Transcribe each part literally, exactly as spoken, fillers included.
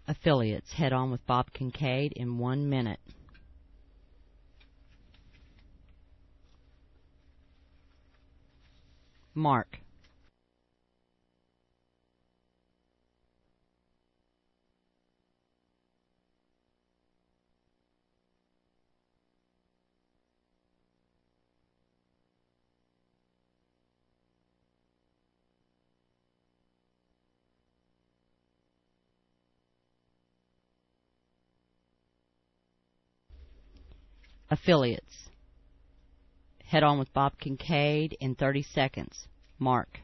Affiliates. Head on with Bob Kincaid in one minute. Mark. Affiliates. Head on with Bob Kincaid in thirty seconds. Mark.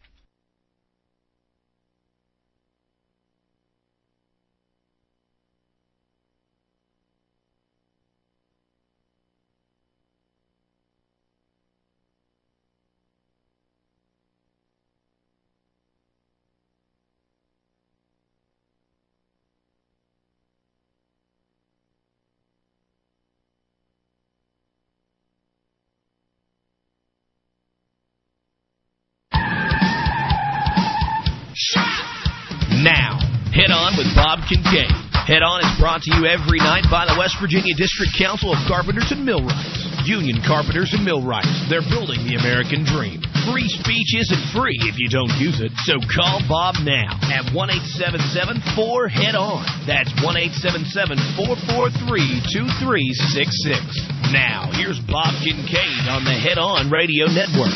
Now, Head On with Bob Kincaid. Head On is brought to you every night by the West Virginia District Council of Carpenters and Millwrights. Union Carpenters and Millwrights. They're building the American dream. Free speech isn't free if you don't use it, so call Bob now at one eight seven seven four head on. That's one eight seven seven four four three two three six six. Now, here's Bob Kincaid on the Head On Radio Network.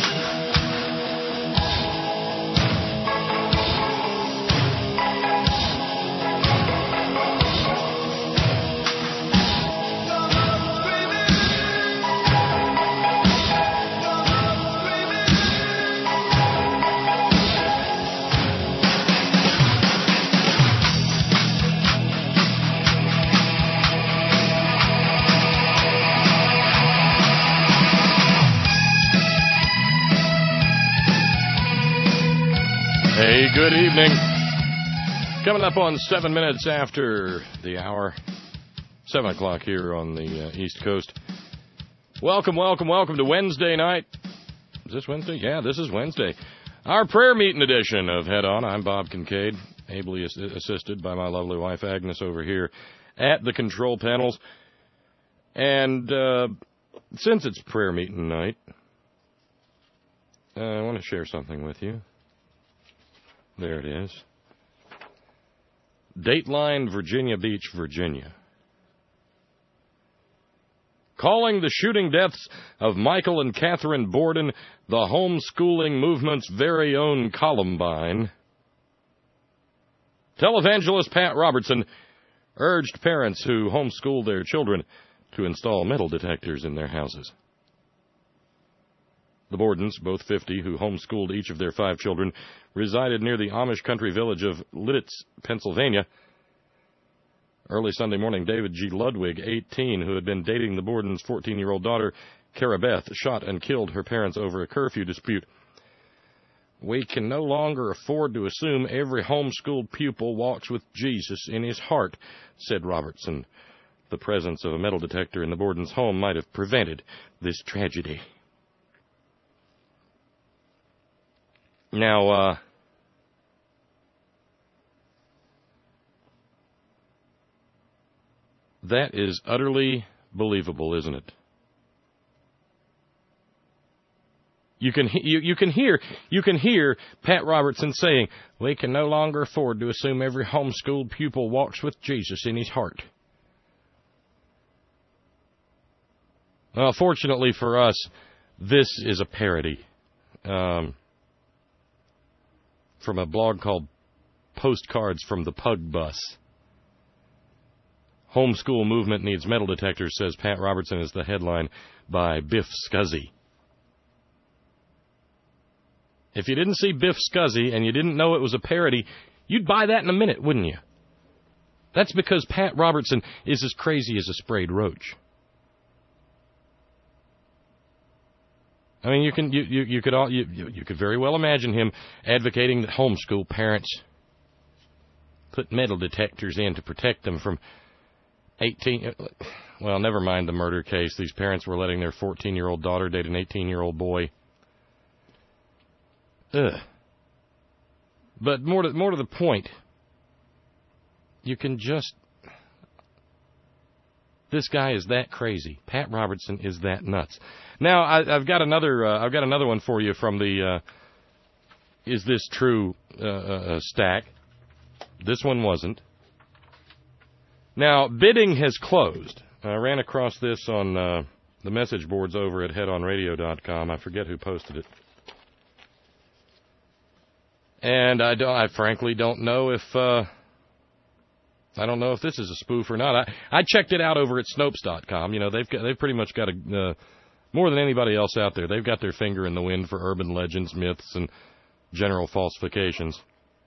Hey, good evening. Coming up on seven minutes after the hour, seven o'clock here on the uh, East Coast. Welcome, welcome, welcome to Wednesday night. Is this Wednesday? Yeah, this is Wednesday. Our prayer meeting edition of Head On. I'm Bob Kincaid, ably ass- assisted by my lovely wife Agnes over here at the control panels. And uh, since it's prayer meeting night, uh, I want to share something with you. There it is. Dateline, Virginia Beach, Virginia. Calling the shooting deaths of Michael and Catherine Borden the homeschooling movement's very own Columbine. Televangelist Pat Robertson urged parents who homeschool their children to install metal detectors in their houses. The Bordens, both fifty, who homeschooled each of their five children, resided near the Amish country village of Lititz, Pennsylvania. Early Sunday morning, David G. Ludwig, eighteen, who had been dating the Bordens' fourteen-year-old daughter, Cara Beth, shot and killed her parents over a curfew dispute. We can no longer afford to assume every homeschooled pupil walks with Jesus in his heart, said Robertson. The presence of a metal detector in the Bordens' home might have prevented this tragedy. Now, uh, that is utterly believable, isn't it? You can you, you can hear you can hear Pat Robertson saying, "We can no longer afford to assume every homeschooled pupil walks with Jesus in his heart." Well, fortunately for us, this is a parody. Um, from a blog called Postcards from the Pug Bus. Homeschool movement needs metal detectors, says Pat Robertson, is the headline by Biff Scuzzy. If you didn't see Biff Scuzzy and you didn't know it was a parody, you'd buy that in a minute, wouldn't you? That's because Pat Robertson is as crazy as a sprayed roach. I mean, you can you you, you could all you, you could very well imagine him advocating that homeschool parents put metal detectors in to protect them from eighteen. Well, never mind the murder case. These parents were letting their fourteen-year-old daughter date an eighteen-year-old boy. Ugh. But more to more to the point, you can just... This guy is that crazy. Pat Robertson is that nuts. Now, I, I've got another. Uh, I've got another one for you from the uh, "Is This True" uh, uh, stack. This one wasn't. Now, bidding has closed. I ran across this on uh, the message boards over at head on radio dot com. I forget who posted it, and I, don't, I frankly don't know if. Uh, I don't know if this is a spoof or not. I, I checked it out over at Snopes dot com. You know, they've got, they've pretty much got a uh, more than anybody else out there. They've got their finger in the wind for urban legends, myths, and general falsifications.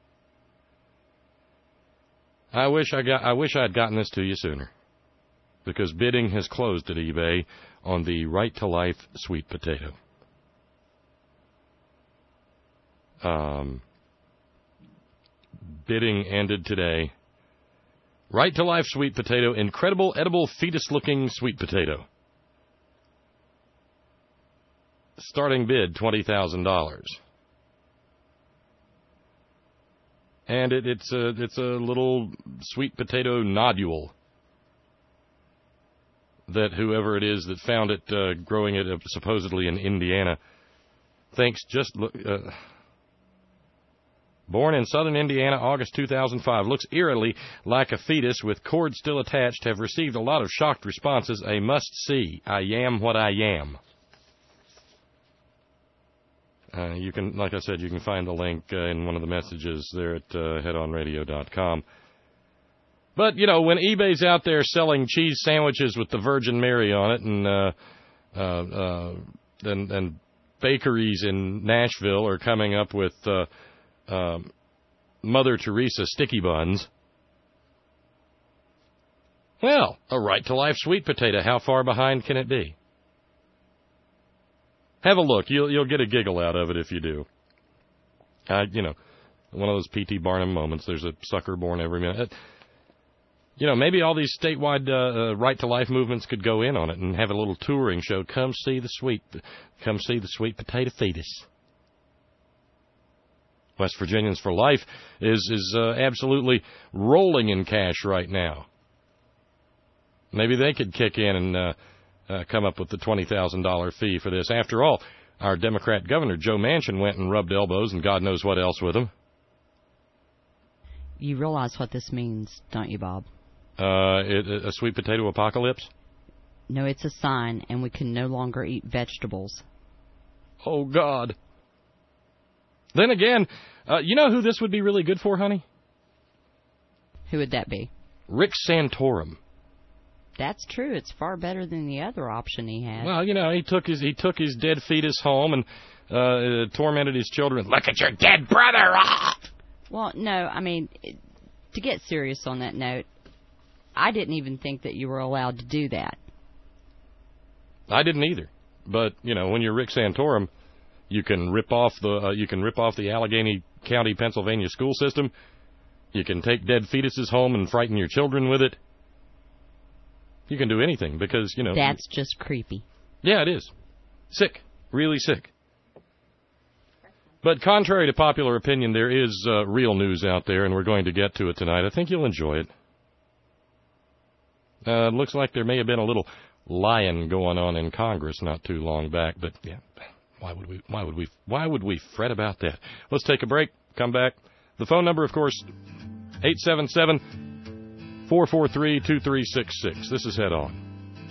I wish I got I wish I'd gotten this to you sooner, because bidding has closed at eBay on the Right to Life sweet potato. Um, bidding ended today. Right to Life sweet potato, incredible edible fetus-looking sweet potato. Starting bid twenty thousand dollars, and it, it's a it's a little sweet potato nodule that whoever it is that found it, uh, growing it uh, supposedly in Indiana, thinks just look. Uh, Born in southern Indiana, August two thousand five, looks eerily like a fetus with cord still attached, have received a lot of shocked responses. A must-see. I am what I am. Uh, you can, like I said, you can find the link uh, in one of the messages there at uh, head on radio dot com. But, you know, when eBay's out there selling cheese sandwiches with the Virgin Mary on it, and uh, uh, uh, and, and bakeries in Nashville are coming up with... Uh, Um, Mother Teresa sticky buns. Well, a Right to Life sweet potato. How far behind can it be? Have a look. You'll you'll get a giggle out of it if you do. Uh, you know, one of those P T Barnum moments. There's a sucker born every minute. You know, maybe all these statewide uh, uh, Right to Life movements could go in on it and have a little touring show. Come see the sweet, come see the sweet potato fetus. West Virginians for Life is is uh, absolutely rolling in cash right now. Maybe they could kick in and uh, uh, come up with the twenty thousand dollars fee for this. After all, our Democrat governor, Joe Manchin, went and rubbed elbows and God knows what else with him. You realize what this means, don't you, Bob? Uh, it, a sweet potato apocalypse? No, it's a sign, and we can no longer eat vegetables. Oh, God. Then again, uh, you know who this would be really good for, honey? Who would that be? Rick Santorum. That's true. It's far better than the other option he had. Well, you know, he took his he took his dead fetus home and uh, tormented his children. Look at your dead brother! Ah! Well, no, I mean, to get serious on that note, I didn't even think that you were allowed to do that. I didn't either. But, you know, when you're Rick Santorum, you can rip off the uh, you can rip off the Allegheny County, Pennsylvania school system. You can take dead fetuses home and frighten your children with it. You can do anything because, you know... That's just creepy. Yeah, it is. Sick. Really sick. But contrary to popular opinion, there is uh, real news out there, and we're going to get to it tonight. I think you'll enjoy it. Uh, it looks like there may have been a little lying going on in Congress not too long back, but yeah, why would we? Why would we? Why would we fret about that? Let's take a break. Come back. The phone number, of course, eight seven seven, four four three, two three six six. This is Head On.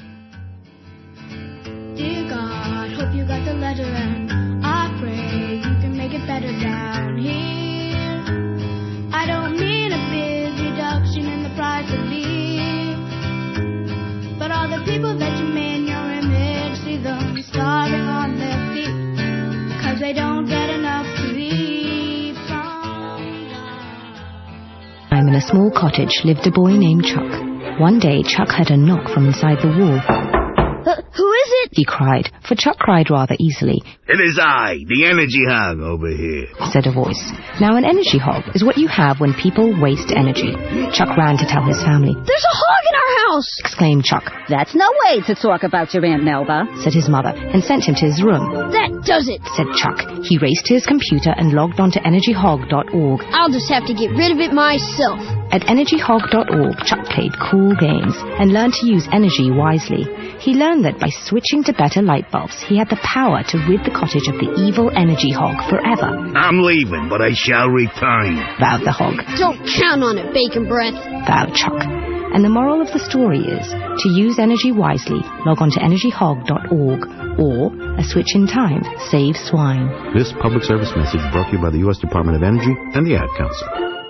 Dear God, hope you got the letter, and I pray you can make it better down here. I don't mean a big reduction in the price of leave, but all the people that you made in your image, see them starving on their feet, because they don't get enough to eat from God. In a small cottage lived a boy named Chuck. One day, Chuck heard a knock from inside the wall. Uh, who is it? He cried, for Chuck cried rather easily. It is I, the energy hog over here, said a voice. Now, an energy hog is what you have when people waste energy. Chuck ran to tell his family. There's a hog in our house, exclaimed Chuck. That's no way to talk about your Aunt Melba, said his mother, and sent him to his room. That does it, said Chuck. He raced to his computer and logged on to energy hog dot org. I'll just have to get rid of it myself. At energy hog dot org, Chuck played cool games and learned to use energy wisely. He learned that by switching to better light bulbs, he had the power to rid the cottage of the evil energy hog forever. I'm leaving, but I shall return, vowed the hog. Don't count on it, Bacon Breath, vowed Chuck. And the moral of the story is, to use energy wisely, log on to energy hog dot org, or a switch in time saves swine. This public service message brought to you by the U S Department of Energy and the Ad Council.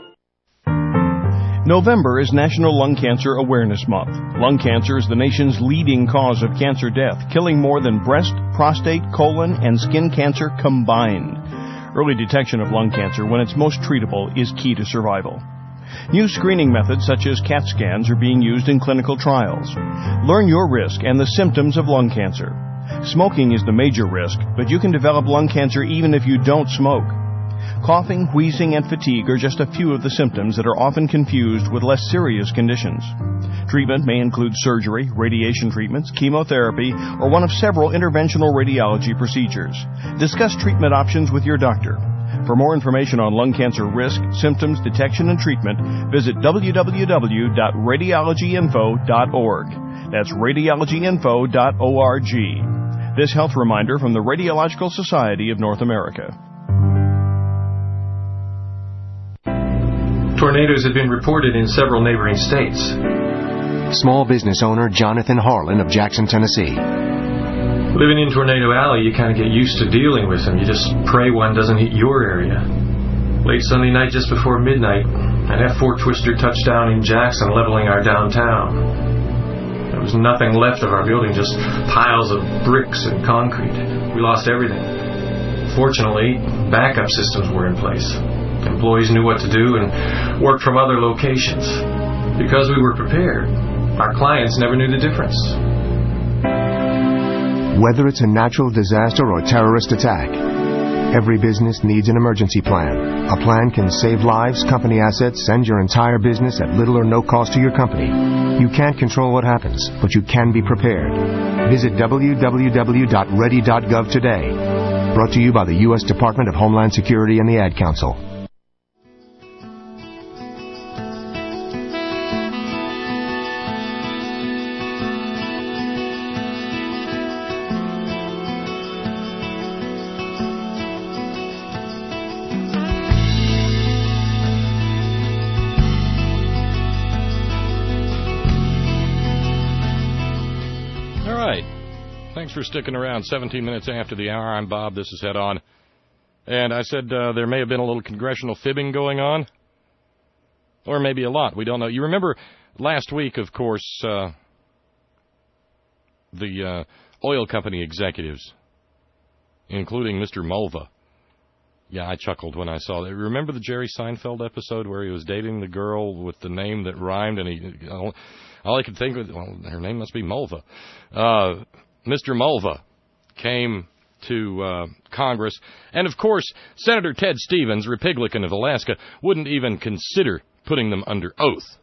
November is National Lung Cancer Awareness Month. Lung cancer is the nation's leading cause of cancer death, killing more than breast, prostate, colon, and skin cancer combined. Early detection of lung cancer, when it's most treatable, is key to survival. New screening methods such as CAT scans are being used in clinical trials. Learn your risk and the symptoms of lung cancer. Smoking is the major risk, but you can develop lung cancer even if you don't smoke. Coughing, wheezing, and fatigue are just a few of the symptoms that are often confused with less serious conditions. Treatment may include surgery, radiation treatments, chemotherapy, or one of several interventional radiology procedures. Discuss treatment options with your doctor. For more information on lung cancer risk, symptoms, detection, and treatment, visit w w w dot radiology info dot org. That's radiology info dot org. This health reminder from the Radiological Society of North America. Tornadoes have been reported in several neighboring states. Small business owner Jonathan Harlan of Jackson, Tennessee. Living in Tornado Alley, you kind of get used to dealing with them. You just pray one doesn't hit your area. Late Sunday night, just before midnight, an F four Twister touched down in Jackson, leveling our downtown. There was nothing left of our building, just piles of bricks and concrete. We lost everything. Fortunately, backup systems were in place. Employees knew what to do and worked from other locations. Because we were prepared, our clients never knew the difference. Whether it's a natural disaster or terrorist attack, every business needs an emergency plan. A plan can save lives, company assets, and your entire business at little or no cost to your company. You can't control what happens, but you can be prepared. Visit w w w dot ready dot gov today. Brought to you by the U S Department of Homeland Security and the Ad Council. Thanks for sticking around. seventeen minutes after the hour. I'm Bob. This is Head On. And I said uh, there may have been a little congressional fibbing going on. Or maybe a lot. We don't know. You remember last week, of course, uh, the uh, oil company executives, including Mister Mulva. Yeah, I chuckled when I saw that. Remember the Jerry Seinfeld episode where he was dating the girl with the name that rhymed, and he all, all I could think of, well, her name must be Mulva. Uh, Mister Mulva came to uh, Congress, and of course, Senator Ted Stevens, Republican of Alaska, wouldn't even consider putting them under oath.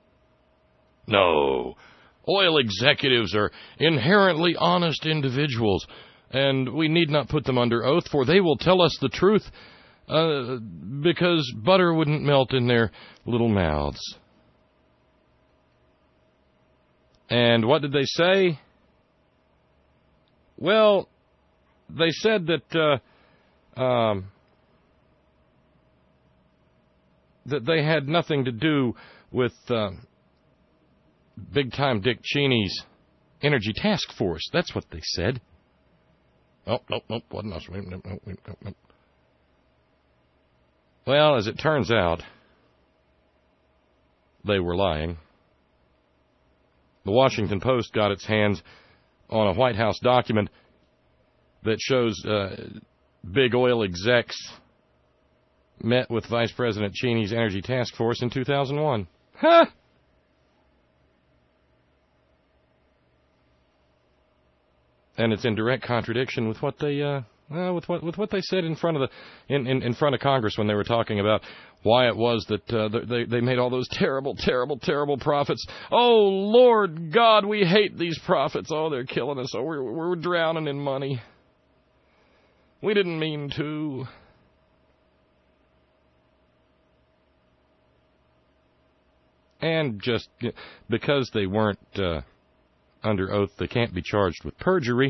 No, oil executives are inherently honest individuals, and we need not put them under oath, for they will tell us the truth, uh, because butter wouldn't melt in their little mouths. And what did they say? Well, they said that uh, um, that they had nothing to do with uh, big-time Dick Cheney's Energy Task Force. That's what they said. Oh, nope, nope, wasn't us. Nope, nope, nope, nope. Well, as it turns out, they were lying. The Washington Post got its hands on a White House document that shows uh, big oil execs met with Vice President Cheney's Energy Task Force in two thousand one. Huh? And it's in direct contradiction with what they uh, uh, with what with what they said in front of the in, in, in front of Congress when they were talking about why it was that uh, they they made all those terrible, terrible, terrible profits. Oh Lord God, we hate these profits. Oh, they're killing us. Oh, we're we're drowning in money. We didn't mean to. And just because they weren't uh, under oath, they can't be charged with perjury.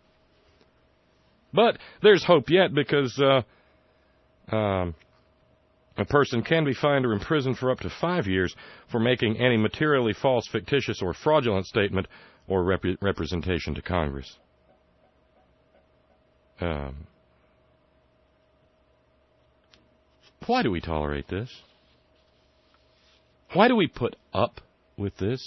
But there's hope yet, because uh, um, a person can be fined or imprisoned for up to five years for making any materially false, fictitious, or fraudulent statement or rep- representation to Congress. Um, why do we tolerate this? Why do we put up with this?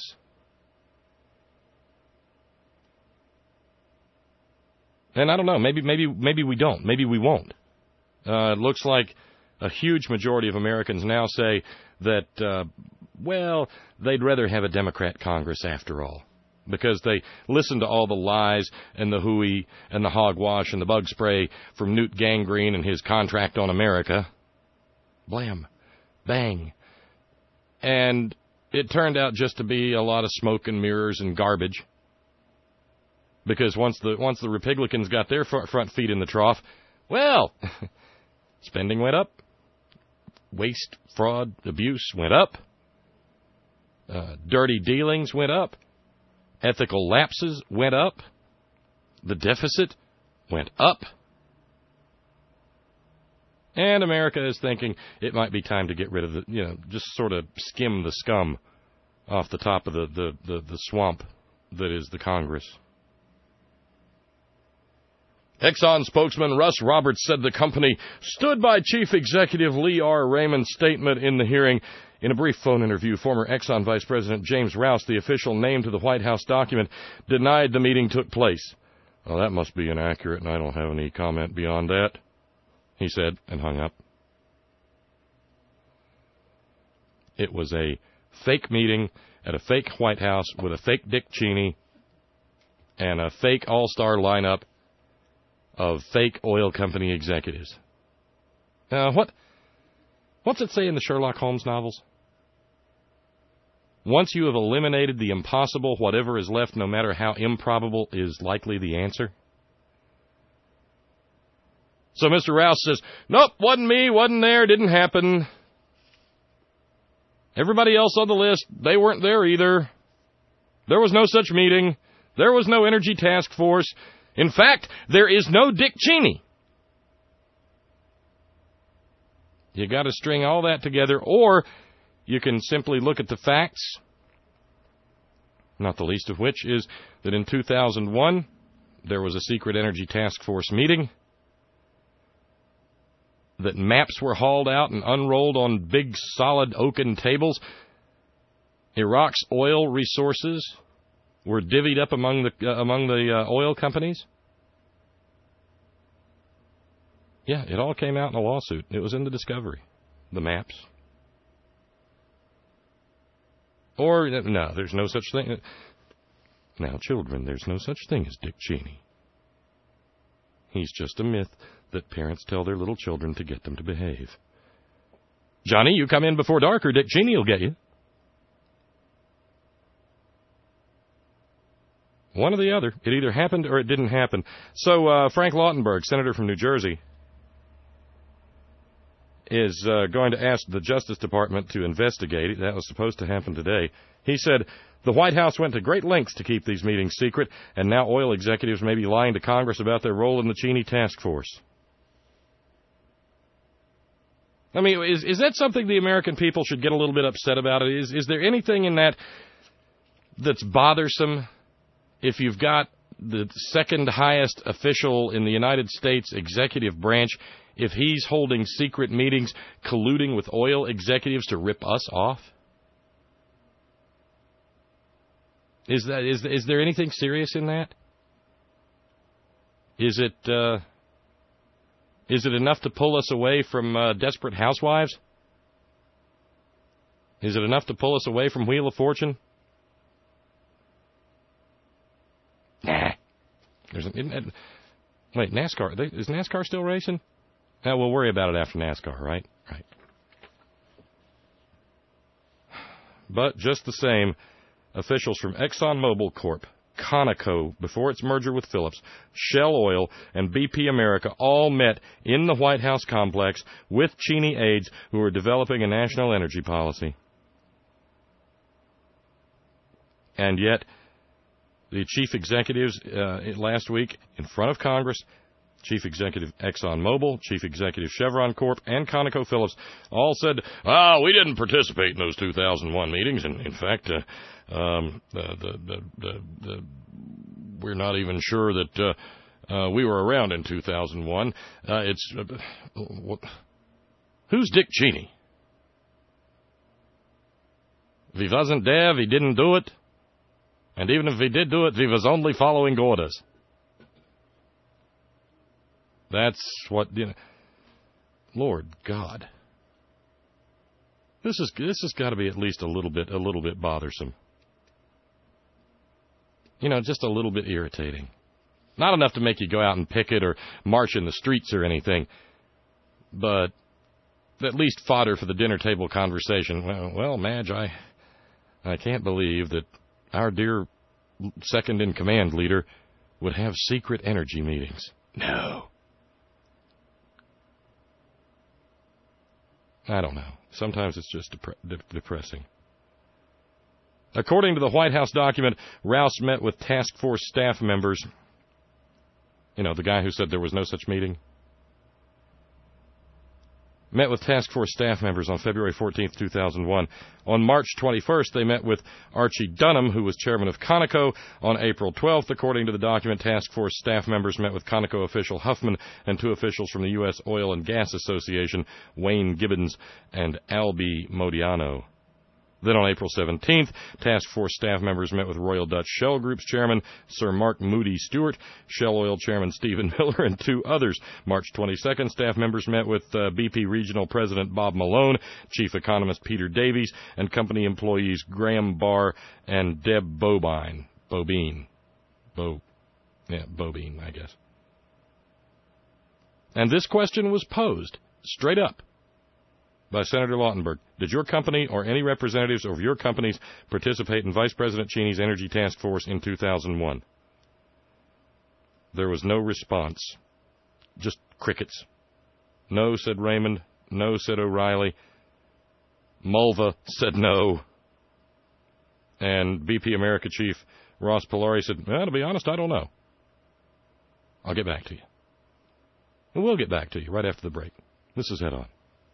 And I don't know, maybe maybe maybe we don't. Maybe we won't. Uh, it looks like a huge majority of Americans now say that, uh, well, they'd rather have a Democrat Congress after all, because they listen to all the lies and the hooey and the hogwash and the bug spray from Newt Gingrich and his contract on America. Blam. Bang. And it turned out just to be a lot of smoke and mirrors and garbage. Because once the once the Republicans got their front feet in the trough, well, spending went up, waste, fraud, abuse went up, uh, dirty dealings went up, ethical lapses went up, the deficit went up. And America is thinking it might be time to get rid of the, you know, just sort of skim the scum off the top of the, the, the, the swamp that is the Congress. Exxon spokesman Russ Roberts said the company stood by Chief Executive Lee R. Raymond's statement in the hearing. In a brief phone interview, former Exxon Vice President James Rouse, the official name to the White House document, denied the meeting took place. Well, that must be inaccurate, and I don't have any comment beyond that, he said, and hung up. It was a fake meeting at a fake White House with a fake Dick Cheney and a fake all-star lineup of fake oil company executives. Uh, what, what's it say in the Sherlock Holmes novels? Once you have eliminated the impossible, whatever is left, no matter how improbable, is likely the answer. So Mister Rouse says, nope, wasn't me, wasn't there, didn't happen. Everybody else on the list, they weren't there either. There was no such meeting. There was no energy task force. In fact, there is no Dick Cheney. You got to string all that together, or you can simply look at the facts, not the least of which is that in two thousand one, there was a secret energy task force meeting, that maps were hauled out and unrolled on big, solid oaken tables. Iraq's oil resources were divvied up among the uh, among the uh, oil companies. Yeah, it all came out in a lawsuit. It was in the discovery, the maps. Or, no, there's no such thing. Now, children, there's no such thing as Dick Cheney. He's just a myth that parents tell their little children to get them to behave. Johnny, you come in before dark or Dick Cheney will get you. One or the other. It either happened or it didn't happen. So uh, Frank Lautenberg, senator from New Jersey, is uh, going to ask the Justice Department to investigate it. That was supposed to happen today. He said, the White House went to great lengths to keep these meetings secret, and now oil executives may be lying to Congress about their role in the Cheney task force. I mean, is is that something the American people should get a little bit upset about? Is is there anything in that that's bothersome if you've got the second highest official in the United States executive branch, if he's holding secret meetings, colluding with oil executives to rip us off? Is that is is there anything serious in that? Is it uh, is it enough to pull us away from uh, Desperate Housewives? Is it enough to pull us away from Wheel of Fortune? Nah. There's an, isn't it, wait, NASCAR, they, is NASCAR still racing? Uh, we'll worry about it after NASCAR, right? Right. But just the same, officials from ExxonMobil Corp, Conoco, before its merger with Phillips, Shell Oil, and B P America all met in the White House complex with Cheney aides who are developing a national energy policy. And yet, the chief executives uh, last week in front of Congress, Chief Executive ExxonMobil, Chief Executive Chevron Corp, and ConocoPhillips all said, ah, we didn't participate in those two thousand one meetings. And in fact, uh, um, the, the, the, the, the, we're not even sure that uh, uh, we were around in two thousand one. Uh, it's uh, what, who's Dick Cheney? If he wasn't there, he didn't do it. And even if he did do it, he was only following orders. That's what, you know, Lord God. This is this has got to be at least a little bit a little bit bothersome. You know, just a little bit irritating. Not enough to make you go out and picket or march in the streets or anything, but at least fodder for the dinner table conversation. Well, well Madge, I I can't believe that our dear second-in-command leader would have secret energy meetings. No. I don't know. Sometimes it's just depre- de- depressing. According to the White House document, Rouse met with task force staff members. You know, the guy who said there was no such meeting. Met with task force staff members on February fourteenth, two thousand one. On March twenty-first, they met with Archie Dunham, who was chairman of Conoco. On April twelfth, according to the document, task force staff members met with Conoco official Huffman and two officials from the U S Oil and Gas Association, Wayne Gibbons and Albie Modiano. Then on April seventeenth, task force staff members met with Royal Dutch Shell Group's chairman, Sir Mark Moody Stewart, Shell Oil chairman Stephen Miller, and two others. March twenty-second, staff members met with uh, B P regional president Bob Malone, chief economist Peter Davies, and company employees Graham Barr and Deb Bobine. Bobine. Bo, yeah, Bobine, I guess. And this question was posed, straight up, by Senator Lautenberg. Did your company or any representatives of your companies participate in Vice President Cheney's Energy Task Force in two thousand one? There was no response. Just crickets. No, said Raymond. No, said O'Reilly. Mulva said no. And B P America Chief Ross Polari said, well, to be honest, I don't know. I'll get back to you. And we'll get back to you right after the break. This is Head On.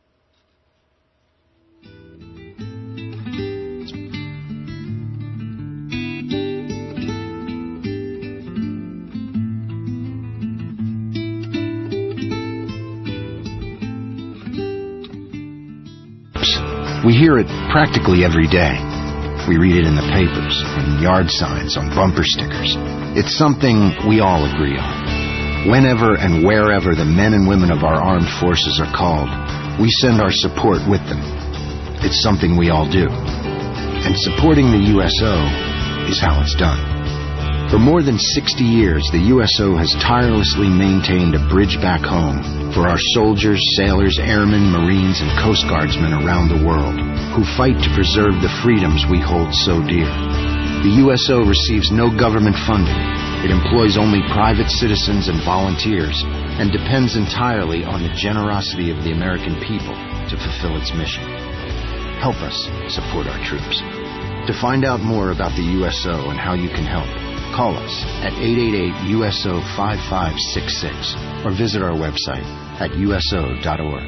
We hear it practically every day. We read it in the papers, on yard signs, on bumper stickers. It's something we all agree on. Whenever and wherever the men and women of our armed forces are called, we send our support with them. It's something we all do. And supporting the U S O is how it's done. For more than sixty years, the U S O has tirelessly maintained a bridge back home for our soldiers, sailors, airmen, Marines, and Coast Guardsmen around the world who fight to preserve the freedoms we hold so dear. The U S O receives no government funding. It employs only private citizens and volunteers and depends entirely on the generosity of the American people to fulfill its mission. Help us support our troops. To find out more about the U S O and how you can help, call us at eight eight eight U S O five five six six or visit our website at U S O dot org.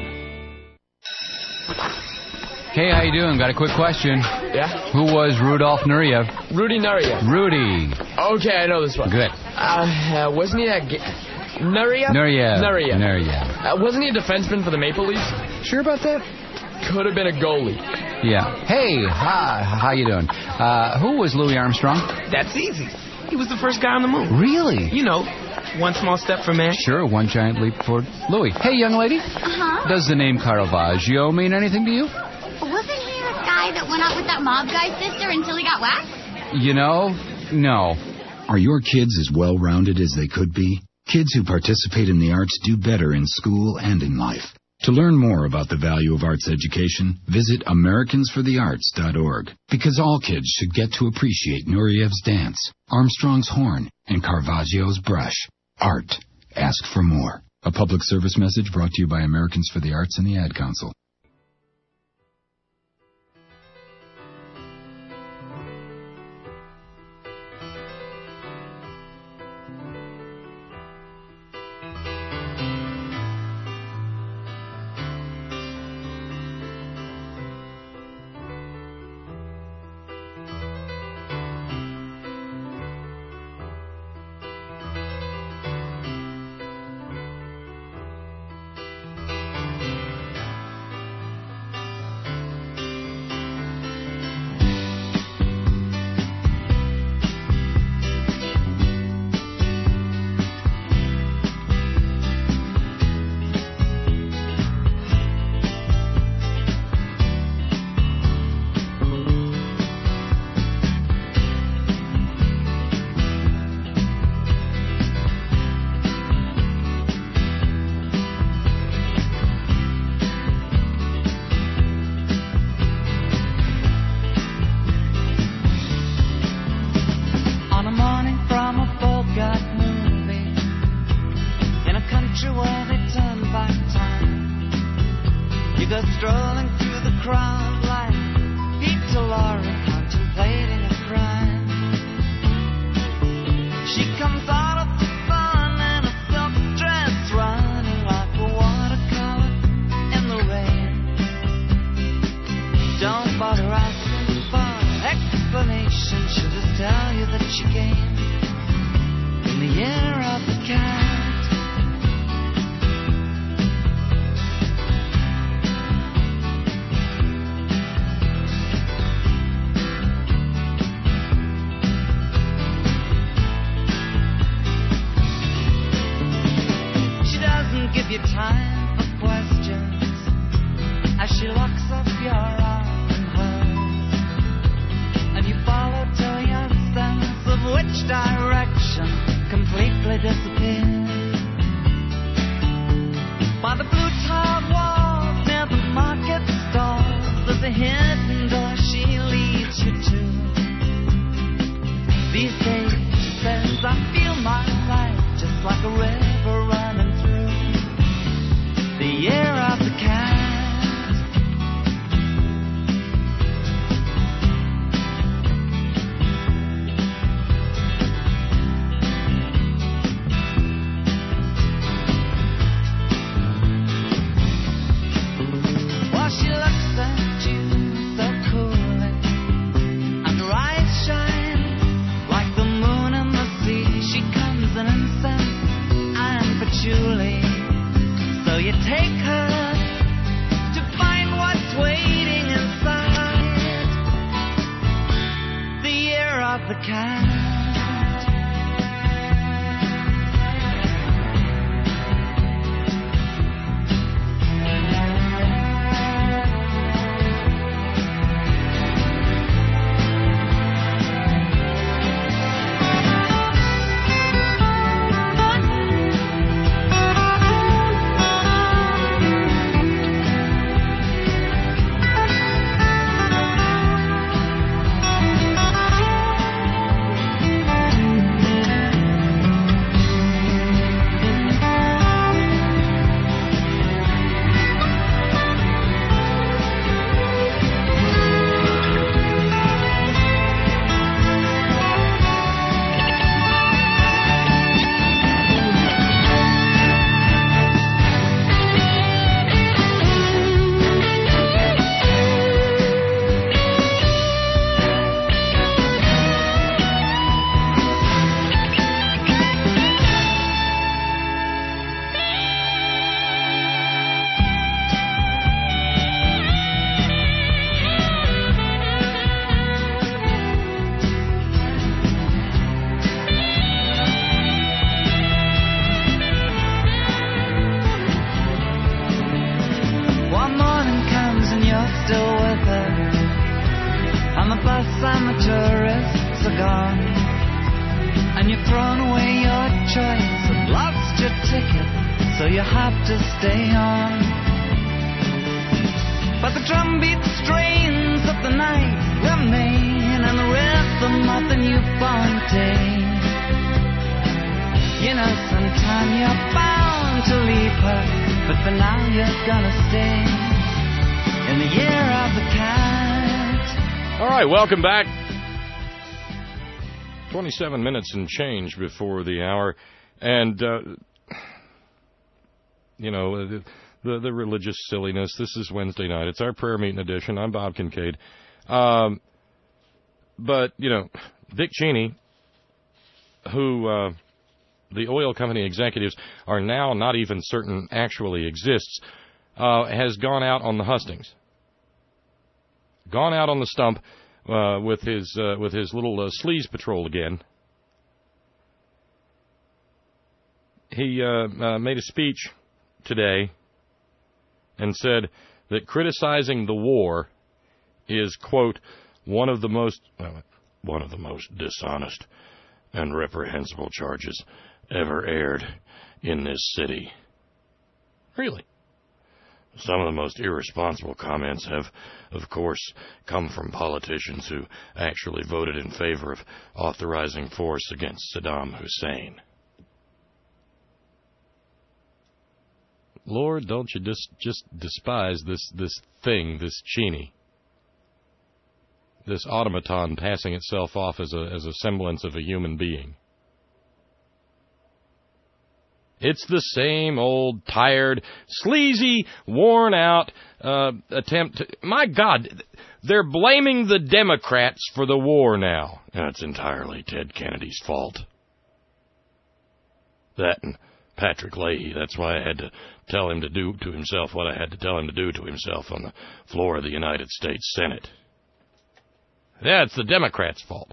Hey, how you doing? Got a quick question. Yeah? Who was Rudolf Nureyev? Rudy Nureyev. Rudy. Okay, I know this one. Good. Uh, uh wasn't he a... Ga- Nureyev? Nureyev. Nureyev. Nureyev. Uh, wasn't he a defenseman for the Maple Leafs? Sure about that? Could have been a goalie. Yeah. Hey, hi, how you doing? Uh, who was Louis Armstrong? That's easy. He was the first guy on the moon. Really? You know, one small step for man. Sure, one giant leap forward. Louis. Hey, young lady. Uh-huh. Does the name Caravaggio mean anything to you? Wasn't he the guy that went out with that mob guy's sister until he got whacked? You know, no. Are your kids as well-rounded as they could be? Kids who participate in the arts do better in school and in life. To learn more about the value of arts education, visit Americans for the Arts dot org. Because all kids should get to appreciate Nuriev's dance, Armstrong's horn, and Caravaggio's brush. Art. Ask for more. A public service message brought to you by Americans for the Arts and the Ad Council. and you've thrown away your choice and lost your ticket, so you have to stay on. But the drumbeat strains of the night remain, and the rhythm of the newborn day. You know, sometime you're bound to leave her, but for now you're gonna stay in the year of the cat. All right, welcome back. twenty-seven minutes and change before the hour. And, uh, you know, the, the, the religious silliness. This is Wednesday night. It's our prayer meeting edition. I'm Bob Kincaid. Um, but, you know, Dick Cheney, who uh, the oil company executives are now not even certain actually exists, uh, has gone out on the hustings. Gone out on the stump uh, with his uh, with his little uh, sleaze patrol again. He uh, uh, made a speech today and said that criticizing the war is, quote, one of the most uh, one of the most dishonest and reprehensible charges ever aired in this city. Really? Some of the most irresponsible comments have, of course, come from politicians who actually voted in favor of authorizing force against Saddam Hussein. Lord, don't you just just despise this, this thing, this Cheney, this automaton passing itself off as a as a semblance of a human being. It's the same old, tired, sleazy, worn-out uh, attempt to... My God, they're blaming the Democrats for the war now. That's entirely Ted Kennedy's fault. That and Patrick Leahy, that's why I had to tell him to do to himself what I had to tell him to do to himself on the floor of the United States Senate. Yeah, it's the Democrats' fault.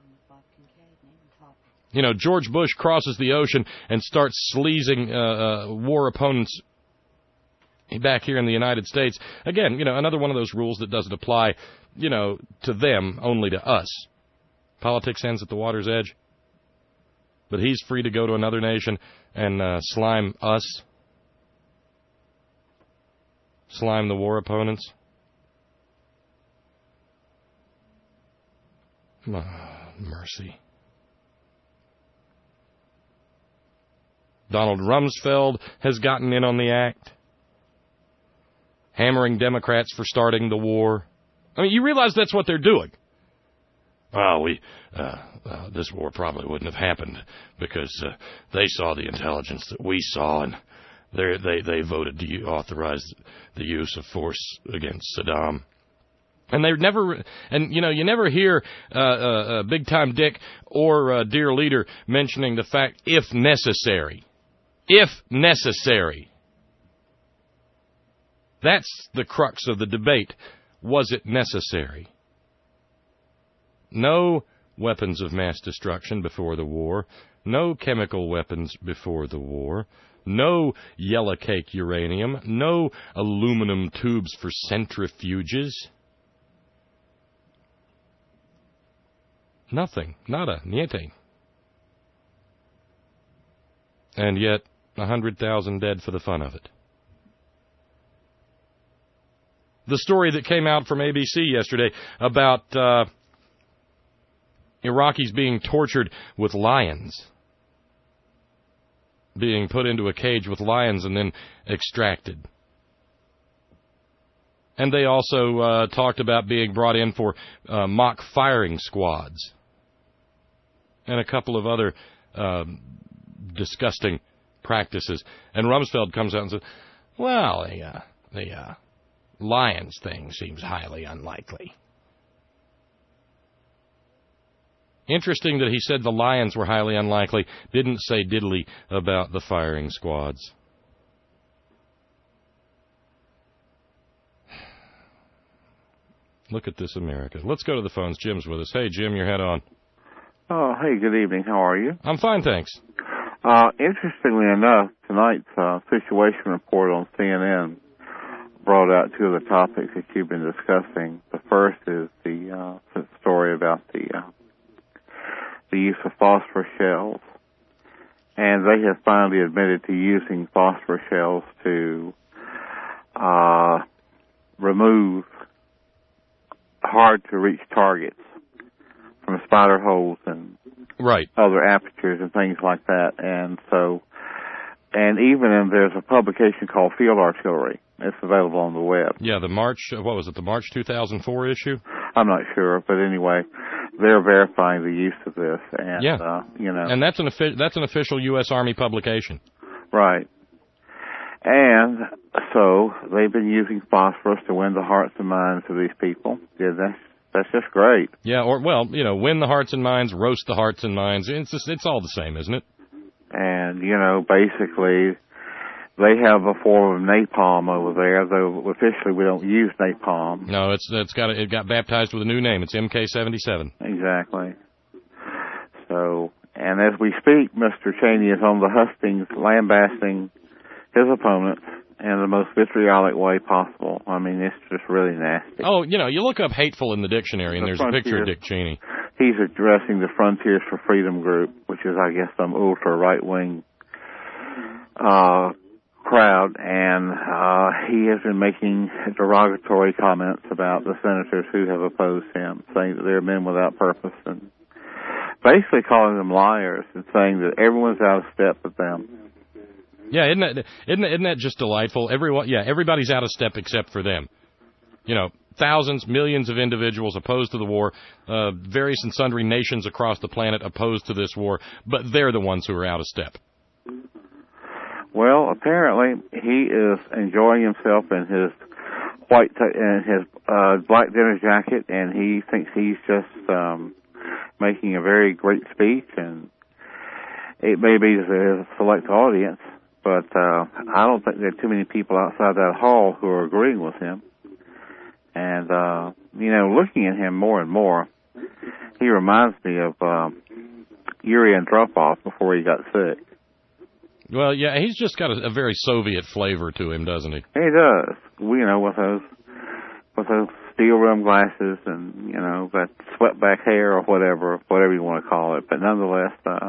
You know, George Bush crosses the ocean and starts sleazing uh, uh, war opponents back here in the United States. Again, you know, another one of those rules that doesn't apply, you know, to them, only to us. Politics ends at the water's edge. But he's free to go to another nation and uh, slime us. Slime the war opponents. Oh, mercy. Donald Rumsfeld has gotten in on the act, hammering Democrats for starting the war. I mean, you realize that's what they're doing. Well, we uh, uh, this war probably wouldn't have happened because uh, they saw the intelligence that we saw, and they they voted to authorize the use of force against Saddam. And they never, and you know, you never hear uh, uh, uh, Big Time Dick or uh, Dear Leader mentioning the fact, if necessary. If necessary. That's the crux of the debate. Was it necessary? No weapons of mass destruction before the war. No chemical weapons before the war. No yellow cake uranium. No aluminum tubes for centrifuges. Nothing. Nada. Niente. And yet, a hundred thousand dead for the fun of it. The story that came out from A B C yesterday about uh, Iraqis being tortured with lions, being put into a cage with lions and then extracted. And they also uh, talked about being brought in for uh, mock firing squads and a couple of other uh, disgusting practices. And Rumsfeld comes out and says, well, the, uh, the uh, lions thing seems highly unlikely. Interesting that he said the lions were highly unlikely, didn't say diddly about the firing squads. Look at this America. Let's go to the phones. Jim's with us. Hey, Jim, your head on. Oh, hey, good evening. How are you? I'm fine, thanks. Uh, interestingly enough, tonight's uh, situation report on C N N brought out two of the topics that you've been discussing. The first is the uh, story about the uh, the use of phosphorus shells. And they have finally admitted to using phosphorus shells to uh, remove hard-to-reach targets from spider holes and right. other apertures and things like that. And so, and even in, there's a publication called Field Artillery. It's available on the web. Yeah, the March, what was it, the March two thousand four issue? I'm not sure, but anyway, they're verifying the use of this. And, yeah. uh, you know. And that's an, that's an official U S Army publication. Right. And so they've been using phosphorus to win the hearts and minds of these people. Yeah, that's, that's just great. Yeah, or, well, you know, win the hearts and minds, roast the hearts and minds. It's just, it's all the same, isn't it? And, you know, basically, they have a form of napalm over there, though officially we don't use napalm. No, it's it's got it got baptized with a new name. It's M K seventy-seven. Exactly. So, and as we speak, Mister Cheney is on the hustings, lambasting his opponents in the most vitriolic way possible. I mean, it's just really nasty. Oh, you know, you look up hateful in the dictionary, and the there's a picture of Dick Cheney. He's addressing the Frontiers for Freedom group, which is, I guess, some ultra right-wing uh, crowd, and uh, he has been making derogatory comments about the senators who have opposed him, saying that they're men without purpose, and basically calling them liars and saying that everyone's out of step with them. Yeah, isn't that isn't that, isn't that just delightful? Everyone, yeah, everybody's out of step except for them. You know, thousands, millions of individuals opposed to the war, uh, various and sundry nations across the planet opposed to this war, but they're the ones who are out of step. Well, apparently he is enjoying himself in his white t- in his uh, black dinner jacket, and he thinks he's just um, making a very great speech, and it may be to a select audience, but uh, I don't think there are too many people outside that hall who are agreeing with him. And, uh, you know, looking at him more and more, he reminds me of uh, Yuri Andropov before he got sick. Well, yeah, he's just got a, a very Soviet flavor to him, doesn't he? He does. We, you know, with those with those steel rim glasses and, you know, that swept-back hair or whatever, whatever you want to call it. But nonetheless, uh,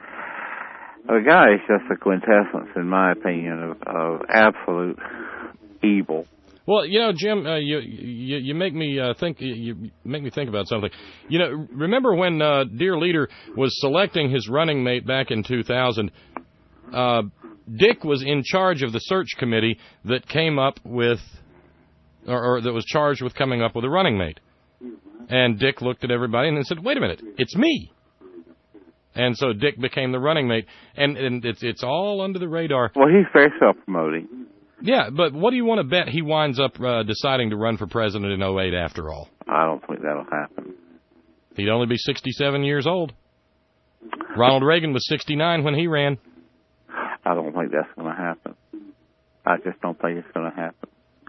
the guy is just a quintessence, in my opinion, of, of absolute evil. Well, you know, Jim, uh, you, you you make me uh, think. You make me think about something. You know, remember when uh, Dear Leader was selecting his running mate back in two thousand? Uh, Dick was in charge of the search committee that came up with, or, or that was charged with coming up with a running mate. And Dick looked at everybody and then said, "Wait a minute, it's me." And so Dick became the running mate, and and it's it's all under the radar. Well, he's very self-promoting. Yeah, but what do you want to bet he winds up uh, deciding to run for president in oh eight after all? I don't think that'll happen. He'd only be sixty-seven years old. Ronald Reagan was sixty-nine when he ran. I don't think that's going to happen. I just don't think it's going to happen.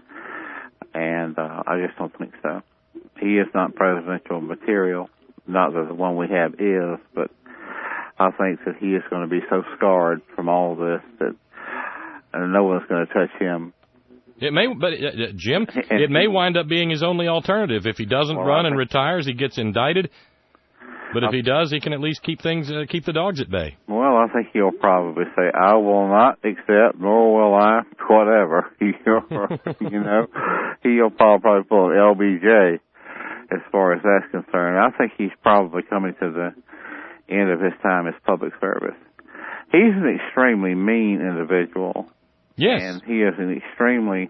And uh, I just don't think so. He is not presidential material. Not that the one we have is, but I think that he is going to be so scarred from all this that and no one's going to touch him. It may, but uh, Jim, it may wind up being his only alternative. If he doesn't well, run and retires, he gets indicted. But if he does, he can at least keep things, uh, keep the dogs at bay. Well, I think he'll probably say, "I will not accept, nor will I, whatever." You know, he'll probably pull an L B J as far as that's concerned. I think he's probably coming to the end of his time as public service. He's an extremely mean individual. Yes. And he is an extremely,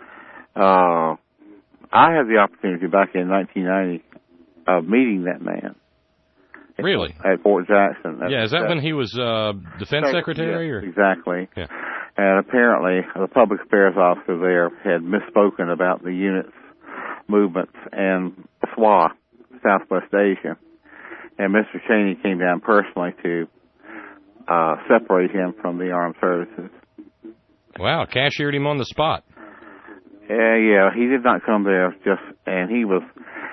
uh, I had the opportunity back in nineteen ninety of meeting that man. Really? At, at Fort Jackson. Yeah, is that, that when he was uh, defense so, secretary? Yeah, or? Exactly. Yeah. And apparently the public affairs officer there had misspoken about the unit's movements in S W A, Southwest Asia. And Mister Cheney came down personally to uh, separate him from the armed services. Wow, cashiered him on the spot. Yeah, yeah, he did not come there just, and he was,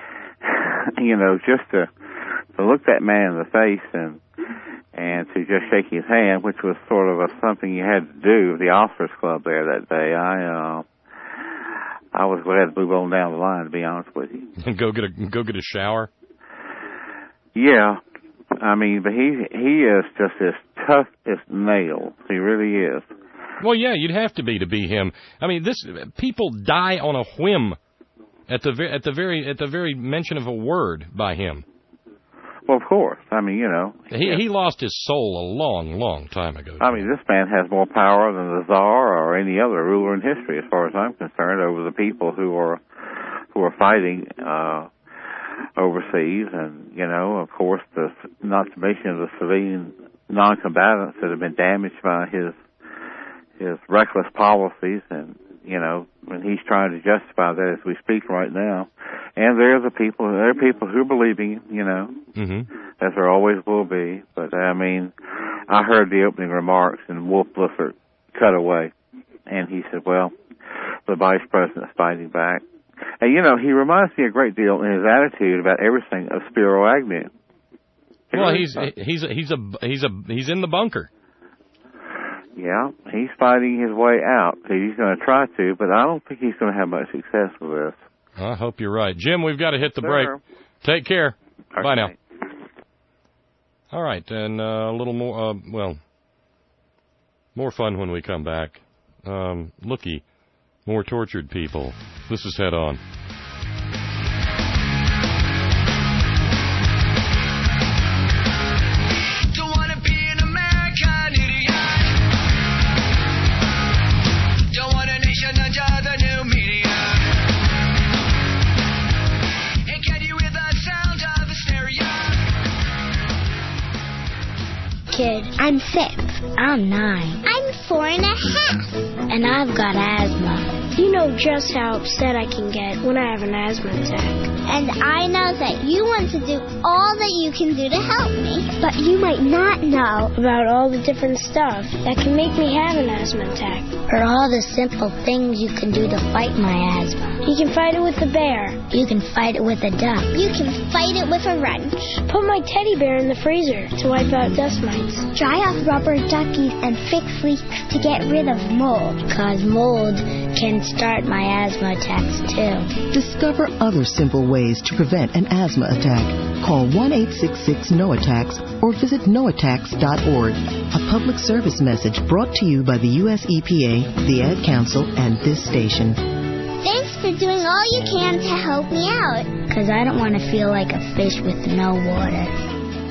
you know, just to, to look that man in the face and and to just shake his hand, which was sort of a, something you had to do with the officers club there that day. I uh, I was glad to move on down the line, to be honest with you. go get a go get a shower. Yeah, I mean, but he he is just as tough as nails. He really is. Well, yeah, you'd have to be to be him. I mean, this people die on a whim at the at the very at the very mention of a word by him. Well, of course. I mean, you know, he yeah. he lost his soul a long, long time ago. I mean, this man has more power than the Tsar or any other ruler in history, as far as I'm concerned, over the people who are who are fighting uh, overseas, and you know, of course, the not to mention the civilian non-combatants that have been damaged by his his reckless policies, and you know, and he's trying to justify that as we speak right now. And there are the people, there are people who are believing, you know, mm-hmm. as there always will be. But I mean, I heard the opening remarks, and Wolf Blitzer cut away, and he said, "Well, the vice president's fighting back." And you know, he reminds me a great deal in his attitude about everything of Spiro Agnew. Well, he's he's he's a he's a he's in the bunker. Yeah, he's fighting his way out. He's going to try to, but I don't think he's going to have much success with this. I hope you're right. Jim, we've got to hit the Sir. break. Take care. Okay. Bye now. All right, and uh, a little more, uh, well, more fun when we come back. Um, looky, more tortured people. This is Head On. Kid, I'm six. I'm nine. I'm four and a half. And I've got asthma. You know just how upset I can get when I have an asthma attack. And I know that you want to do all that you can do to help me. But you might not know about all the different stuff that can make me have an asthma attack. Or all the simple things you can do to fight my asthma. You can fight it with the bear. You can fight it with a duck. You can fight it with a wrench. Put my teddy bear in the freezer to wipe out dust mites. Dry off rubber duckies and fix leaks to get rid of mold. Cause mold can start my asthma attacks too. Discover other simple ways to prevent an asthma attack. Call one eight six six no attacks or visit no attacks dot org. A public service message brought to you by the U S E P A, the Ad Council, and this station. Thanks for doing all you can to help me out. Cause I don't want to feel like a fish with no water.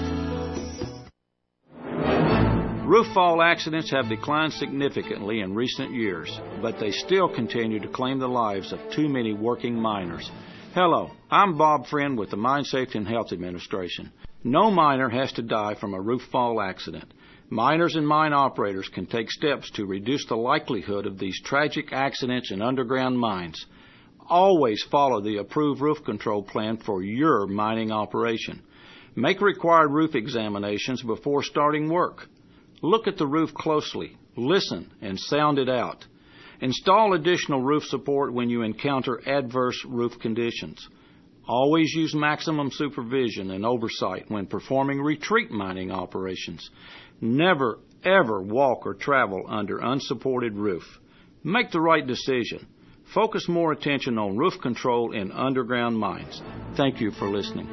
Roof fall accidents have declined significantly in recent years, but they still continue to claim the lives of too many working miners. Hello, I'm Bob Friend with the Mine Safety and Health Administration. No miner has to die from a roof fall accident. Miners and mine operators can take steps to reduce the likelihood of these tragic accidents in underground mines. Always follow the approved roof control plan for your mining operation. Make required roof examinations before starting work. Look at the roof closely, listen, and sound it out. Install additional roof support when you encounter adverse roof conditions. Always use maximum supervision and oversight when performing retreat mining operations. Never, ever walk or travel under unsupported roof. Make the right decision. Focus more attention on roof control in underground mines. Thank you for listening.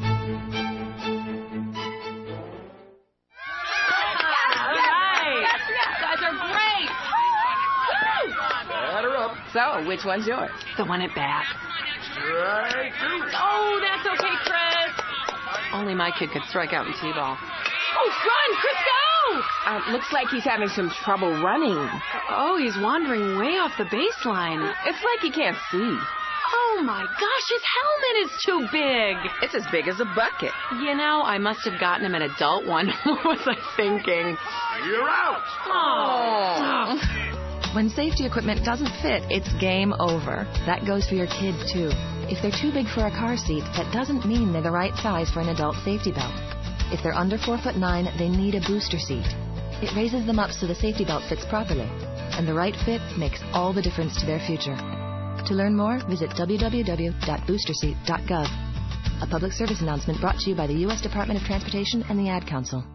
So, which one's yours? The one at bat. Strike two. Oh, that's okay, Chris. Only my kid could strike out in T-ball. Oh, run, Chris, go! Uh, looks like he's having some trouble running. Oh, he's wandering way off the baseline. It's like he can't see. Oh, my gosh, his helmet is too big. It's as big as a bucket. You know, I must have gotten him an adult one. What was I thinking? You're out. Oh. oh. When safety equipment doesn't fit, it's game over. That goes for your kids, too. If they're too big for a car seat, that doesn't mean they're the right size for an adult safety belt. If they're under four foot nine, they need a booster seat. It raises them up so the safety belt fits properly. And the right fit makes all the difference to their future. To learn more, visit w w w dot booster seat dot gov. A public service announcement brought to you by the U S Department of Transportation and the Ad Council.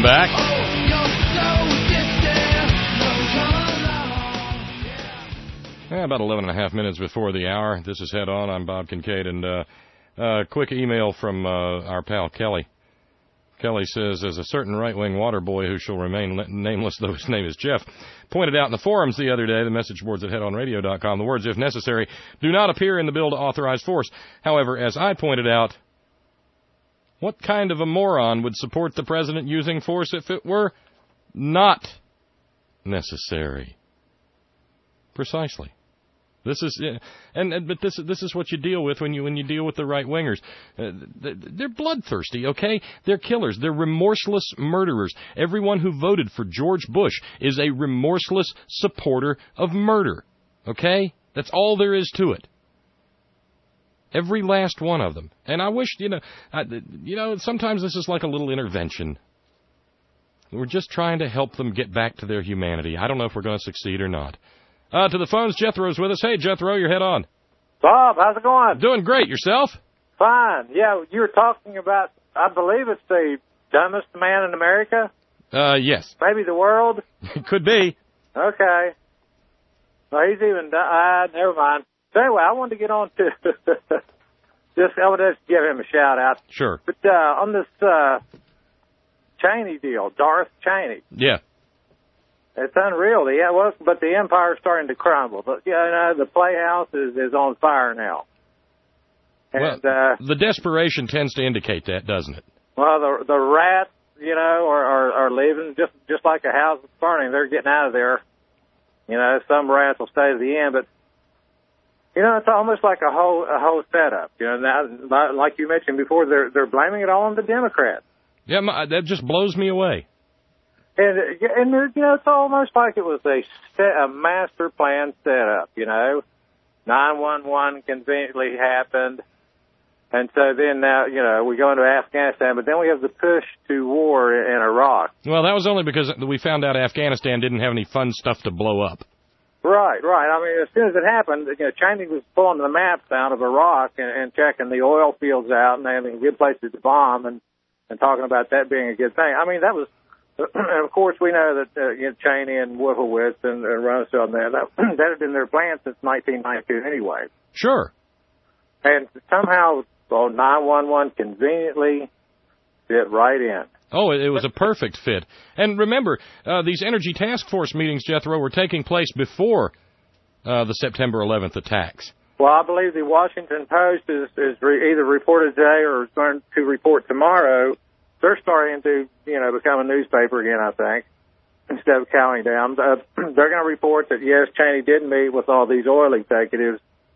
Welcome back. Yeah, about eleven and a half minutes before the hour. This is Head On. I'm Bob Kincaid, and uh, uh, quick email from uh, our pal Kelly. Kelly says, as a certain right-wing water boy who shall remain nameless, though his name is Jeff, pointed out in the forums the other day, the message boards at head on radio dot com, the words, if necessary, do not appear in the bill to authorize force. However, as I pointed out, what kind of a moron would support the president using force if it were not necessary? Precisely. This is, and, and but this this is what you deal with when you when you deal with the right wingers. Uh, they're bloodthirsty, okay? They're killers. They're remorseless murderers. Everyone who voted for George Bush is a remorseless supporter of murder, okay? That's all there is to it. Every last one of them. And I wish, you know, I, you know, sometimes this is like a little intervention. We're just trying to help them get back to their humanity. I don't know if we're going to succeed or not. Uh, to the phones, Jethro's with us. Hey, Jethro, your head on. Bob, how's it going? Doing great. Yourself? Fine. Yeah, you were talking about, I believe it's the dumbest man in America? Uh, yes. Maybe the world? Could be. Okay. Well, he's even, uh, never mind. So anyway, I wanted to get on to, just, I would just give him a shout out. Sure. But, uh, on this, uh, Cheney deal, Darth Cheney. Yeah. It's unreal. Yeah, well, but the empire's starting to crumble. But, you know, the Playhouse is, is on fire now. And, well, uh, the desperation tends to indicate that, doesn't it? Well, the the rats, you know, are, are, are leaving just just like a house that's burning. They're getting out of there. You know, some rats will stay to the end, but you know, it's almost like a whole a whole setup. You know, now, like you mentioned before, they're they're blaming it all on the Democrats. Yeah, my, that just blows me away. And, and you know, it's almost like it was a, set, a master plan setup, you know. nine one one conveniently happened. And so then now, you know, we go into Afghanistan, but then we have the push to war in Iraq. Well, that was only because we found out Afghanistan didn't have any fun stuff to blow up. Right, right. I mean, as soon as it happened, you know, Cheney was pulling the maps out of Iraq and, and checking the oil fields out and having good places to bomb and, and talking about that being a good thing. I mean, that was... And, of course, we know that uh, you know, Cheney and Wolfowitz and, and Rumsfeld and that, that, that had been their plan since nineteen ninety-two anyway. Sure. And somehow, well, nine one one conveniently fit right in. Oh, it, it was a perfect fit. And remember, uh, these Energy Task Force meetings, Jethro, were taking place before uh, the September eleventh attacks. Well, I believe the Washington Post is, is re- either reported today or is going to report tomorrow. They're starting to, you know, become a newspaper again, I think, instead of cowing down. Uh, they're going to report that, yes, Cheney did meet with all these oil executives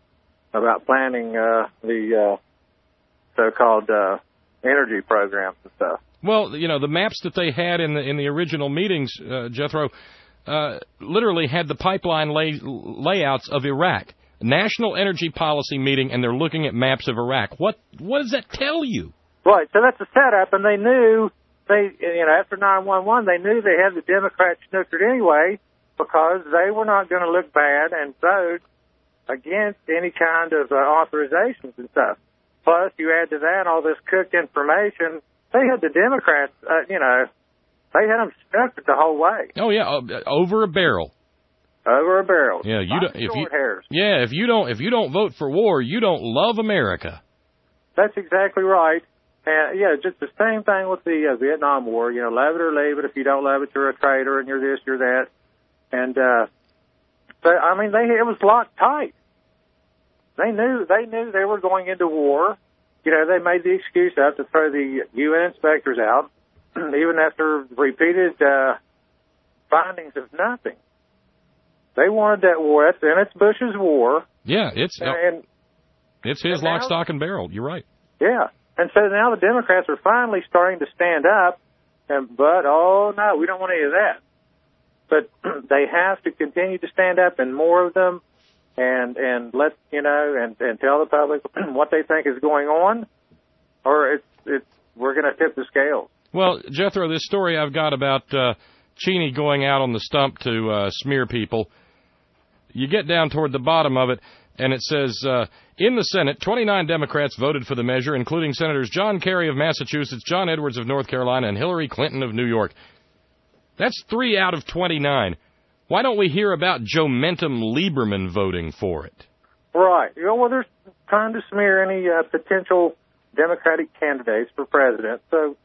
about planning uh, the uh, so-called uh, energy programs and stuff. Well, you know, the maps that they had in the in the original meetings, uh, Jethro, uh, literally had the pipeline lay, layouts of Iraq. National Energy Policy meeting, and they're looking at maps of Iraq. What what does that tell you? Right, so that's a setup, and they knew, they you know, after nine one one, they knew they had the Democrats snookered anyway because they were not going to look bad and vote against any kind of uh, authorizations and stuff. Plus, you add to that all this cooked information, they had the Democrats, uh, you know, they had them snookered the whole way. Oh, yeah, uh, over a barrel. Over a barrel. Yeah, you don't, if you, hairs. yeah, if you don't if you don't vote for war, you don't love America. That's exactly right. And, yeah, just the same thing with the uh, Vietnam War. You know, love it or leave it. If you don't love it, you're a traitor and you're this, you're that. And, uh, so, I mean, they it was locked tight. They knew they knew they were going into war. You know, they made the excuse out to throw the U N inspectors out, even after repeated uh, findings of nothing. They wanted that war. That's, and it's Bush's war. Yeah, it's and, and it's his and lock, now, stock, and barrel. You're right. Yeah. And so now the Democrats are finally starting to stand up, and but, oh, no, we don't want any of that. But they have to continue to stand up, and more of them, and and let, you know, and, and tell the public what they think is going on, or it's it's we're going to tip the scales. Well, Jethro, this story I've got about uh, Cheney going out on the stump to uh, smear people, you get down toward the bottom of it, And it says, uh, in the Senate, twenty-nine Democrats voted for the measure, including Senators John Kerry of Massachusetts, John Edwards of North Carolina, and Hillary Clinton of New York. That's three out of twenty-nine. Why don't we hear about Joe-mentum Lieberman voting for it? Right. You know, well, they're trying to smear any uh, potential Democratic candidates for president. So,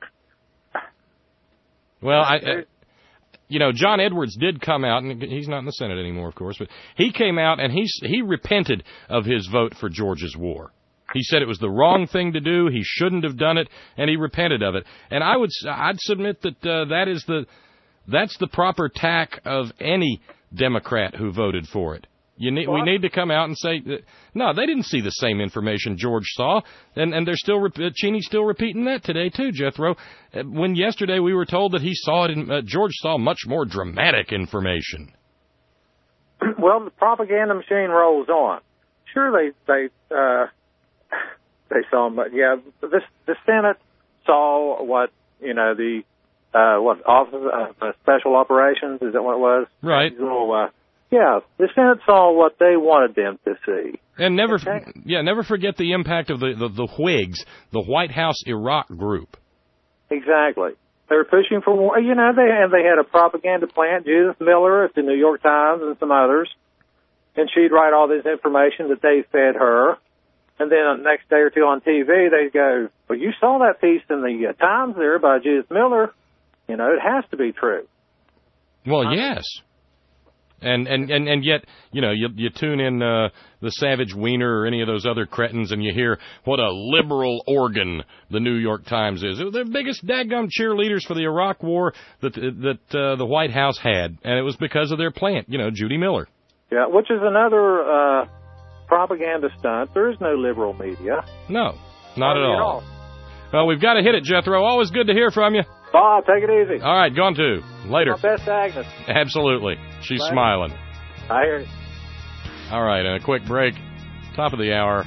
well, I, uh, you know, John Edwards did come out, and he's not in the Senate anymore, of course, but he came out and he he repented of his vote for Georgia's war. He said it was the wrong thing to do. He shouldn't have done it, and he repented of it. And I would I'd submit that uh, that is the that's the proper tack of any Democrat who voted for it. You need, we need to come out and say, that, no, they didn't see the same information George saw, and, and they're still, Cheney's still repeating that today, too, Jethro. When yesterday we were told that he saw it, in, uh, George saw much more dramatic information. Well, the propaganda machine rolls on. Sure, they, they, uh, they saw, but yeah, this, the Senate saw what, you know, the, uh, what, Office of uh, Special Operations, is that what it was? Right. Little, uh, Yeah, the Senate saw what they wanted them to see. And never, okay. yeah, never forget the impact of the, the, the Whigs, the White House Iraq group. Exactly. They were pushing for war. You know, they and they had a propaganda plant, Judith Miller at the New York Times and some others, and she'd write all this information that they fed her. And then the next day or two on T V, they'd go, well, you saw that piece in the uh, Times there by Judith Miller. You know, it has to be true. Well, um, yes. And, and, and, and yet, you know, you, you tune in uh, the Savage Wiener or any of those other cretins and you hear what a liberal organ the New York Times is. It was the biggest daggum cheerleaders for the Iraq War that that uh, the White House had, and it was because of their plant, you know, Judy Miller. Yeah, which is another uh, propaganda stunt. There is no liberal media. No, not at all. at all. Well, we've got to hit it, Jethro. Always good to hear from you. Bob, take it easy. All right, gone to. Later. My best Agnes. Absolutely. She's Later. Smiling. I hear it. All right, and a quick break. Top of the hour.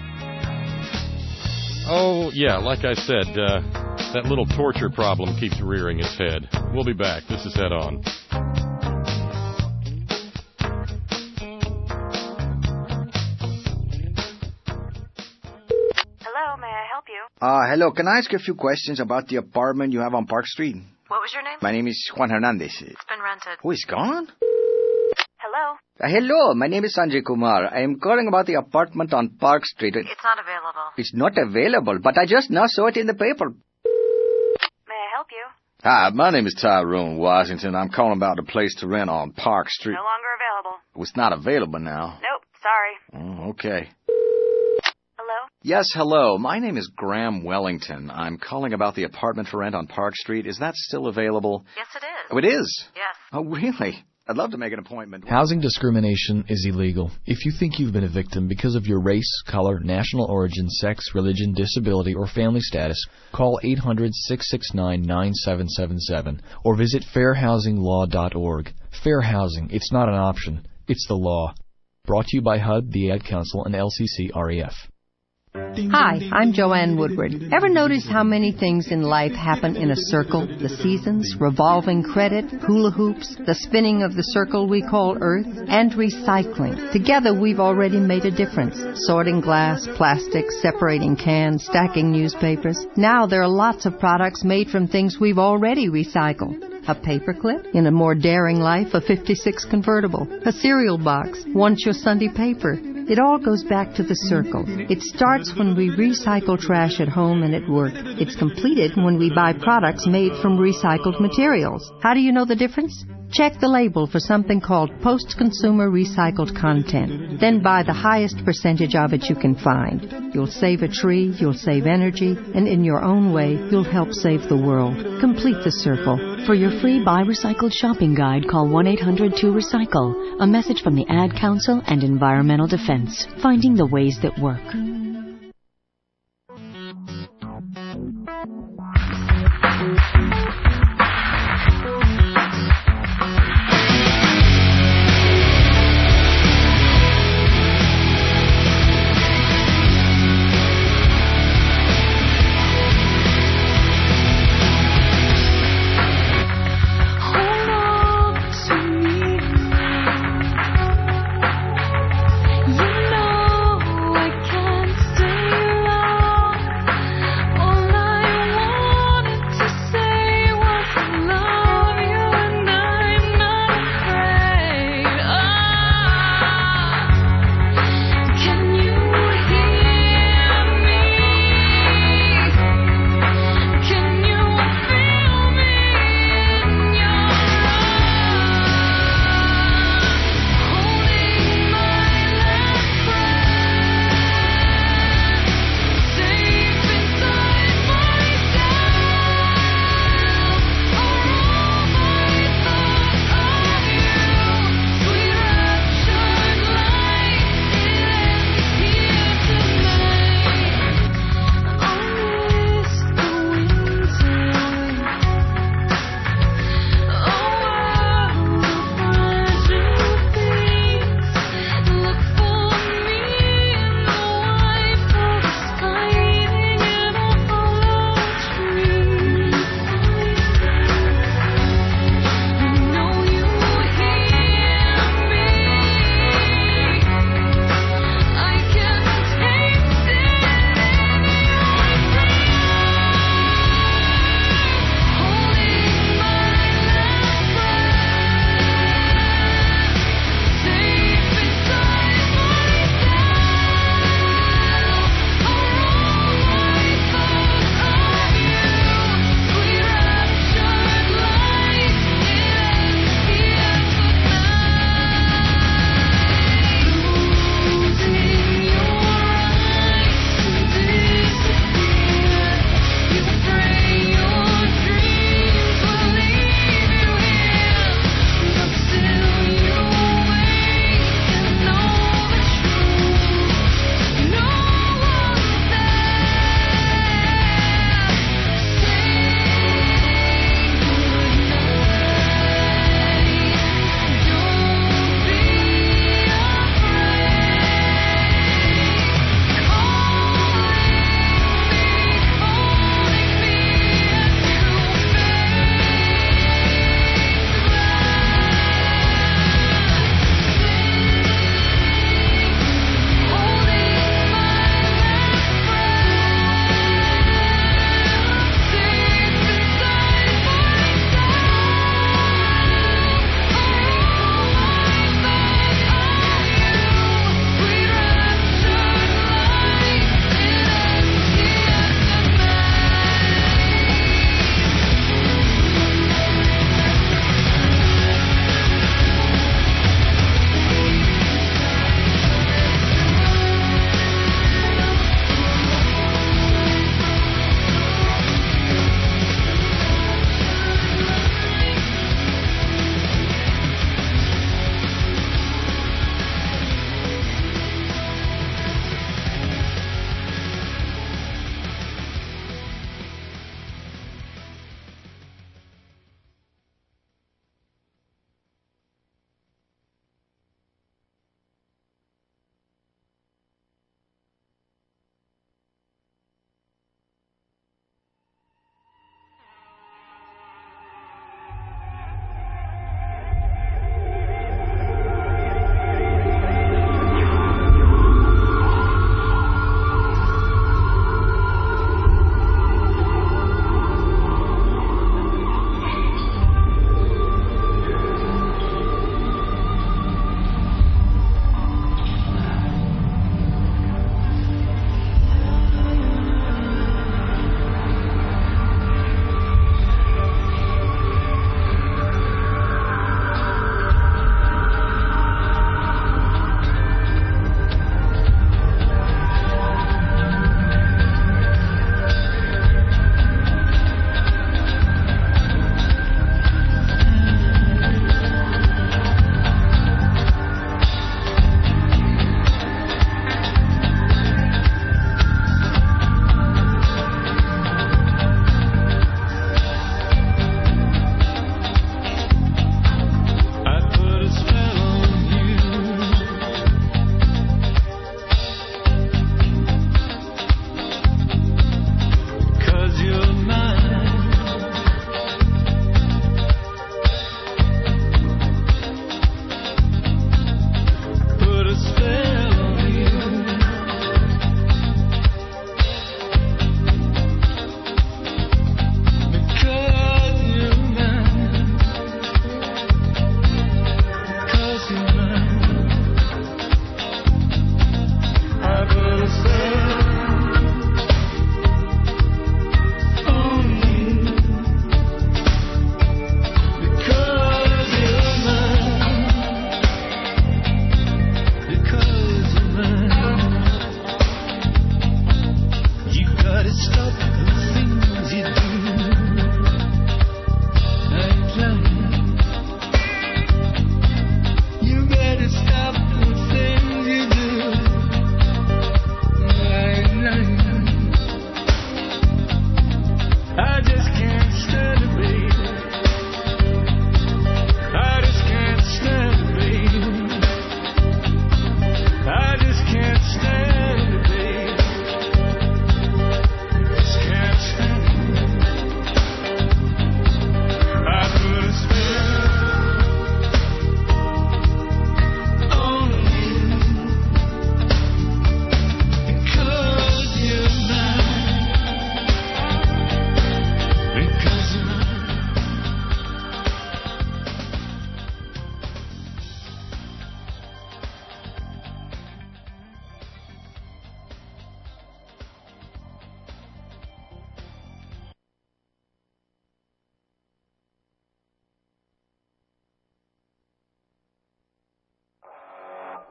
Oh, yeah, like I said, uh, that little torture problem keeps rearing its head. We'll be back. This is Head On. Hello, may I help you? Uh, hello, can I ask you a few questions about the apartment you have on Park Street? What was your name? My name is Juan Hernandez. It's been rented. Who is gone? Hello? Uh, hello, my name is Sanjay Kumar. I am calling about the apartment on Park Street. It's not available. It's not available, but I just now saw it in the paper. May I help you? Hi, my name is Tyrone Washington. I'm calling about a place to rent on Park Street. No longer available. It's not available now. Nope, sorry. Oh, okay. Hello? Yes, hello. My name is Graham Wellington. I'm calling about the apartment for rent on Park Street. Is that still available? Yes, it is. Oh, it is? Yes. Oh, really? I'd love to make an appointment. Housing discrimination is illegal. If you think you've been a victim because of your race, color, national origin, sex, religion, disability, or family status, call eight hundred, six six nine, nine seven seven seven or visit fair housing law dot org. Fair housing, it's not an option. It's the law. Brought to you by H U D, the Ad Council, and L C C R E F. Hi, I'm Joanne Woodward. Ever notice how many things in life happen in a circle? The seasons, revolving credit, hula hoops, the spinning of the circle we call Earth, and recycling. Together we've already made a difference. Sorting glass, plastic, separating cans, stacking newspapers. Now there are lots of products made from things we've already recycled. A paperclip? In a more daring life, a fifty-six convertible. A cereal box. Once your Sunday paper. It all goes back to the circle. It starts when we recycle trash at home and at work. It's completed when we buy products made from recycled materials. How do you know the difference? Check the label for something called post-consumer recycled content. Then buy the highest percentage of it you can find. You'll save a tree, you'll save energy, and in your own way, you'll help save the world. Complete the circle. For your free Buy Recycled shopping guide, call one eight hundred two recycle. A message from the Ad Council and Environmental Defense. Finding the ways that work. You know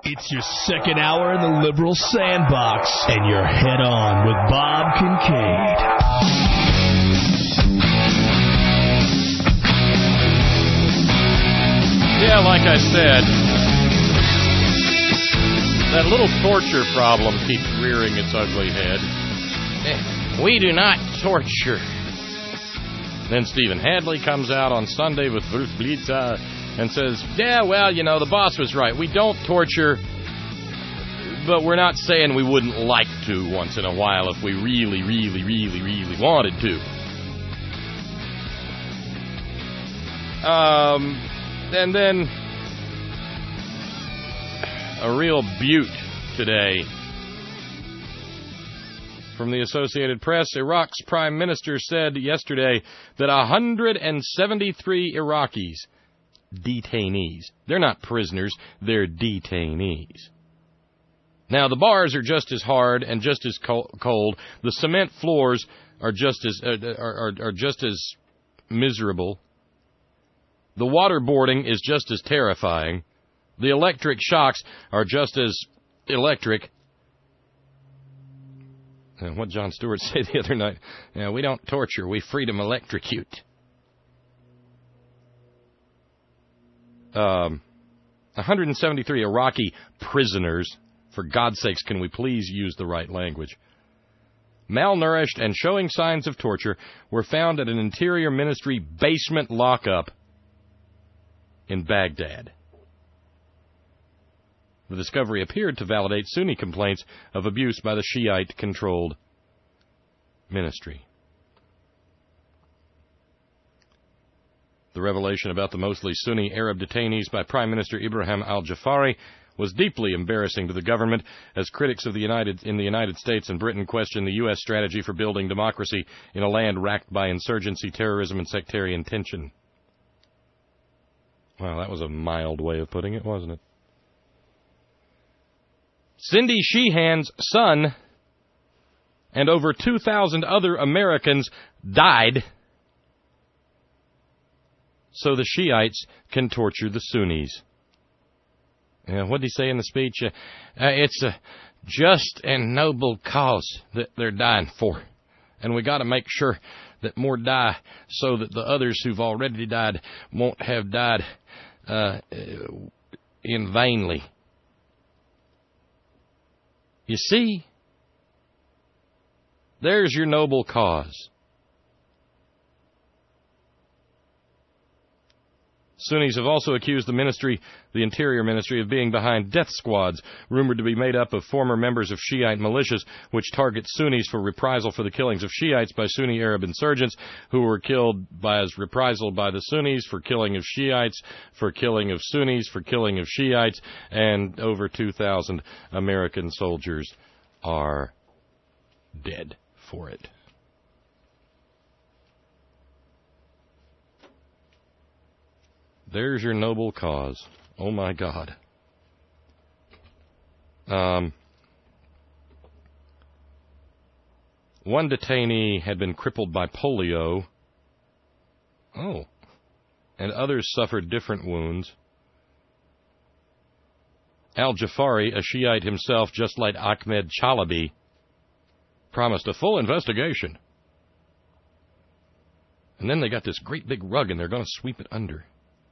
It's your second hour in the liberal sandbox, and you're head on with Bob Kincaid. Yeah, like I said, that little torture problem keeps rearing its ugly head. We do not torture. Then Stephen Hadley comes out on Sunday with Bruce Blitzer and says, yeah, well, you know, the boss was right. We don't torture, but we're not saying we wouldn't like to once in a while if we really, really, really, really wanted to. Um, and then a real beaut today. From the Associated Press, Iraq's prime minister said yesterday that one hundred seventy-three Iraqis, detainees, they're not prisoners, they're detainees. Now, the bars are just as hard and just as cold. The cement floors are just as uh, are, are, are just as miserable. The waterboarding is just as terrifying. The electric shocks are just as electric. And what Jon Stewart said the other night, yeah, we don't torture, we freedom electrocute. Um, one hundred seventy-three Iraqi prisoners, for God's sakes, can we please use the right language, malnourished and showing signs of torture, were found at an Interior Ministry basement lockup in Baghdad. The discovery appeared to validate Sunni complaints of abuse by the Shiite-controlled ministry. The revelation about the mostly Sunni Arab detainees by Prime Minister Ibrahim al-Jafari was deeply embarrassing to the government, as critics of the United in the United States and Britain question the U S strategy for building democracy in a land racked by insurgency, terrorism, and sectarian tension. Well, that was a mild way of putting it, wasn't it? Cindy Sheehan's son and over two thousand other Americans died so the Shiites can torture the Sunnis. Uh, what did he say in the speech? Uh, uh, it's a just and noble cause that they're dying for. And we got to make sure that more die so that the others who've already died won't have died uh, in vainly. You see, there's your noble cause. Sunnis have also accused the ministry, the Interior Ministry, of being behind death squads, rumored to be made up of former members of Shiite militias, which target Sunnis for reprisal for the killings of Shiites by Sunni Arab insurgents, who were killed by, as reprisal by the Sunnis for killing of Shiites, for killing of Sunnis, for killing of Shiites, and over two thousand American soldiers are dead for it. There's your noble cause. Oh, my God. Um, one detainee had been crippled by polio. Oh. And others suffered different wounds. Al-Jafari, a Shiite himself, just like Ahmed Chalabi, promised a full investigation. And then they got this great big rug, and they're going to sweep it under.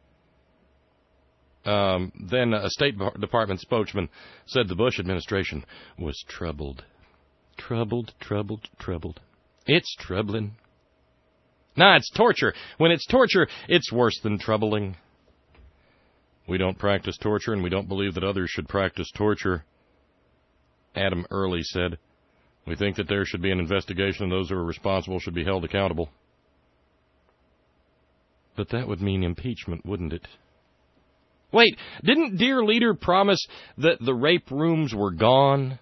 Um, then a State Department spokesman said the Bush administration was troubled. Troubled, troubled, troubled. It's troubling. Nah, it's torture. When it's torture, it's worse than troubling. We don't practice torture, and we don't believe that others should practice torture, Adam Early said. We think that there should be an investigation, and those who are responsible should be held accountable. But that would mean impeachment, wouldn't it? Wait, didn't Dear Leader promise that the rape rooms were gone?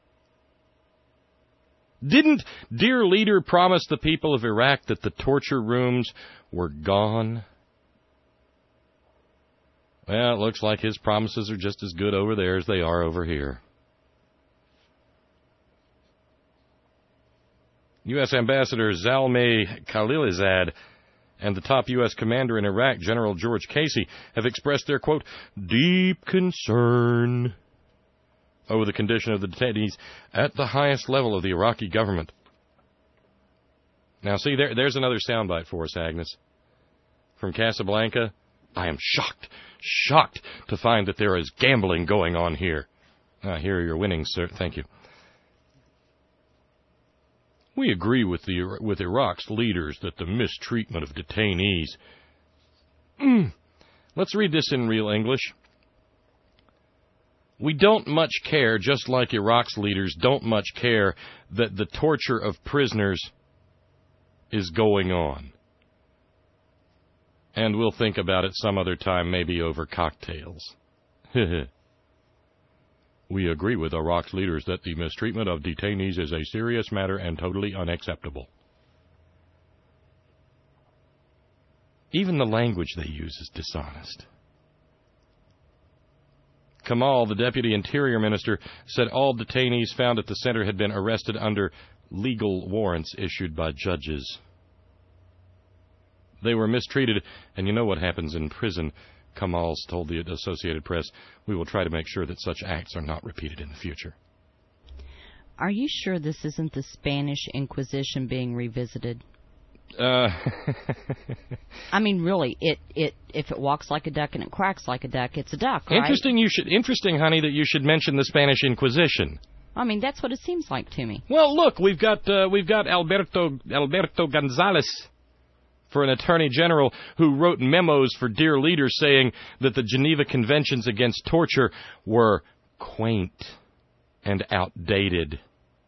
Didn't Dear Leader promise the people of Iraq that the torture rooms were gone? Well, it looks like his promises are just as good over there as they are over here. U S Ambassador Zalmay Khalilzad and the top U S commander in Iraq, General George Casey, have expressed their, quote, deep concern over the condition of the detainees at the highest level of the Iraqi government. Now, see, there, there's another soundbite for us, Agnes. From Casablanca, I am shocked, shocked to find that there is gambling going on here. Ah, here are your winnings, sir. Thank you. We agree with the with Iraq's leaders that the mistreatment of detainees... Mm. Let's read this in real English. We don't much care, just like Iraq's leaders don't much care, that the torture of prisoners is going on. And we'll think about it some other time, maybe over cocktails. We agree with Iraq's leaders that the mistreatment of detainees is a serious matter and totally unacceptable. Even the language they use is dishonest. Kamal, the Deputy Interior Minister, said all detainees found at the center had been arrested under legal warrants issued by judges. They were mistreated, and you know what happens in prison, Kamal's told the Associated Press. We will try to make sure that such acts are not repeated in the future. Are you sure this isn't the Spanish Inquisition being revisited? Uh, I mean, really, it, it if it walks like a duck and it quacks like a duck, it's a duck, right? Interesting, you should, interesting, honey, that you should mention the Spanish Inquisition. I mean, that's what it seems like to me. Well, look, we've got uh, we've got Alberto Alberto Gonzalez, for an attorney general, who wrote memos for dear leaders saying that the Geneva Conventions against torture were quaint and outdated.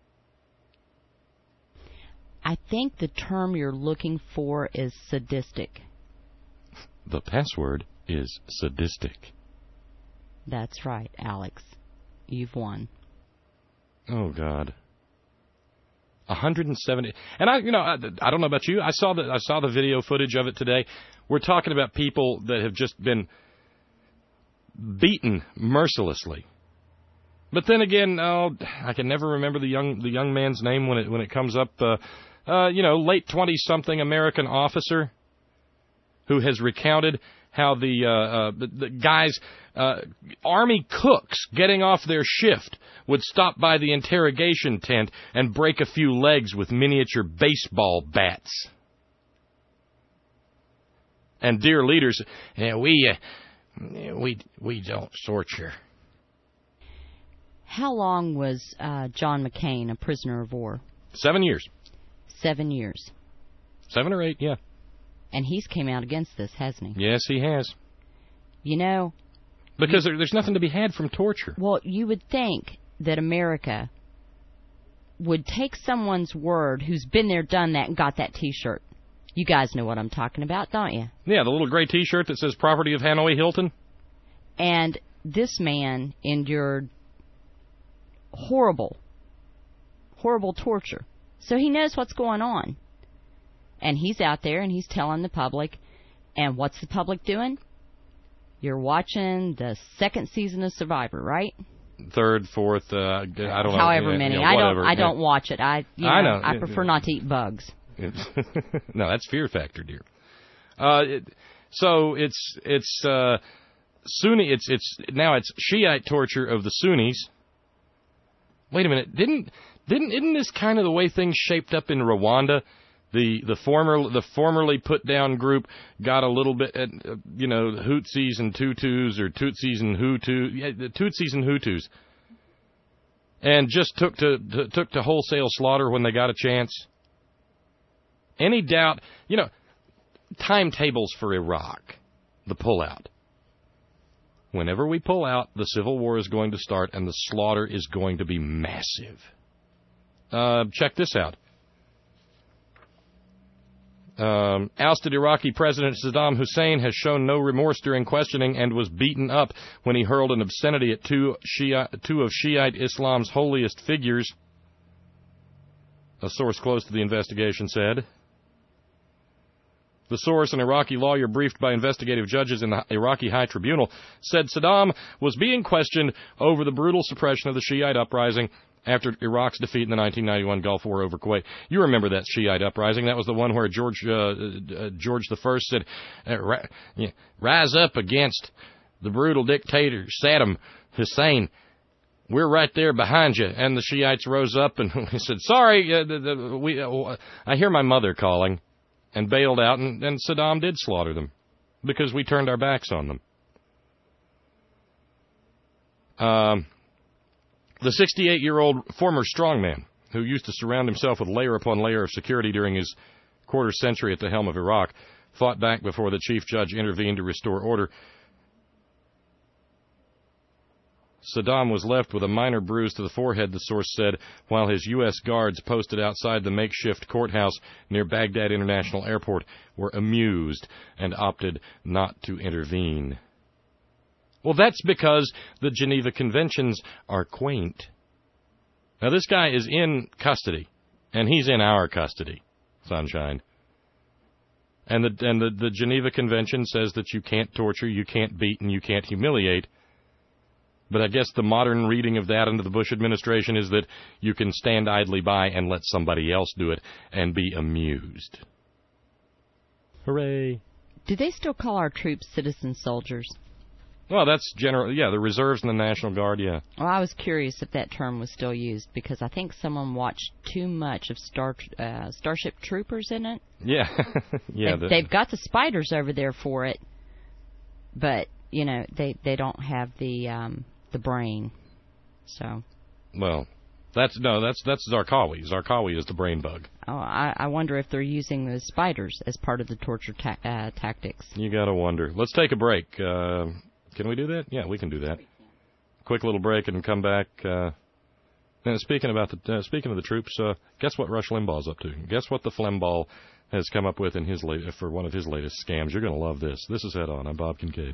I think the term you're looking for is sadistic. The password is sadistic. That's right, Alex. You've won. Oh, God. one hundred seventy. And I, you know, I, I don't know about you. I saw the I saw the video footage of it today. We're talking about people that have just been beaten mercilessly. But then again, oh, I can never remember the young the young man's name when it when it comes up. Uh, uh, you know, late twenty-something American officer who has recounted how the, uh, uh, the, the guys, uh, Army cooks getting off their shift would stop by the interrogation tent and break a few legs with miniature baseball bats. And dear leaders, yeah, we, uh, we, we don't torture. How long was uh, John McCain a prisoner of war? Seven years. Seven years. Seven or eight, yeah. And he's came out against this, hasn't he? Yes, he has. You know... Because you, there's nothing to be had from torture. Well, you would think that America would take someone's word who's been there, done that, and got that T-shirt. You guys know what I'm talking about, don't you? Yeah, the little gray T-shirt that says property of Hanoi Hilton. And this man endured horrible, horrible torture. So he knows what's going on. And he's out there and he's telling the public. And what's the public doing? You're watching the second season of Survivor, right? Third, fourth, uh, I don't know. However yeah, many. You know, I whatever. don't I don't yeah. watch it. I you know, I know. I prefer not to eat bugs. No, that's Fear Factor, dear. Uh, it, so it's it's uh, Sunni. It's it's now it's Shiite torture of the Sunnis. Wait a minute. Didn't didn't isn't this kind of the way things shaped up in Rwanda? The the former the formerly put down group got a little bit, uh, you know, Hutsis and Tutus or Tutsis and Hutu, yeah, the Tutsis and Hutus, and just took to, to took to wholesale slaughter when they got a chance. Any doubt, you know, timetables for Iraq, the pullout. Whenever we pull out, the civil war is going to start, and the slaughter is going to be massive. Uh, check this out. Um, ousted Iraqi President Saddam Hussein has shown no remorse during questioning and was beaten up when he hurled an obscenity at two, Shia, two of Shiite Islam's holiest figures, a source close to the investigation said. The source, an Iraqi lawyer briefed by investigative judges in the Iraqi High Tribunal, said Saddam was being questioned over the brutal suppression of the Shiite uprising after Iraq's defeat in the nineteen ninety-one Gulf War over Kuwait. You remember that Shiite uprising. That was the one where George uh, uh, George the First said, uh, ri- yeah, rise up against the brutal dictator Saddam Hussein. we're right there behind you. And the Shiites rose up and we said, sorry, uh, the, the, we, uh, I hear my mother calling, and bailed out, and, and Saddam did slaughter them because we turned our backs on them. Um, the sixty-eight-year-old former strongman who used to surround himself with layer upon layer of security during his quarter century at the helm of Iraq fought back before the chief judge intervened to restore order. Saddam was left with a minor bruise to the forehead, the source said, while his U S guards posted outside the makeshift courthouse near Baghdad International Airport were amused and opted not to intervene. Well, that's because the Geneva Conventions are quaint. Now, this guy is in custody, and he's in our custody, sunshine. And the and the, the Geneva Convention says that you can't torture, you can't beat, and you can't humiliate. But I guess the modern reading of that under the Bush administration is that you can stand idly by and let somebody else do it and be amused. Hooray. Do they still call our troops citizen soldiers? Well, that's general. Yeah, the reserves and the National Guard, yeah. Well, I was curious if that term was still used because I think someone watched too much of Star uh, Starship Troopers in it. Yeah. yeah. They, the, they've got the spiders over there for it, but, you know, they, they don't have the... Um, the brain, so. Well, that's no, that's that's Zarqawi. Zarqawi is the brain bug. Oh, I, I wonder if they're using the spiders as part of the torture ta- uh, tactics. You gotta wonder. Let's take a break. Uh, can we do that? Yeah, we can do that. Quick little break and come back. Uh, and speaking about the uh, speaking of the troops, uh, guess what Rush Limbaugh's up to? Guess what the Flemball has come up with in his la- for one of his latest scams? You're gonna love this. This is Head On. I'm Bob Kincaid.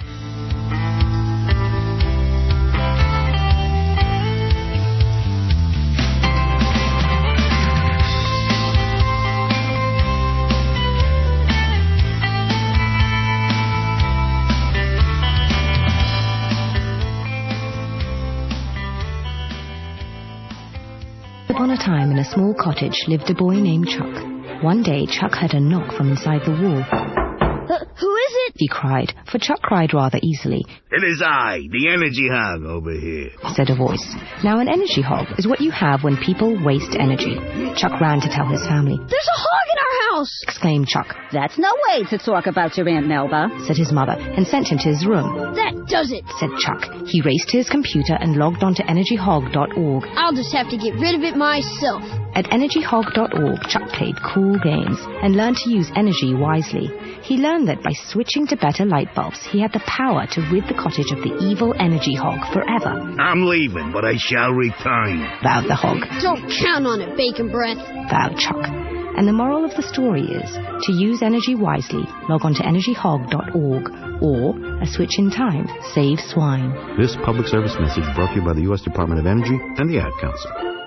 Upon a time in a small cottage lived a boy named Chuck. One day Chuck heard a knock from inside the wall. Uh, who is it? He cried, for Chuck cried rather easily. It is I, the energy hog over here, said a voice. Now an energy hog is what you have when people waste energy. Chuck ran to tell his family. There's a hog in our house! Exclaimed Chuck. That's no way to talk about your Aunt Melba, said his mother, and sent him to his room. That does it, said Chuck. He raced to his computer and logged on to energy hog dot org. I'll just have to get rid of it myself. At energy hog dot org, Chuck played cool games and learned to use energy wisely. He learned that by switching to better light bulbs, he had the power to rid the cottage of the evil energy hog forever. I'm leaving, but I shall return, vowed the hog. Don't count on it, Bacon Breath, vowed Chuck. And the moral of the story is, to use energy wisely, log on to energy hog dot org, or, a switch in time, save swine. This public service message brought to you by the U S Department of Energy and the Ad Council.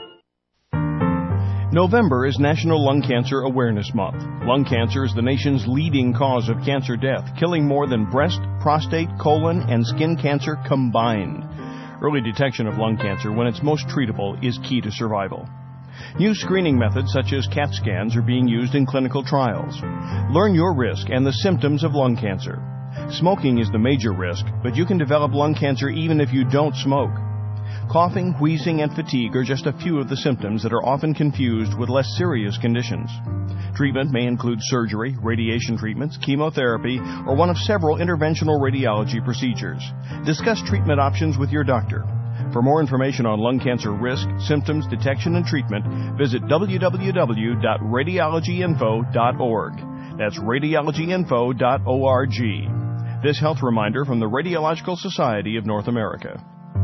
November is National Lung Cancer Awareness Month. Lung cancer is the nation's leading cause of cancer death, killing more than breast, prostate, colon, and skin cancer combined. Early detection of lung cancer, when it's most treatable, is key to survival. New screening methods such as CAT scans are being used in clinical trials. Learn your risk and the symptoms of lung cancer. Smoking is the major risk, but you can develop lung cancer even if you don't smoke. Coughing, wheezing, and fatigue are just a few of the symptoms that are often confused with less serious conditions. Treatment may include surgery, radiation treatments, chemotherapy, or one of several interventional radiology procedures. Discuss treatment options with your doctor. For more information on lung cancer risk, symptoms, detection, and treatment, visit w w w dot radiology info dot org. That's radiology info dot org. This health reminder from the Radiological Society of North America.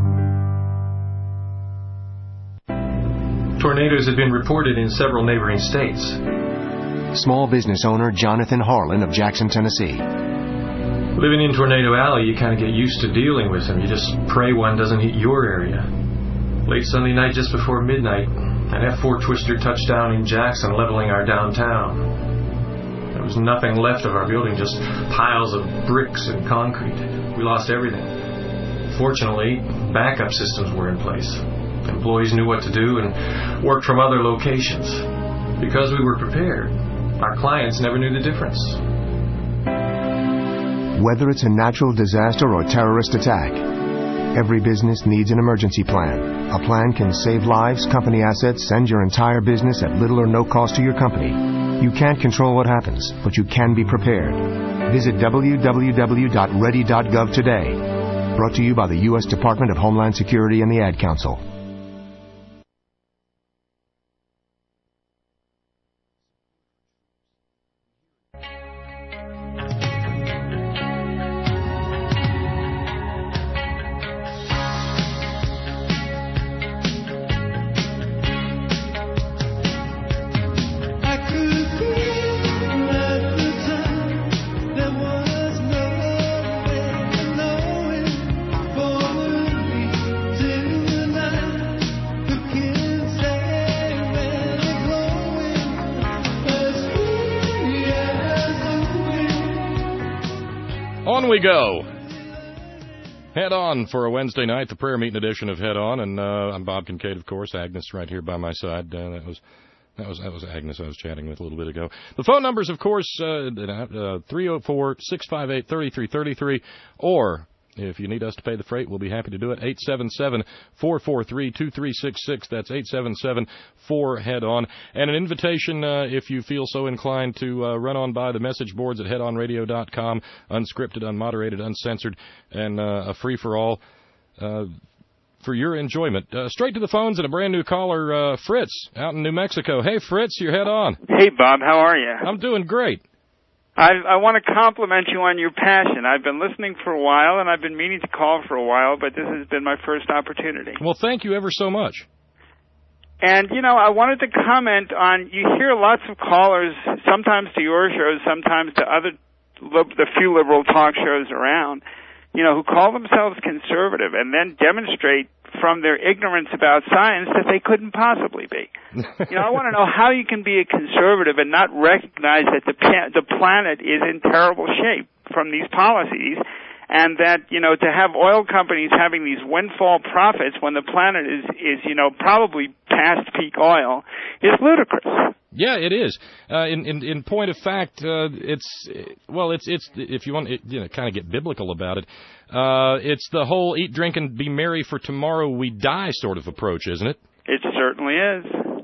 Tornadoes have been reported in several neighboring states. Small business owner Jonathan Harlan of Jackson, Tennessee. Living in Tornado Alley, you kind of get used to dealing with them. You just pray one doesn't hit your area. Late Sunday night, just before midnight, an F four Twister touched down in Jackson, leveling our downtown. There was nothing left of our building, just piles of bricks and concrete. We lost everything. Fortunately, backup systems were in place. Employees knew what to do and worked from other locations. Because we were prepared, our clients never knew the difference. Whether it's a natural disaster or terrorist attack, Every business needs an emergency plan. A plan can save lives, company assets, and your entire business at little or no cost to your company. You can't control what happens, but you can be prepared. Visit w w w dot ready dot gov today. Brought to you by the U S Department of Homeland Security and the Ad Council. On we go. Head On for a Wednesday night, the prayer meeting edition of Head On, and uh, I'm Bob Kincaid, of course. Agnes right here by my side. Uh, that was that was that was Agnes I was chatting with a little bit ago. The phone numbers, of course, uh, three oh four, six five eight, three three three three, or if you need us to pay the freight, we'll be happy to do it. eight seven seven, four four three, two three six six. That's eight seven seven, four, head on. And an invitation, uh, if you feel so inclined, to uh, run on by the message boards at head on radio dot com. Unscripted, unmoderated, uncensored, and uh, a free-for-all uh, for your enjoyment. Uh, straight to the phones and a brand-new caller, uh, Fritz, out in New Mexico. Hey, Fritz, you're Head On. Hey, Bob, how are you? I'm doing great. I, I want to compliment you on your passion. I've been listening for a while, and I've been meaning to call for a while, but this has been my first opportunity. Well, thank you ever so much. And, you know, I wanted to comment on, you hear lots of callers, sometimes to your shows, sometimes to other, the few liberal talk shows around, you know, who call themselves conservative and then demonstrate from their ignorance about science that they couldn't possibly be. You know, I want to know how you can be a conservative and not recognize that the pa- the planet is in terrible shape from these policies, and that, you know, to have oil companies having these windfall profits when the planet is, is you know, probably past peak oil is ludicrous. Yeah, it is. Uh, in, in in point of fact, uh, it's well, it's it's if you want to, you know, kind of get biblical about it, uh, it's the whole eat, drink, and be merry, for tomorrow we die sort of approach, isn't it? It certainly is.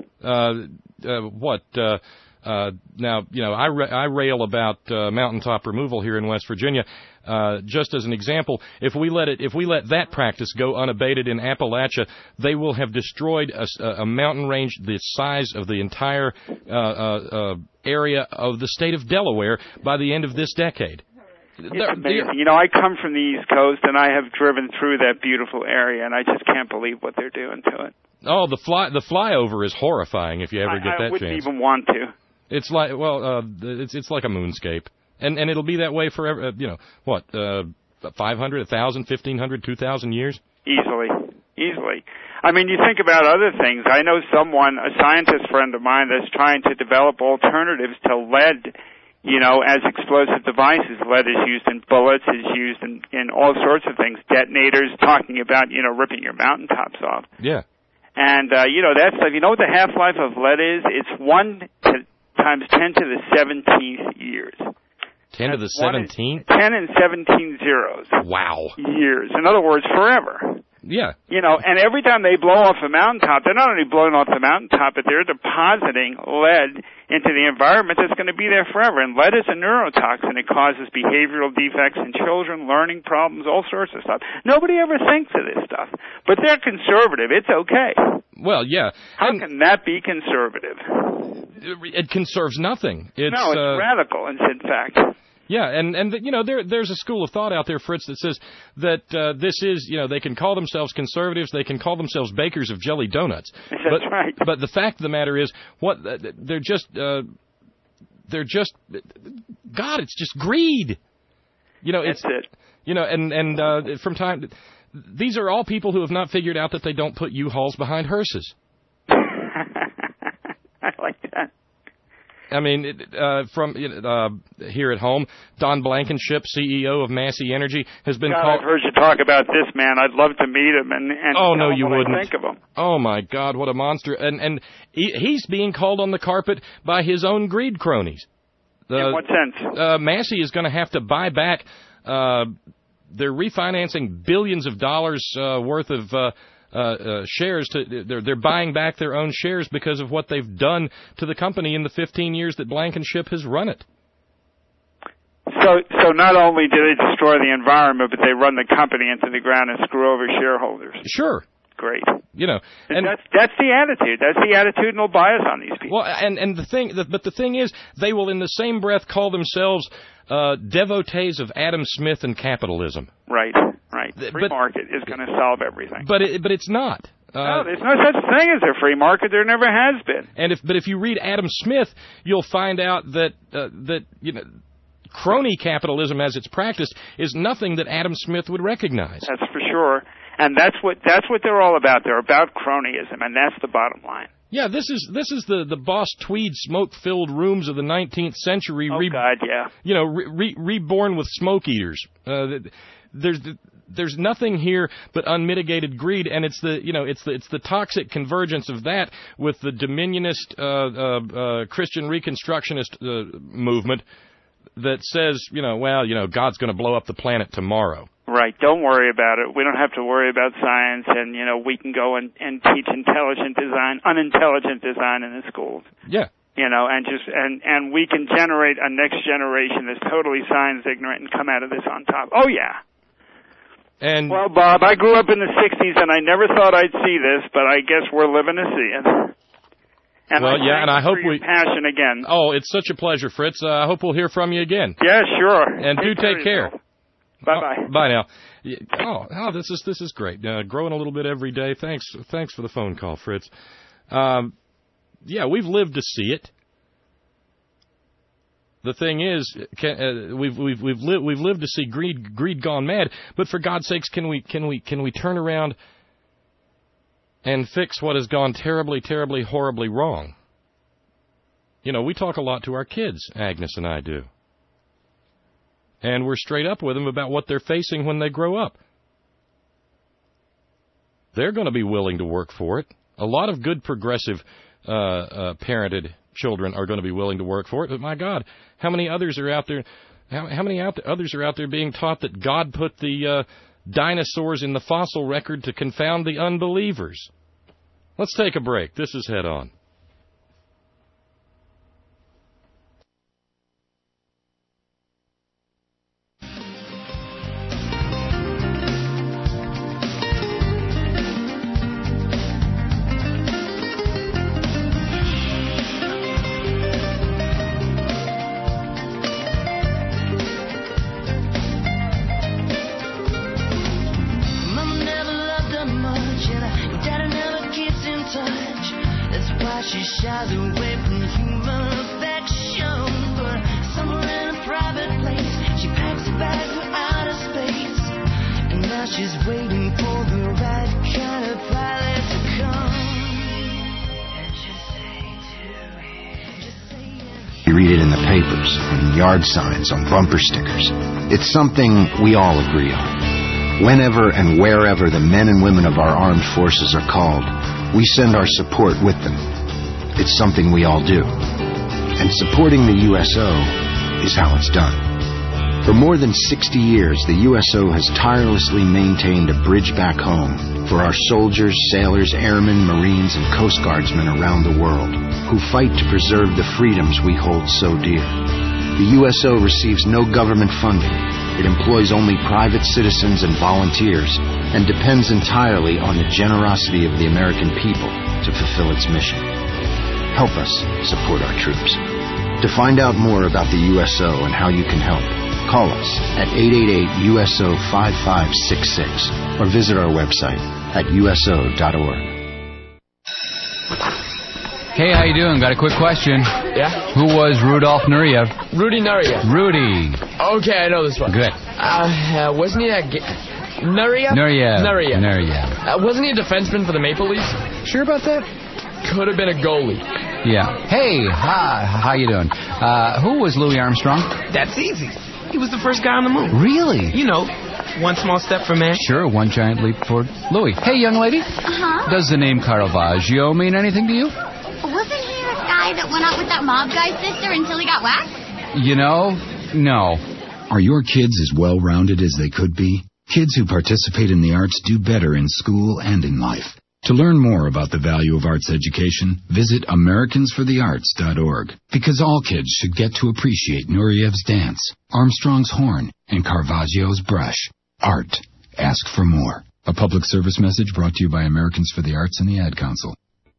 Uh, uh, what? Uh, uh, now, you know, I ra- I rail about uh, mountaintop removal here in West Virginia. Uh, just as an example, if we let it, if we let that practice go unabated in Appalachia, they will have destroyed a, a mountain range the size of the entire uh, uh, uh, area of the state of Delaware by the end of this decade. It's amazing. You know, I come from the East Coast, and I have driven through that beautiful area, and I just can't believe what they're doing to it. Oh, the fly, the flyover is horrifying if you ever I, get that chance. I wouldn't even want to. It's like, well, uh, it's it's like a moonscape. And and it'll be that way forever, uh, you know, what, uh, five hundred, one thousand, fifteen hundred, two thousand years? Easily. Easily. I mean, you think about other things. I know someone, a scientist friend of mine, that's trying to develop alternatives to lead, you know, as explosive devices. Lead is used in bullets, is used in, in all sorts of things. Detonators, talking about, you know, ripping your mountaintops off. Yeah. And, uh, you know, that stuff, you know what the half-life of lead is? It's one to, times ten to the seventeenth years. ten to the seventeenth? ten and seventeen zeros. Wow. Years. In other words, forever. Yeah. You know, and every time they blow off a mountaintop, they're not only blowing off the mountaintop, but they're depositing lead into the environment that's going to be there forever. And lead is a neurotoxin. It causes behavioral defects in children, learning problems, all sorts of stuff. Nobody ever thinks of this stuff. But they're conservative. It's okay. Well, yeah. How and can that be conservative? It conserves nothing. It's, no, it's uh, radical, in fact. Yeah, and, and you know, there there's a school of thought out there, Fritz, that says that uh, this is, you know, they can call themselves conservatives, they can call themselves bakers of jelly donuts. That's but, right. But the fact of the matter is, what they're just, uh, they're just, God, it's just greed. You know, That's it's, it. You know, and, and uh, from time, these are all people who have not figured out that they don't put U-Hauls behind hearses. I like that. I mean, uh, from uh, here at home, Don Blankenship, C E O of Massey Energy, has been God, called. I've heard you talk about this man. I'd love to meet him and, and oh tell no, him you what wouldn't. I think of him. Oh my God, what a monster! And and he, he's being called on the carpet by his own greed cronies. The, In what sense? Uh, Massey is going to have to buy back. Uh, they're refinancing billions of dollars uh, worth of uh, uh, uh, shares. To they're they're buying back their own shares because of what they've done to the company in the fifteen years that Blankenship has run it. So, so not only do they destroy the environment, but they run the company into the ground and screw over shareholders. Sure. Great. You know, and that's that's the attitude. That's the attitudinal bias on these people. Well, and and the thing, but the thing is, they will in the same breath call themselves uh, devotees of Adam Smith and capitalism. Right, right. Free but, market is going to solve everything. But it, but it's not. Uh, no, there's no such thing as a free market. There never has been. And if but if you read Adam Smith, you'll find out that uh, that you know. crony capitalism as it's practiced is nothing that Adam Smith would recognize. That's for sure. And that's what that's what they're all about. They're about cronyism, and that's the bottom line. Yeah, this is this is the, the Boss Tweed smoke-filled rooms of the nineteenth century. Oh, re- God, yeah. You know, re- re- reborn with smoke eaters. Uh, there's there's nothing here but unmitigated greed, and it's the you know it's the it's the toxic convergence of that with the dominionist uh, uh, uh, Christian Reconstructionist uh, movement that says, you know, well, you know, God's going to blow up the planet tomorrow. Right. Don't worry about it. We don't have to worry about science, and, you know, we can go and, and teach intelligent design, unintelligent design in the schools. Yeah. You know, and just and, and we can generate a next generation that's totally science ignorant and come out of this on top. Oh, yeah. And well, Bob, I grew up in the sixties, and I never thought I'd see this, but I guess we're living to see it. And well, I yeah, and I hope we passion again. Oh, it's such a pleasure, Fritz. Uh, I hope we'll hear from you again. Yeah, sure. And take do take care. Bye bye. Oh, bye now. Oh, oh, this is this is great. Uh, growing a little bit every day. Thanks, thanks for the phone call, Fritz. Um, yeah, we've lived to see it. The thing is, can, uh, we've we've we've lived we've lived to see greed greed gone mad. But for God's sakes, can we can we can we turn around and fix what has gone terribly, terribly, horribly wrong? You know, we talk a lot to our kids, Agnes and I do. And we're straight up with them about what they're facing when they grow up. They're going to be willing to work for it. A lot of good progressive uh, uh, parented children are going to be willing to work for it. But my God, how many others are out there? How, how many out there, others are out there being taught that God put the uh, dinosaurs in the fossil record to confound the unbelievers? Let's take a break. This is Head On. She shies away from human affection, but somewhere in a private place, she packs a bag for outer space, and now she's waiting for the right kind of pilot to come. And just say to him, just say it. You read it in the papers, on yard signs, on bumper stickers. It's something we all agree on. Whenever and wherever the men and women of our armed forces are called, we send our support with them. It's something we all do. And supporting the U S O is how it's done. For more than sixty years, the U S O has tirelessly maintained a bridge back home for our soldiers, sailors, airmen, Marines, and Coast Guardsmen around the world who fight to preserve the freedoms we hold so dear. The U S O receives no government funding. It employs only private citizens and volunteers and depends entirely on the generosity of the American people to fulfill its mission. Help us support our troops. To find out more about the U S O and how you can help, call us at eight eight eight U S O five five six six or visit our website at U S O dot org. Hey, how you doing? Got a quick question. Yeah? Who was Rudolf Nureyev? Rudy Nureyev. Rudy. Okay, I know this one. Good. Uh, uh wasn't he a... Ga- Nureyev? Nureyev. Nureyev. Nureyev. Uh, wasn't he a defenseman for the Maple Leafs? Sure about that? Could have been a goalie. Yeah. Hey, hi, how you doing? Uh, who was Louis Armstrong? That's easy. He was the first guy on the moon. Really? You know, one small step for man. Sure, one giant leap for Louis. Hey, young lady. Uh-huh. Does the name Caravaggio mean anything to you? Wasn't he the guy that went out with that mob guy's sister until he got whacked? You know, no. Are your kids as well-rounded as they could be? Kids who participate in the arts do better in school and in life. To learn more about the value of arts education, visit Americans for the Arts dot org. Because all kids should get to appreciate Nuriev's dance, Armstrong's horn, and Caravaggio's brush. Art. Ask for more. A public service message brought to you by Americans for the Arts and the Ad Council.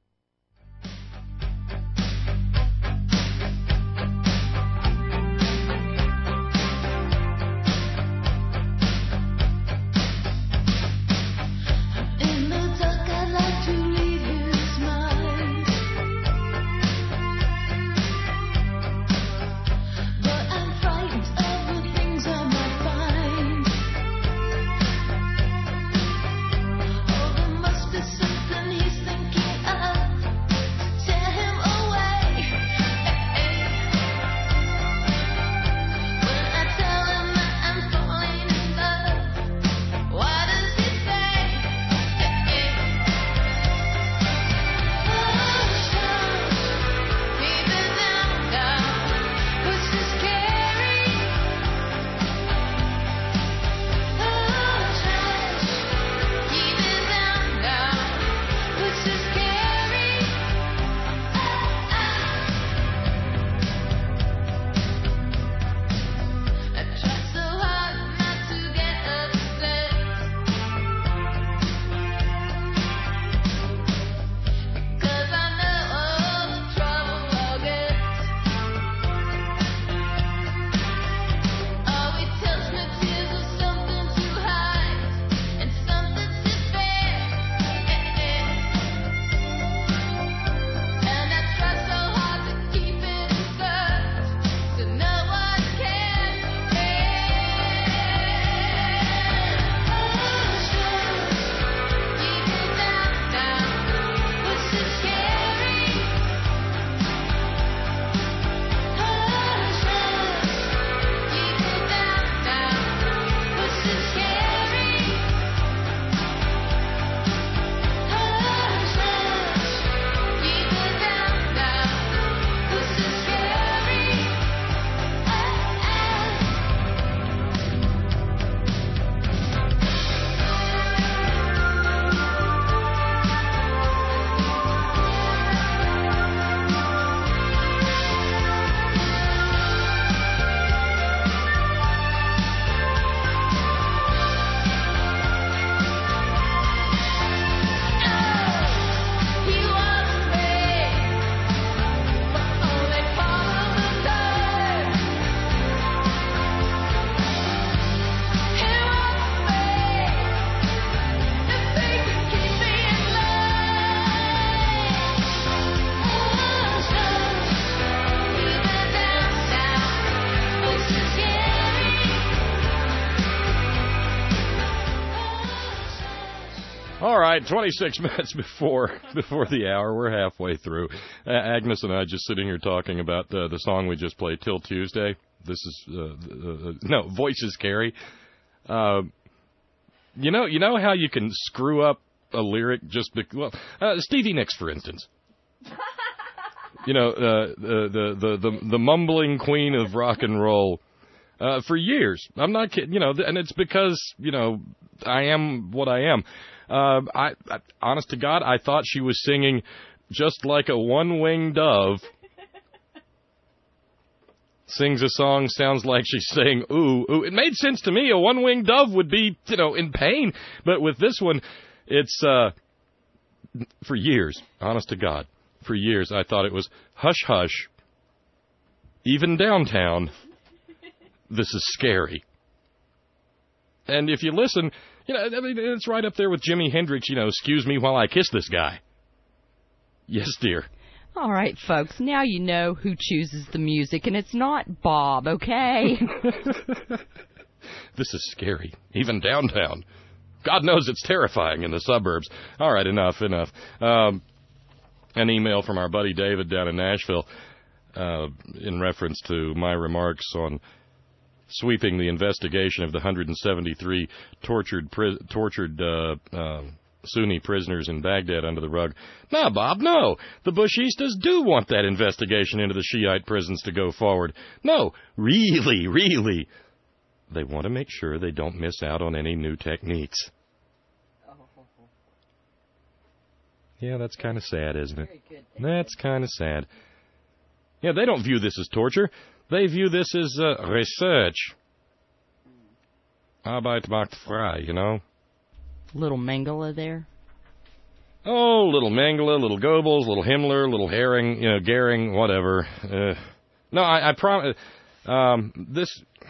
All right, twenty-six minutes before before the hour. We're halfway through. Uh, Agnes and I just sitting here talking about uh, the song we just played, Till Tuesday. This is, uh, uh, no, Voices Carry. Uh, you know you know how you can screw up a lyric just because, well, uh, Stevie Nicks, for instance. You know, uh, the, the, the, the, the mumbling queen of rock and roll. Uh, for years. I'm not kidding, you know, and it's because, you know, I am what I am. Uh, I, I, honest to God, I thought she was singing just like a one-winged dove. Sings a song, sounds like she's saying, ooh, ooh. It made sense to me. A one-winged dove would be, you know, in pain. But with this one, it's, uh, for years, honest to God, for years, I thought it was hush, hush, even downtown. This is scary. And if you listen, you know, I mean, it's right up there with Jimi Hendrix, you know, excuse me while I kiss this guy. Yes, dear. All right, folks, now you know who chooses the music, and it's not Bob, okay? This is scary, even downtown. God knows it's terrifying in the suburbs. All right, enough, enough. Um, an email from our buddy David down in Nashville uh, in reference to my remarks on sweeping the investigation of the one hundred seventy-three tortured pri- tortured uh, uh, Sunni prisoners in Baghdad under the rug. No, Bob, no. The Bushistas do want that investigation into the Shiite prisons to go forward. No, really, really. They want to make sure they don't miss out on any new techniques. Yeah, that's kind of sad, isn't it? That's kind of sad. Yeah, they don't view this as torture. They view this as uh, research. Arbeit macht frei, you know? Little Mengele there. Oh, little Mengele, little Goebbels, little Himmler, little Herring, you know, Goering, whatever. Uh, no, I, I promise. Um, this.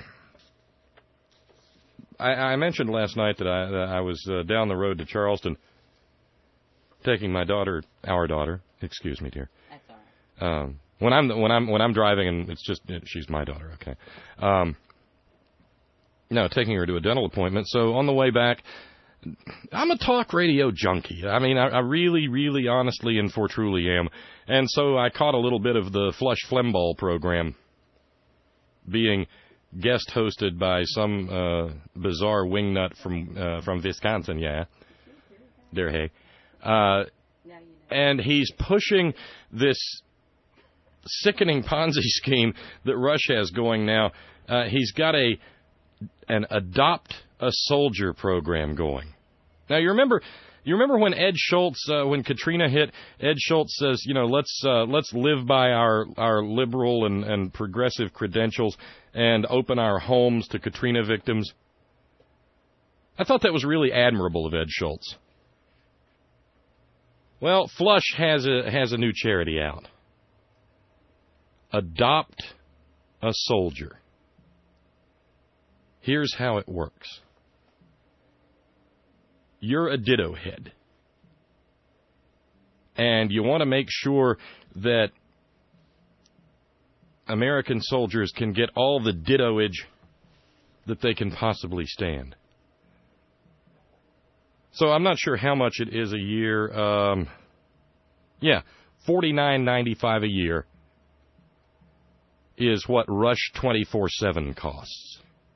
I, I mentioned last night that I, that I was uh, down the road to Charleston, taking my daughter, our daughter. Excuse me, dear. That's all right. Um, when I'm when I'm when I'm driving, and it's just she's my daughter. Okay. Um, no, taking her to a dental appointment. So on the way back. I'm a talk radio junkie. I mean, I, I really, really, honestly, and for truly am. And so I caught a little bit of the Flush Flemball program being guest hosted by some uh, bizarre wingnut from uh, from Wisconsin, yeah. Der hey. Uh, and he's pushing this sickening Ponzi scheme that Rush has going now. Uh, he's got a an adopt a soldier program going. Now you remember, you remember when Ed Schultz, uh, when Katrina hit, Ed Schultz says, you know, let's uh, let's live by our our liberal and, and progressive credentials and open our homes to Katrina victims. I thought that was really admirable of Ed Schultz. Well, Flush has a has a new charity out. Adopt a soldier. Here's how it works. You're a ditto head. And you want to make sure that American soldiers can get all the dittoage that they can possibly stand. So I'm not sure how much it is a year. Um, yeah, forty-nine ninety-five a year is what Rush twenty-four seven costs.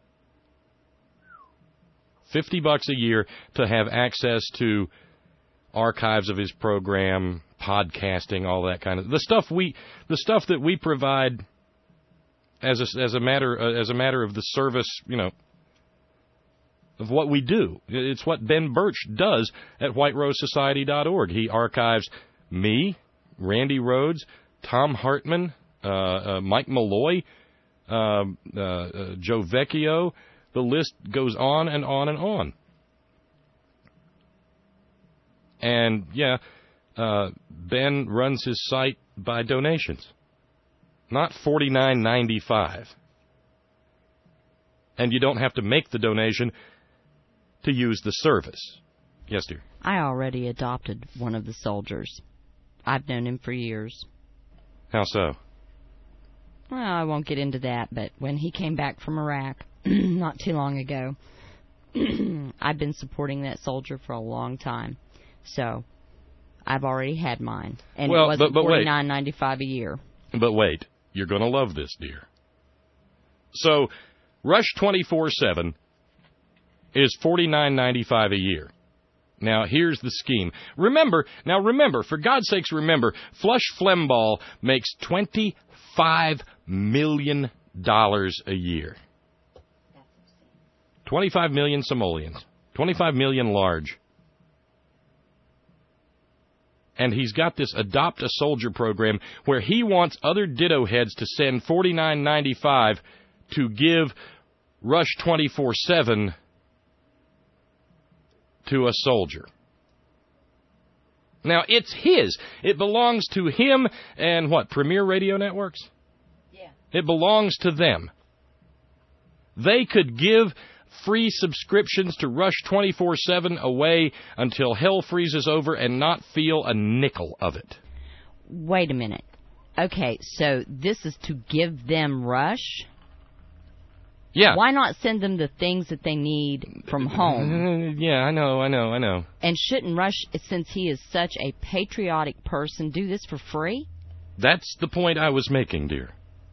Fifty bucks a year to have access to archives of his program, podcasting, all that kind of the stuff we, the stuff that we provide as a, as a matter uh, as a matter of the service, you know, of what we do. It's what Ben Birch does at white rose society dot org. He archives me, Randy Rhodes, Tom Hartman, uh, uh, Mike Malloy, uh, uh, uh, Joe Vecchio. The list goes on and on and on. And, yeah, uh, Ben runs his site by donations, not forty-nine ninety-five. And you don't have to make the donation to use the service. Yes, dear? I already adopted one of the soldiers. I've known him for years. How so? Well, I won't get into that, but when he came back from Iraq not too long ago, I've been supporting that soldier for a long time. So I've already had mine. And well, it wasn't but, but forty-nine ninety-five a year. But wait, you're going to love this, dear. So Rush twenty-four seven is forty-nine ninety-five a year. Now, here's the scheme. Remember, now remember, for God's sakes, remember, Flush Flemball makes twenty-five million dollars a year. twenty-five million simoleons. twenty-five million large. And he's got this Adopt a Soldier program where he wants other ditto heads to send forty-nine ninety-five to give Rush twenty-four seven to a soldier. Now, it's his. It belongs to him and what, Premier Radio Networks? Yeah. It belongs to them. They could give free subscriptions to Rush twenty-four seven away until hell freezes over and not feel a nickel of it. Wait a minute. Okay, so this is to give them Rush? Yeah. Why not send them the things that they need from home? Yeah, I know, I know, I know. And shouldn't Rush, since he is such a patriotic person, do this for free? That's the point I was making, dear.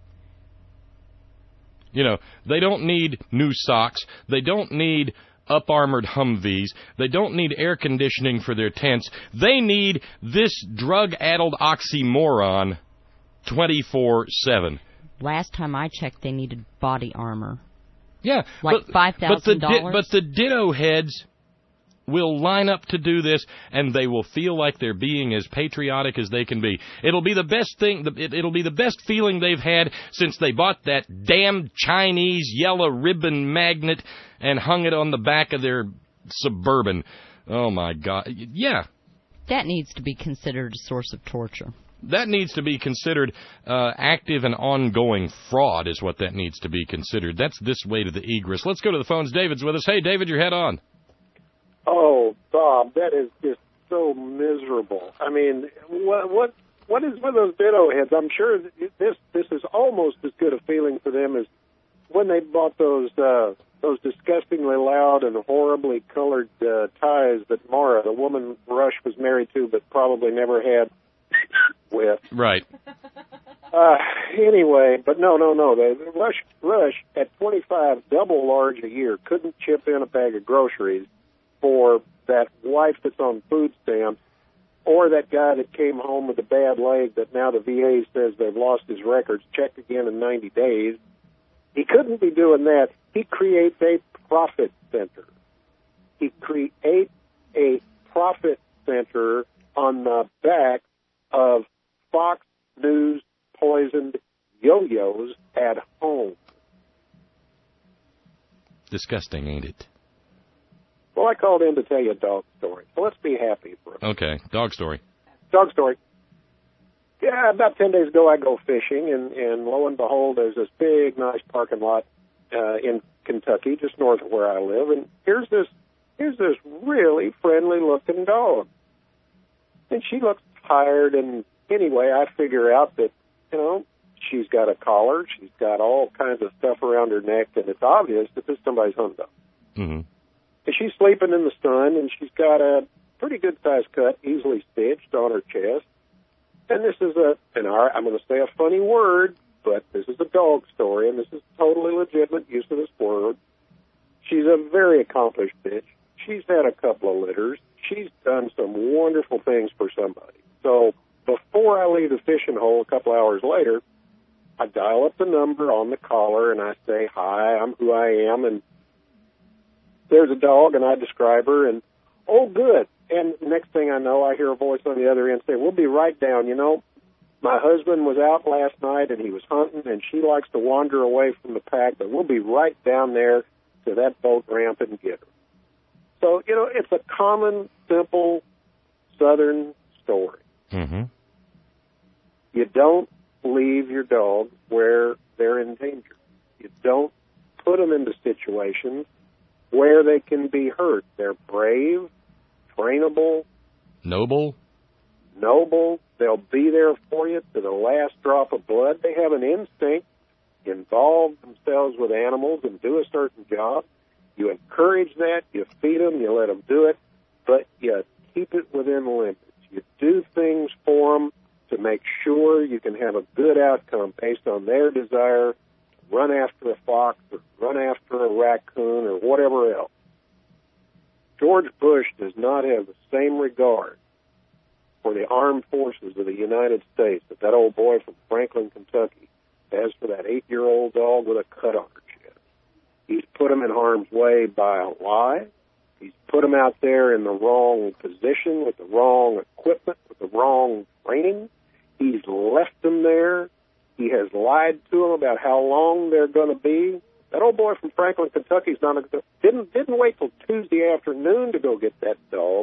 You know, they don't need new socks. They don't need up-armored Humvees. They don't need air conditioning for their tents. They need this drug-addled oxymoron twenty-four seven. Last time I checked, they needed body armor. Yeah, like but, five thousand dollars. But the ditto heads will line up to do this, and they will feel like they're being as patriotic as they can be. It'll be the best thing. It, it'll be the best feeling they've had since they bought that damn Chinese yellow ribbon magnet and hung it on the back of their Suburban. Oh my God! Yeah, that needs to be considered a source of torture. That needs to be considered uh, active and ongoing fraud is what that needs to be considered. That's this way to the egress. Let's go to the phones. David's with us. Hey, David, your head on. Oh, Bob, that is just so miserable. I mean, what what what is with those ditto heads? I'm sure this this is almost as good a feeling for them as when they bought those uh, those disgustingly loud and horribly colored uh, ties that Mara, the woman Rush, was married to, but probably never had with. Right. Uh, anyway, but no, no, no. The Rush Rush at twenty-five, double large a year, couldn't chip in a bag of groceries for that wife that's on food stamps, or that guy that came home with a bad leg that now the V A says they've lost his records, checked again in ninety days. He couldn't be doing that. He creates a profit center. He creates a profit center on the back of Fox News poisoned yo-yos at home. Disgusting, ain't it? Well, I called in to tell you a dog story, so let's be happy for a minute. Okay, dog story. Dog story. Yeah, about ten days ago I go fishing, and, and lo and behold, there's this big, nice parking lot uh, in Kentucky, just north of where I live, and here's this here's this really friendly-looking dog. And she looks tired, and anyway, I figure out that, you know, she's got a collar, she's got all kinds of stuff around her neck, and it's obvious that this is somebody's hunt dog. Mm-hmm. And she's sleeping in the sun, and she's got a pretty good-sized cut, easily stitched on her chest. And this is a, and I'm going to say a funny word, but this is a dog story, and this is totally legitimate use of this word. She's a very accomplished bitch. She's had a couple of litters. She's done some wonderful things for somebody. So before I leave the fishing hole a couple hours later, I dial up the number on the collar, and I say, hi, I'm who I am, and there's a dog, and I describe her, and, oh, good. And next thing I know, I hear a voice on the other end say, we'll be right down. You know, my husband was out last night, and he was hunting, and she likes to wander away from the pack, but we'll be right down there to that boat ramp and get her. So, you know, it's a common, simple Southern story. Mm-hmm. You don't leave your dog where they're in danger. You don't put them into situations where they can be hurt. They're brave, trainable, noble, noble. They'll be there for you to the last drop of blood. They have an instinct, involve themselves with animals and do a certain job. You encourage that, you feed them, you let them do it, but you keep it within limits. You do things for them to make sure you can have a good outcome based on their desire to run after a fox or run after a raccoon or whatever else. George Bush does not have the same regard for the armed forces of the United States that that old boy from Franklin, Kentucky, has for that eight-year-old dog with a cut on her chest. He's put him in harm's way by a lie. He's put him out there in the wrong position with the wrong equipment, with the wrong training. He's left them there. He has lied to them about how long they're going to be. That old boy from Franklin, Kentucky, is not a, didn't didn't wait till Tuesday afternoon to go get that dog.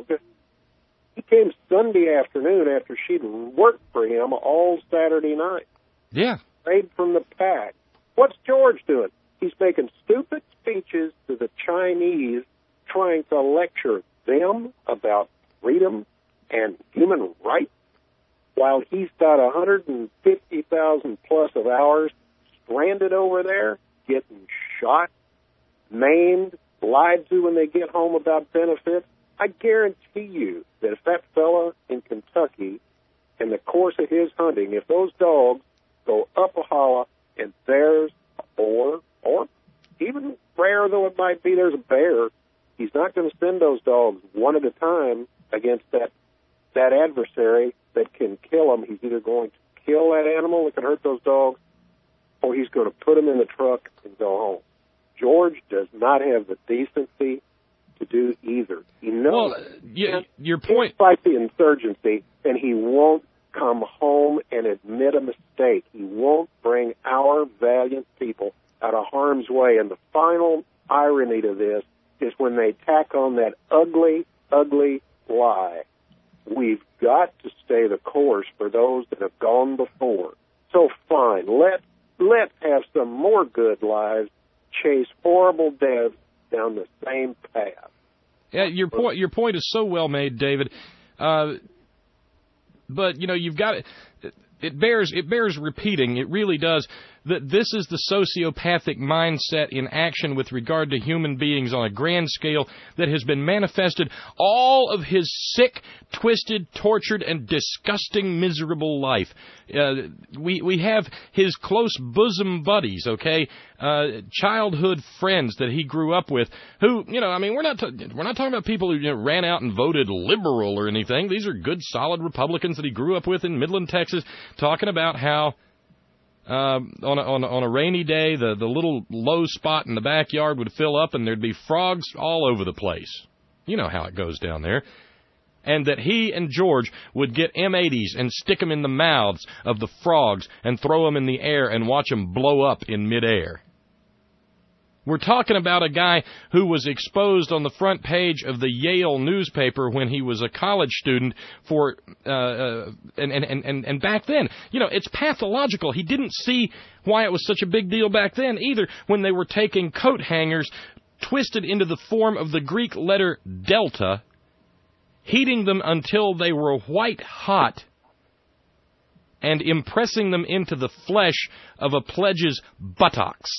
He came Sunday afternoon after she'd worked for him all Saturday night. Yeah. Strayed from the pack. What's George doing? He's making stupid speeches to the Chinese, trying to lecture them about freedom and human rights, while he's got one hundred fifty thousand plus of hours stranded over there, getting shot, maimed, lied to when they get home about benefits. I guarantee you that if that fella in Kentucky, in the course of his hunting, if those dogs go up a holler and there's a boar, or even rare though it might be, there's a bear, he's not going to send those dogs one at a time against that that adversary that can kill him. He's either going to kill that animal that can hurt those dogs, or he's going to put them in the truck and go home. George does not have the decency to do either. He knows well, yeah, he your point. He fight the insurgency, and he won't come home and admit a mistake. He won't bring our valiant people out of harm's way. And the final irony to this is when they tack on that ugly, ugly lie. We've got to stay the course for those that have gone before. So fine, let let's have some more good lives chase horrible deaths down the same path. Yeah, your point your point is so well made, David. Uh, but you know, you've got it. It bears it bears repeating. It really does. That this is the sociopathic mindset in action with regard to human beings on a grand scale that has been manifested all of his sick, twisted, tortured, and disgusting, miserable life. Uh, we we have his close bosom buddies, okay, uh, childhood friends that he grew up with. Who, you know, I mean, we're not t- we're not talking about people who you know, ran out and voted liberal or anything. These are good, solid Republicans that he grew up with in Midland, Texas, talking about how. Um, on, a, on, a, on a rainy day, the, the little low spot in the backyard would fill up and there'd be frogs all over the place. You know how it goes down there. And that he and George would get M eighties and stick them in the mouths of the frogs and throw them in the air and watch them blow up in midair. We're talking about a guy who was exposed on the front page of the Yale newspaper when he was a college student for, uh, uh, and, and, and, and back then, you know, it's pathological. He didn't see why it was such a big deal back then either when they were taking coat hangers twisted into the form of the Greek letter delta, heating them until they were white hot, and impressing them into the flesh of a pledge's buttocks.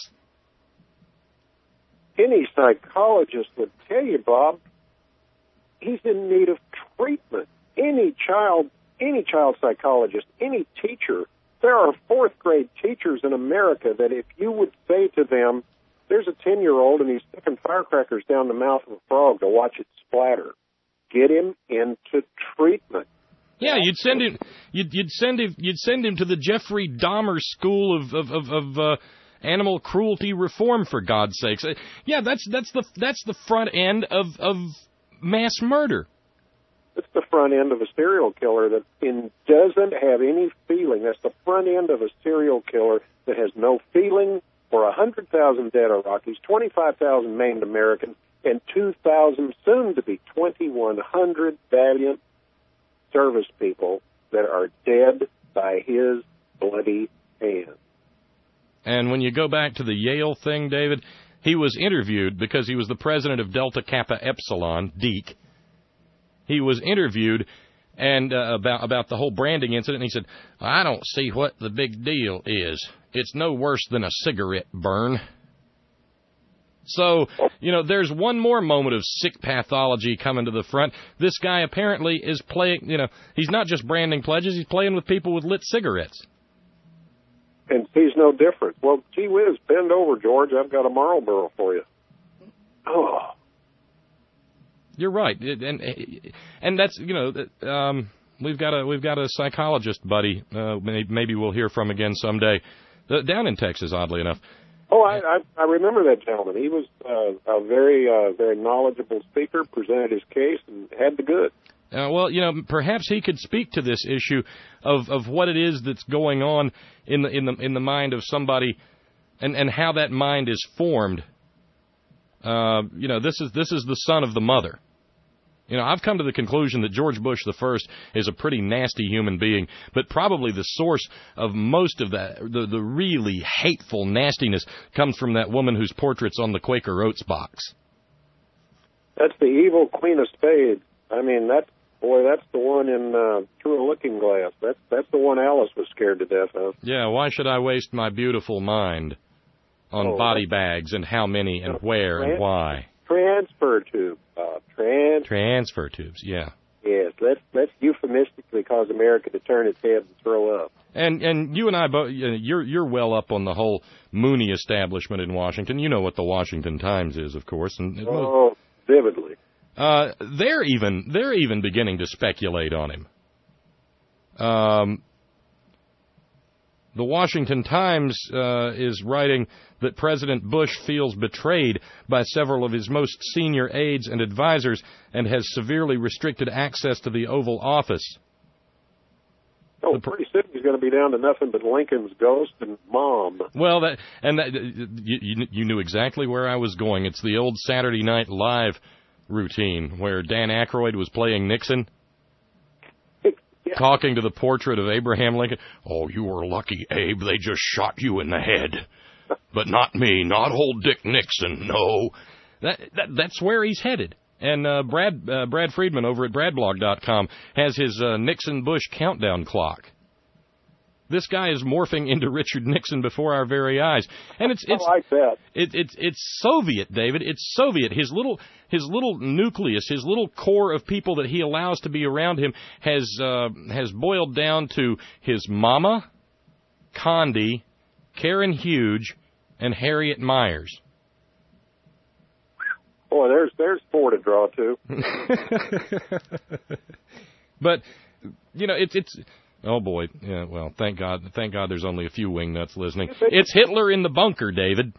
Any psychologist would tell you, Bob, he's in need of treatment. Any child, any child psychologist, any teacher, there are fourth grade teachers in America that if you would say to them, there's a ten-year-old and he's sticking firecrackers down the mouth of a frog to watch it splatter, get him into treatment. Yeah, you'd send him. You'd, you'd send him. You'd send him to the Jeffrey Dahmer School of of of. of uh, Animal cruelty reform, for God's sakes. Yeah, that's that's the that's the front end of of mass murder. It's the front end of a serial killer that in, doesn't have any feeling. That's the front end of a serial killer that has no feeling for one hundred thousand dead Iraqis, twenty-five thousand maimed Americans, and two thousand, soon to be twenty-one hundred valiant service people that are dead by his bloody hands. And when you go back to the Yale thing, David, he was interviewed because he was the president of Delta Kappa Epsilon, DEEC. He was interviewed and uh, about about the whole branding incident, and he said, I don't see what the big deal is. It's no worse than a cigarette burn. So, you know, there's one more moment of sick pathology coming to the front. This guy apparently is playing, you know, he's not just branding pledges, he's playing with people with lit cigarettes. And sees no difference. Well, gee whiz, bend over, George. I've got a Marlboro for you. Oh. You're right, and and that's you know um, we've got a we've got a psychologist buddy. Uh, maybe we'll hear from again someday, uh, down in Texas, oddly enough. Oh, I I, I remember that gentleman. He was uh, a very uh, very knowledgeable speaker. Presented his case and had the goods. Uh, well, you know, perhaps he could speak to this issue of, of what it is that's going on in the in the in the mind of somebody, and, and how that mind is formed. Uh, you know, this is this is the son of the mother. You know, I've come to the conclusion that George Bush the First is a pretty nasty human being, but probably the source of most of that, the the really hateful nastiness, comes from that woman whose portrait's on the Quaker Oats box. That's the evil Queen of Spades. I mean, that's. Boy, that's the one in uh, Through a Looking Glass. That's that's the one Alice was scared to death of. Yeah, why should I waste my beautiful mind on oh, body bags and how many and where trans- and why? Transfer tube, uh, trans- Transfer tubes, yeah. Yes, let's let's euphemistically cause America to turn its head and throw up. And and you and I both, you're you're well up on the whole Mooney establishment in Washington. You know what the Washington Times is, of course. And oh, vividly. Uh, they're even they're even beginning to speculate on him. Um, The Washington Times uh, is writing that President Bush feels betrayed by several of his most senior aides and advisors and has severely restricted access to the Oval Office. Oh, pretty soon he's going to be down to nothing but Lincoln's ghost and Mom. Well, that and that, you, you knew exactly where I was going. It's the old Saturday Night Live routine where Dan Aykroyd was playing Nixon. Yeah. Talking to the portrait of Abraham Lincoln. Oh, you were lucky, Abe. They just shot you in the head. But not me, not old Dick Nixon, no. That, that That's where he's headed. And uh, Brad uh, Brad Friedman over at brad blog dot com has his uh, Nixon-Bush countdown clock. This guy is morphing into Richard Nixon before our very eyes, and it's it's I like that. It, it's it's Soviet, David. It's Soviet. His little his little nucleus, his little core of people that he allows to be around him has uh, has boiled down to his mama, Condi, Karen Hughes, and Harriet Myers. Boy, there's there's four to draw to. But you know, it's it's. Oh, boy. Yeah, well, thank God. Thank God there's only a few wingnuts listening. It's Hitler in the bunker, David.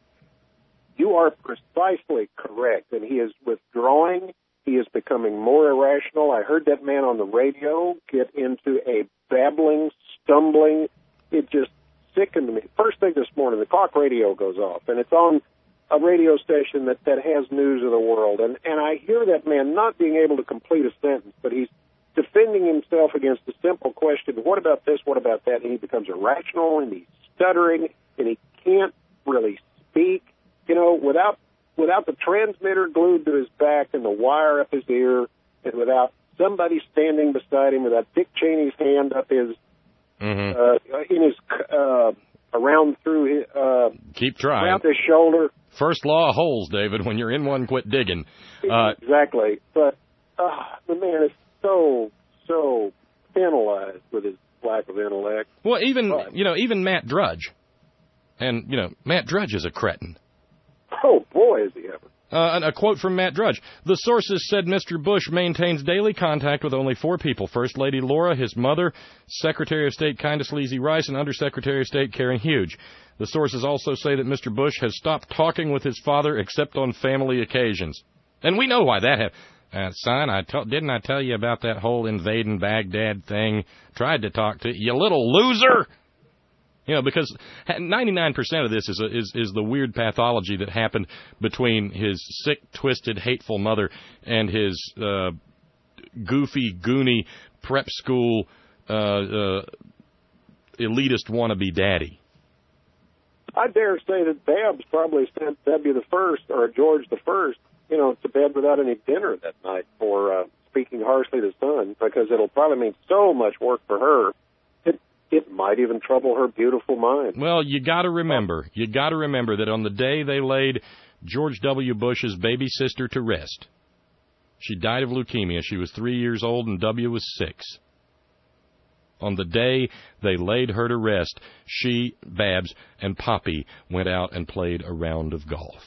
You are precisely correct. And he is withdrawing. He is becoming more irrational. I heard that man on the radio get into a babbling, stumbling. It just sickened me. First thing this morning, the clock radio goes off, and it's on a radio station that, that has news of the world. And, and I hear that man not being able to complete a sentence, but he's defending himself against the simple question, what about this, what about that? And he becomes irrational, and he's stuttering, and he can't really speak. You know, without without the transmitter glued to his back and the wire up his ear, and without somebody standing beside him, without Dick Cheney's hand up his, mm-hmm. uh, in his, uh, around through his, uh, keep trying. Around his shoulder. First law of holes, David. When you're in one, quit digging. Uh, exactly. But, uh, the man is so, so penalized with his lack of intellect. Well, even, but, you know, even Matt Drudge. And, you know, Matt Drudge is a cretin. Oh, boy, is he ever. Uh, a quote from Matt Drudge. The sources said Mister Bush maintains daily contact with only four people. First Lady Laura, his mother, Secretary of State Candace Leslie Rice, and Undersecretary of State Karen Hughes. The sources also say that Mister Bush has stopped talking with his father except on family occasions. And we know why that happened. Uh, son, I t- didn't I tell you about that whole invading Baghdad thing? Tried to talk to you, you little loser! You know, because ninety-nine percent of this is, a, is is the weird pathology that happened between his sick, twisted, hateful mother and his uh, goofy, goony, prep school, uh, uh, elitist wannabe daddy. I dare say that Babs probably sent W the First or George the First, you know, to bed without any dinner that night for uh, speaking harshly to son, because it'll probably mean so much work for her. It it might even trouble her beautiful mind. Well, you got to remember, you got to remember that on the day they laid George W. Bush's baby sister to rest, she died of leukemia. She was three years old and W was six. On the day they laid her to rest, she, Babs, and Poppy went out and played a round of golf.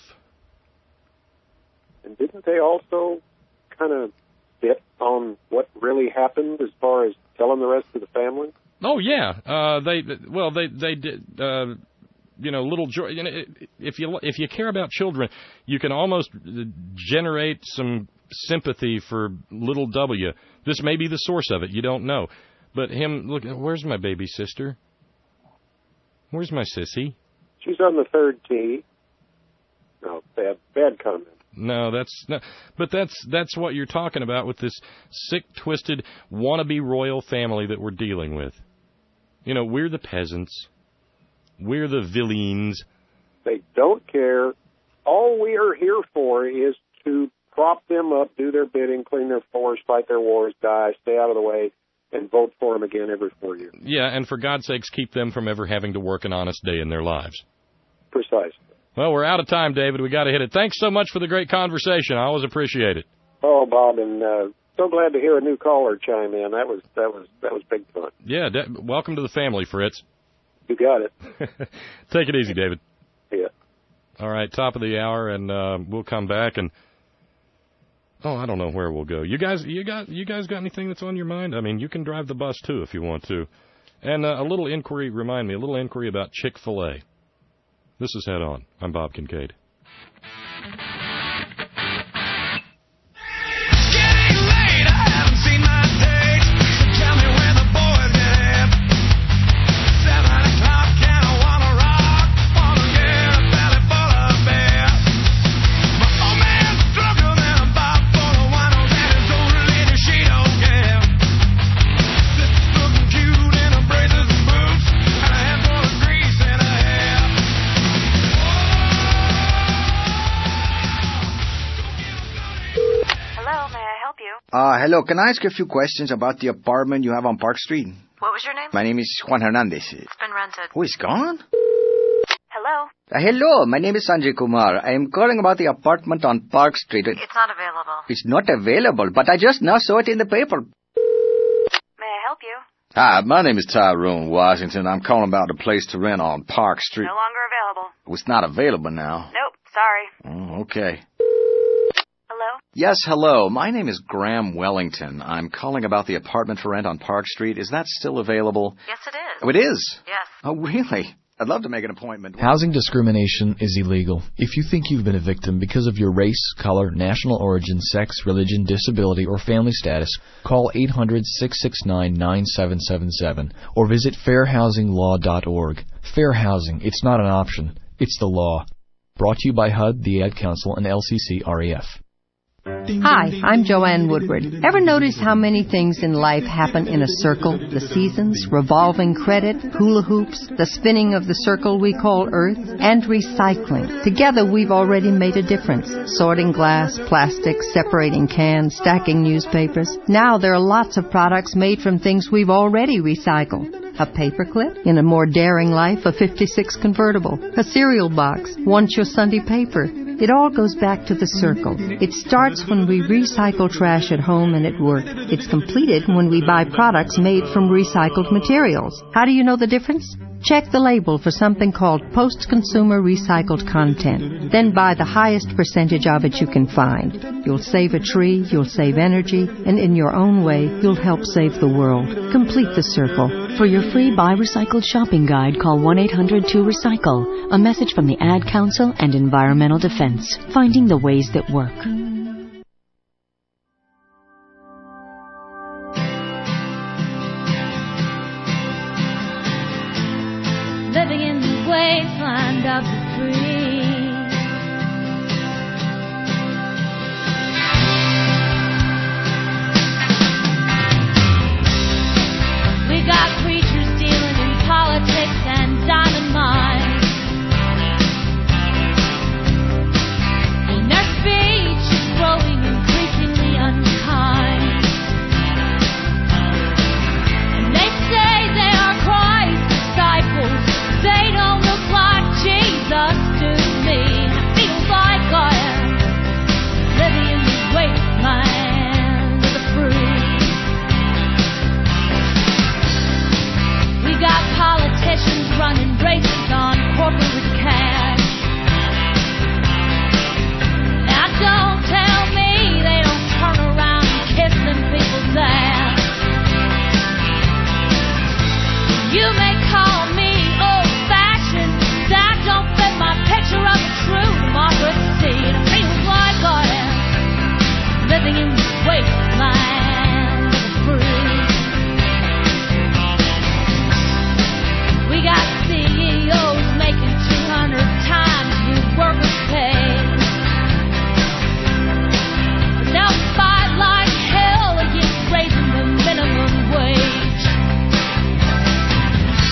And didn't they also kind of sit on what really happened as far as telling the rest of the family? Oh yeah, uh, they well they they did. Uh, you know, little George. You know, if you if you care about children, you can almost generate some sympathy for little W. This may be the source of it. You don't know, but him. Look, where's my baby sister? Where's my sissy? She's on the third tee. No, bad bad comment. No, that's not, but that's that's what you're talking about with this sick, twisted, wannabe royal family that we're dealing with. You know, we're the peasants. We're the villains. They don't care. All we are here for is to prop them up, do their bidding, clean their floors, fight their wars, die, stay out of the way, and vote for them again every four years. Yeah, and for God's sakes, keep them from ever having to work an honest day in their lives. Precisely. Well, we're out of time, David. We got to hit it. Thanks so much for the great conversation. I always appreciate it. Oh, Bob, and uh, so glad to hear a new caller chime in. That was that was that was big fun. Yeah, de- welcome to the family, Fritz. You got it. Take it easy, David. Yeah. All right, top of the hour, and uh, we'll come back and. Oh, I don't know where we'll go. You guys, you got, you guys got anything that's on your mind? I mean, you can drive the bus too if you want to. And uh, a little inquiry, remind me, a little inquiry about Chick-fil-A. This is Head On. I'm Bob Kincaid. Uh, hello, can I ask you a few questions about the apartment you have on Park Street? What was your name? My name is Juan Hernandez. It's been rented. Who is gone? Hello? Uh, hello, my name is Sanjay Kumar. I am calling about the apartment on Park Street. It's not available. It's not available, but I just now saw it in the paper. May I help you? Ah, my name is Tyrone Washington. I'm calling about a place to rent on Park Street. No longer available. It's not available now. Nope, sorry. Oh, okay. Hello? Yes, hello. My name is Graham Wellington. I'm calling about the apartment for rent on Park Street. Is that still available? Yes, it is. Oh, it is? Yes. Oh, really? I'd love to make an appointment. Housing discrimination is illegal. If you think you've been a victim because of your race, color, national origin, sex, religion, disability, or family status, call eight hundred, six six nine, nine seven seven seven or visit fair housing law dot org. Fair housing, it's not an option. It's the law. Brought to you by H U D, the Ad Council, and L C C R E F. Hi, I'm Joanne Woodward. Ever notice how many things in life happen in a circle? The seasons, revolving credit, hula hoops, the spinning of the circle we call Earth, and recycling. Together we've already made a difference. Sorting glass, plastic, separating cans, stacking newspapers. Now there are lots of products made from things we've already recycled. A paperclip? In a more daring life, a fifty-six convertible. A cereal box. Once your Sunday paper. It all goes back to the circle. It starts when we recycle trash at home and at work. It's completed when we buy products made from recycled materials. How do you know the difference? Check the label for something called post-consumer recycled content. Then buy the highest percentage of it you can find. You'll save a tree, you'll save energy, and in your own way, you'll help save the world. Complete the circle. For your free Buy Recycled shopping guide, call one eight hundred two recycle. A message from the Ad Council and Environmental Defense. Finding the ways that work. Living in the wasteland of the free. We got preachers dealing in politics and diamond mines. And their speech is growing increasingly unkind. And they say they are Christ's disciples. They don't look like Jesus to me. It feels like I am living in the wasteland of the free. We got politicians running races on corporate cash. Now don't tell me they don't turn around and kiss them people's ass. You may call me old-fashioned, that don't fit my picture of a true democracy. And it feels like I am living in the wasteland of the free. We got C E Os making two hundred times your workers' pay. But they'll fight like hell against raising the minimum wage.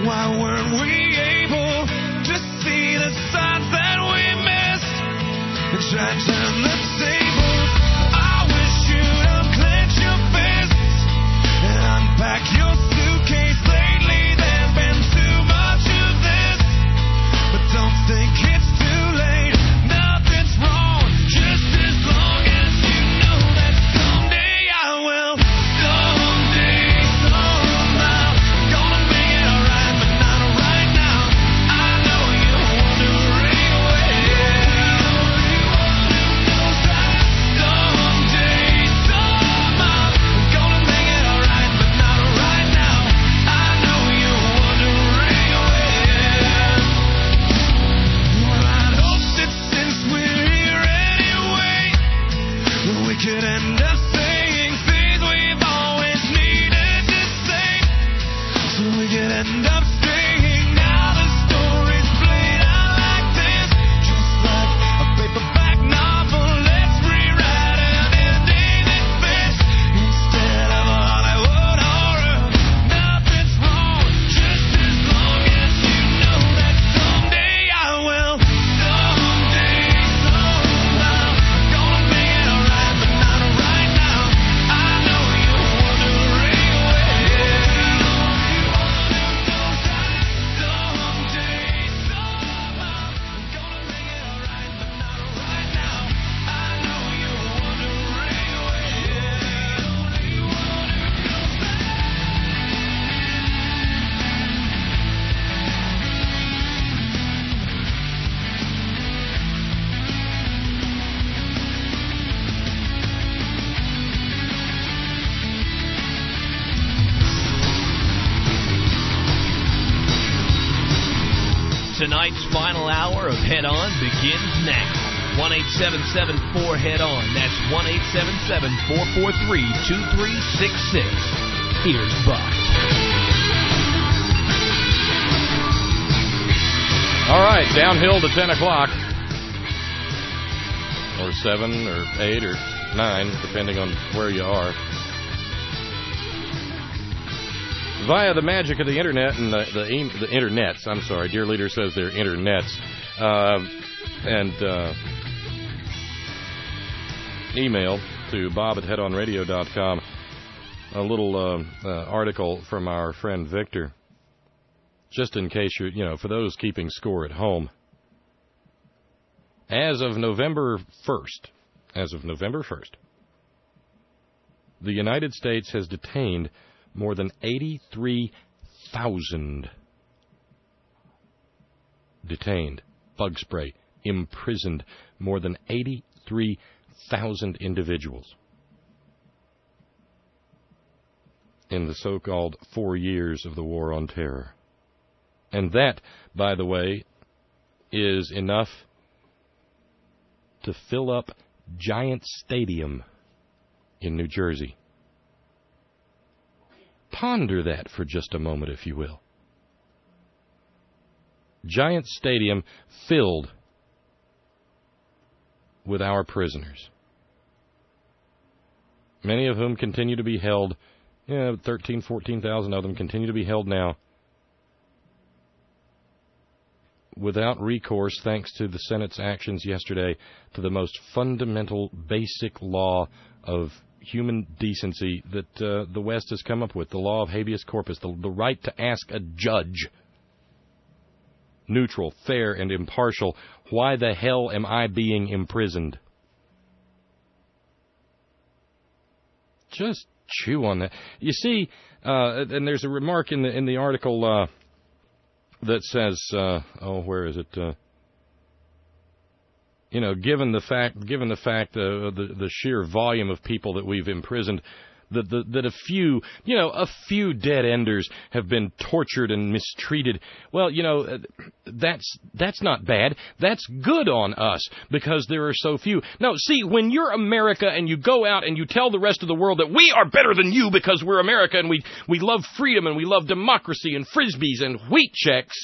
Why weren't we able to see the signs that we missed and try to turn the tables? I wish you'd unclench your fists and unpack your suitcase. Lately there's been too much of this, but don't think it's too late. Nothing's wrong, just as long as you know that someday I will. Someday, somehow, gonna make it alright, but not right now. I know you're wondering where. Someday, somehow, gonna make it alright, but not right now. I know you're wondering where. Well, I'd hope that since we're here anyway, we could end up saying things we've always needed to say, so we could end up staying. Now the story's played out like this, just like a paperback novel. Let's rewrite an ending that fits instead of a Hollywood horror. Nothing's wrong, just as long as you know that someday I will. Someday, somehow, gonna make it alright, but not right now. I know you're wondering where. Tonight's final hour of Head On begins now. one eight seven seven four head on. That's one eight seven seven four four three two three six six. Here's Buck. All right, downhill to ten o'clock. Or seven, or eight, or nine, depending on where you are. Via the magic of the internet and the the, e- the internets, I'm sorry, Dear Leader says they're internets, uh, and uh, email to bob at head on radio dot com, a little uh, uh, article from our friend Victor, just in case you're, you know, for those keeping score at home. As of November first, as of November first, the United States has detained more than eighty-three thousand detained, bug spray, imprisoned more than eighty-three thousand individuals in the so-called four years of the War on Terror. And that, by the way, is enough to fill up Giant Stadium in New Jersey. Ponder that for just a moment, if you will. Giant Stadium filled with our prisoners, many of whom continue to be held. Yeah, thirteen, fourteen thousand of them continue to be held now without recourse, thanks to the Senate's actions yesterday, to the most fundamental, basic law of human decency that uh, the West has come up with, the law of habeas corpus, the, the right to ask a judge, neutral, fair, and impartial, why the hell am I being imprisoned? Just chew on that. You see, uh, and there's a remark in the in the article uh, that says, uh, oh, where is it? Uh, You know, given the fact, given the fact, uh, the the sheer volume of people that we've imprisoned, that the, that a few, you know, a few dead enders have been tortured and mistreated. Well, you know, that's that's not bad. That's good on us because there are so few. No, see, when you're America and you go out and you tell the rest of the world that we are better than you because we're America and we we love freedom and we love democracy and frisbees and wheat checks.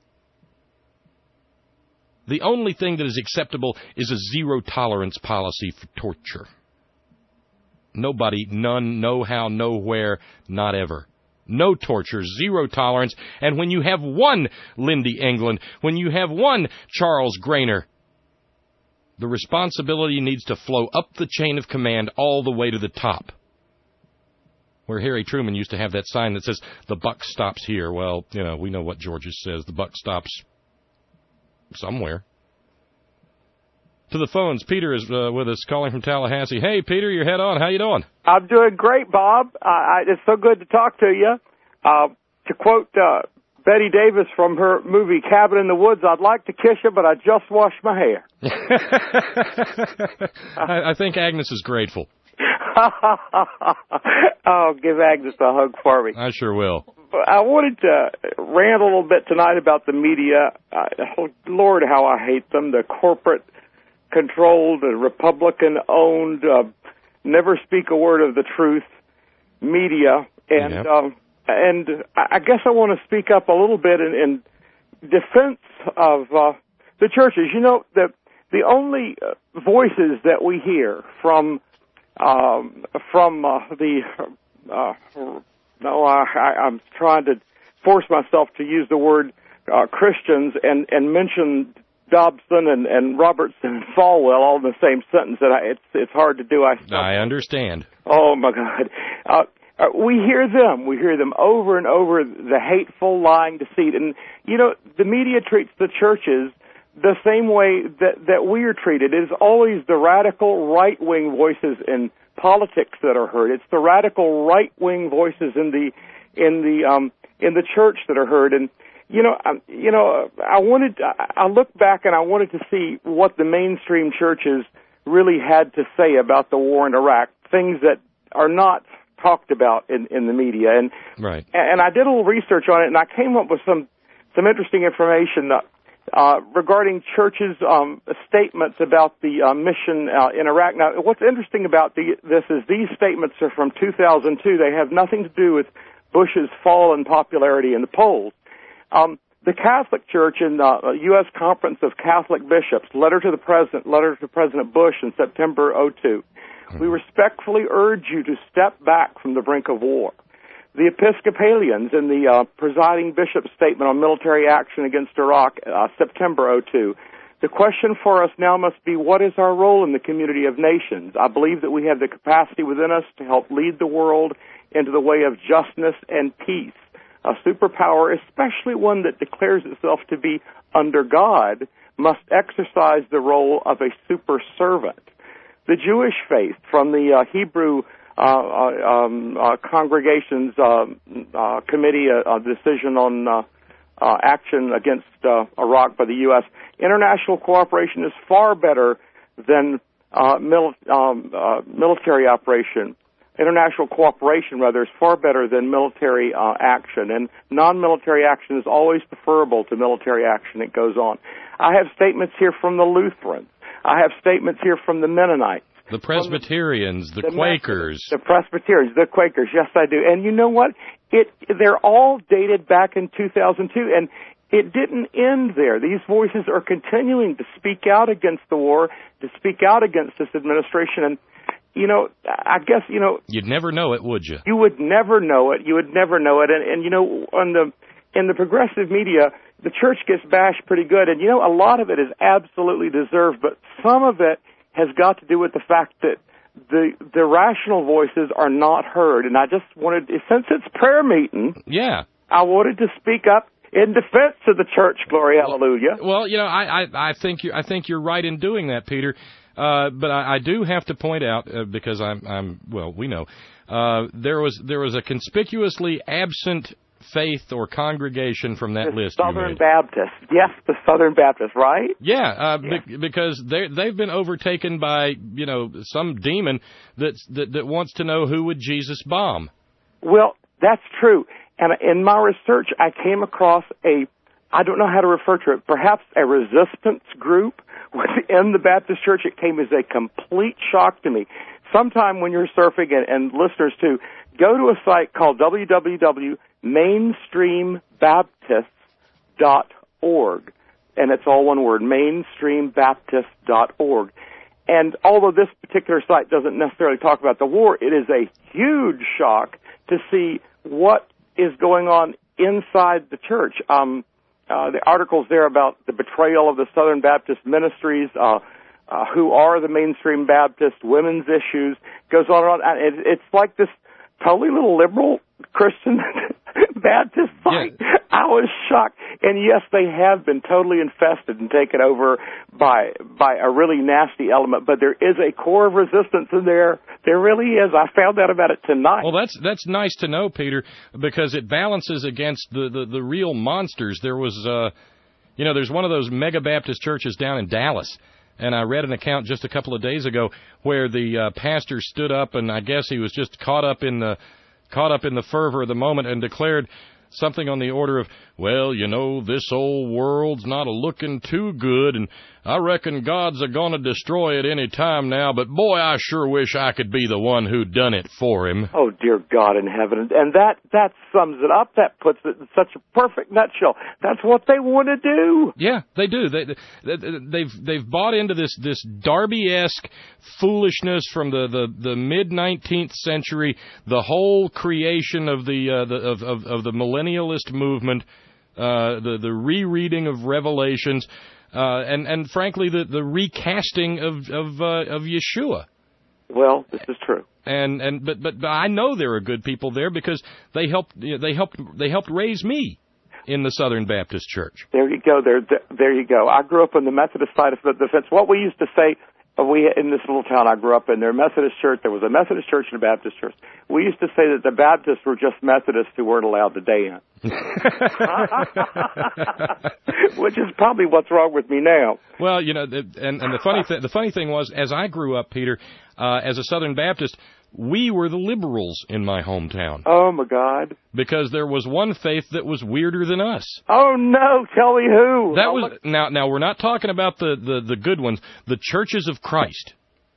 The only thing that is acceptable is a zero-tolerance policy for torture. Nobody, none, no how, nowhere, not ever no torture, zero tolerance, and when you have one Lindy England, when you have one Charles Grainer, the responsibility needs to flow up the chain of command all the way to the top. Where Harry Truman used to have that sign that says, the buck stops here. Well, you know, we know what Georges says. The buck stops somewhere. To the phones, Peter is uh, with us, calling from Tallahassee. Hey, Peter, you're head on. How you doing? I'm doing great, Bob. Uh, I, it's so good to talk to you. Uh, to quote uh, Betty Davis from her movie Cabin in the Woods, I'd like to kiss you, but I just washed my hair. I, I think Agnes is grateful. Oh, give Agnes a hug for me. I sure will. I wanted to rant a little bit tonight about the media. Uh, oh, Lord, how I hate them. The corporate-controlled, uh, Republican-owned, uh, never speak a word of the truth media. And Yep. um, and I guess I want to speak up a little bit in, in defense of uh, the churches. You know, the the only uh, voices that we hear from um, from uh, the uh, no, I, I, I'm trying to force myself to use the word uh, Christians and and mention Dobson and, and Robertson and Falwell all in the same sentence. That I, it's it's hard to do. I I understand. Oh my God. Uh, Uh, we hear them. We hear them over and over, the hateful, lying deceit. And, you know, the media treats the churches the same way that, that we are treated. It is always the radical right-wing voices in politics that are heard. It's the radical right-wing voices in the in the um, in the church that are heard. And, you know, I, you know, I wanted I looked back and I wanted to see what the mainstream churches really had to say about the war in Iraq, things that are not talked about in, in the media. And right. and I did a little research on it, and I came up with some, some interesting information uh, uh, regarding churches' um, statements about the uh, mission uh, in Iraq. Now, what's interesting about the, this is these statements are from two thousand two. They have nothing to do with Bush's fall in popularity in the polls. Um, the Catholic Church in the U S Conference of Catholic Bishops, letter to the President, letter to President Bush in September oh two. We respectfully urge you to step back from the brink of war. The Episcopalians in the uh, presiding bishop's statement on military action against Iraq, uh, September oh two. The question for us now must be, what is our role in the community of nations? I believe that we have the capacity within us to help lead the world into the way of justice and peace. A superpower, especially one that declares itself to be under God, must exercise the role of a super servant. The Jewish faith from the uh, Hebrew uh, um, uh, Congregation's uh, uh, Committee, a uh, uh, decision on uh, uh, action against uh, Iraq by the U S International cooperation is far better than uh, mil- um, uh, military operation. International cooperation, rather, is far better than military uh, action, and non-military action is always preferable to military action. It goes on. I have statements here from the Lutherans. I have statements here from the Mennonites. The Presbyterians, the, the Quakers. The Presbyterians, the Quakers, yes, I do. And you know what? It They're all dated back in two thousand two, and it didn't end there. These voices are continuing to speak out against the war, to speak out against this administration, and, you know, I guess, you know... You'd never know it, would you? You would never know it. You would never know it. And, and you know, on the in the progressive media, the church gets bashed pretty good, and, you know, a lot of it is absolutely deserved, but some of it has got to do with the fact that the the rational voices are not heard. And I just wanted, since it's prayer meeting, yeah, I wanted to speak up in defense of the church. Glory, hallelujah. Well, you know, I I, I think you I think you're right in doing that, Peter. Uh, but I, I do have to point out uh, because I'm I'm well, we know uh, there was there was a conspicuously absent faith or congregation from that the list. Southern Baptist. Yes, the Southern Baptist, right? Yeah, uh, yeah. Be- because they they've been overtaken by, you know, some demon that's, that that wants to know who would Jesus bomb. Well, that's true. And in my research, I came across a, I don't know how to refer to it, perhaps a resistance group within the Baptist Church. It came as a complete shock to me. Sometime when you're surfing, and, and listeners too, go to a site called w w w dot mainstream baptists dot org, and it's all one word, mainstream baptists dot org. And although this particular site doesn't necessarily talk about the war, it is a huge shock to see what is going on inside the church. Um, uh, the articles there about the betrayal of the Southern Baptist ministries, uh, uh, who are the mainstream Baptists, women's issues, goes on and on. And it, it's like this totally little liberal Christian Baptist fight. Yeah. I was shocked. And yes, they have been totally infested and taken over by by a really nasty element, but there is a core of resistance in there. There really is. I found out about it tonight. Well, that's that's nice to know, Peter, because it balances against the, the, the real monsters. There was, uh, you know, there's one of those mega Baptist churches down in Dallas, and I read an account just a couple of days ago where the uh, pastor stood up, and I guess he was just caught up in the caught up in the fervor of the moment and declared something on the order of, well, you know, this old world's not a-looking too good, and I reckon God's a-gonna destroy it any time now, but boy, I sure wish I could be the one who done it for him. Oh, dear God in heaven. And that, that sums it up. That puts it in such a perfect nutshell. That's what they want to do. Yeah, they do. They, they, they've they've bought into this, this Darby-esque foolishness from the, the, the mid-nineteenth century, the whole creation of the, uh, the of, of, of the millennialist movement, uh, the, the rereading of Revelations, Uh, and, and frankly, the, the recasting of of, uh, of Yeshua. Well, this is true. And and but, but but I know there are good people there because they helped you know, they helped they helped raise me in the Southern Baptist Church. There you go. There there you go. I grew up on the Methodist side of the fence. What we used to say. We in this little town I grew up in, there Methodist church. There was a Methodist church and a Baptist church. We used to say that the Baptists were just Methodists who weren't allowed to dance, which is probably what's wrong with me now. Well, you know, and and the funny th- the funny thing was, as I grew up, Peter, uh, as a Southern Baptist, we were the liberals in my hometown. Oh, my God. Because there was one faith that was weirder than us. Oh, no. Tell me who. That oh, was my... Now, now we're not talking about the, the, the good ones, the Churches of Christ.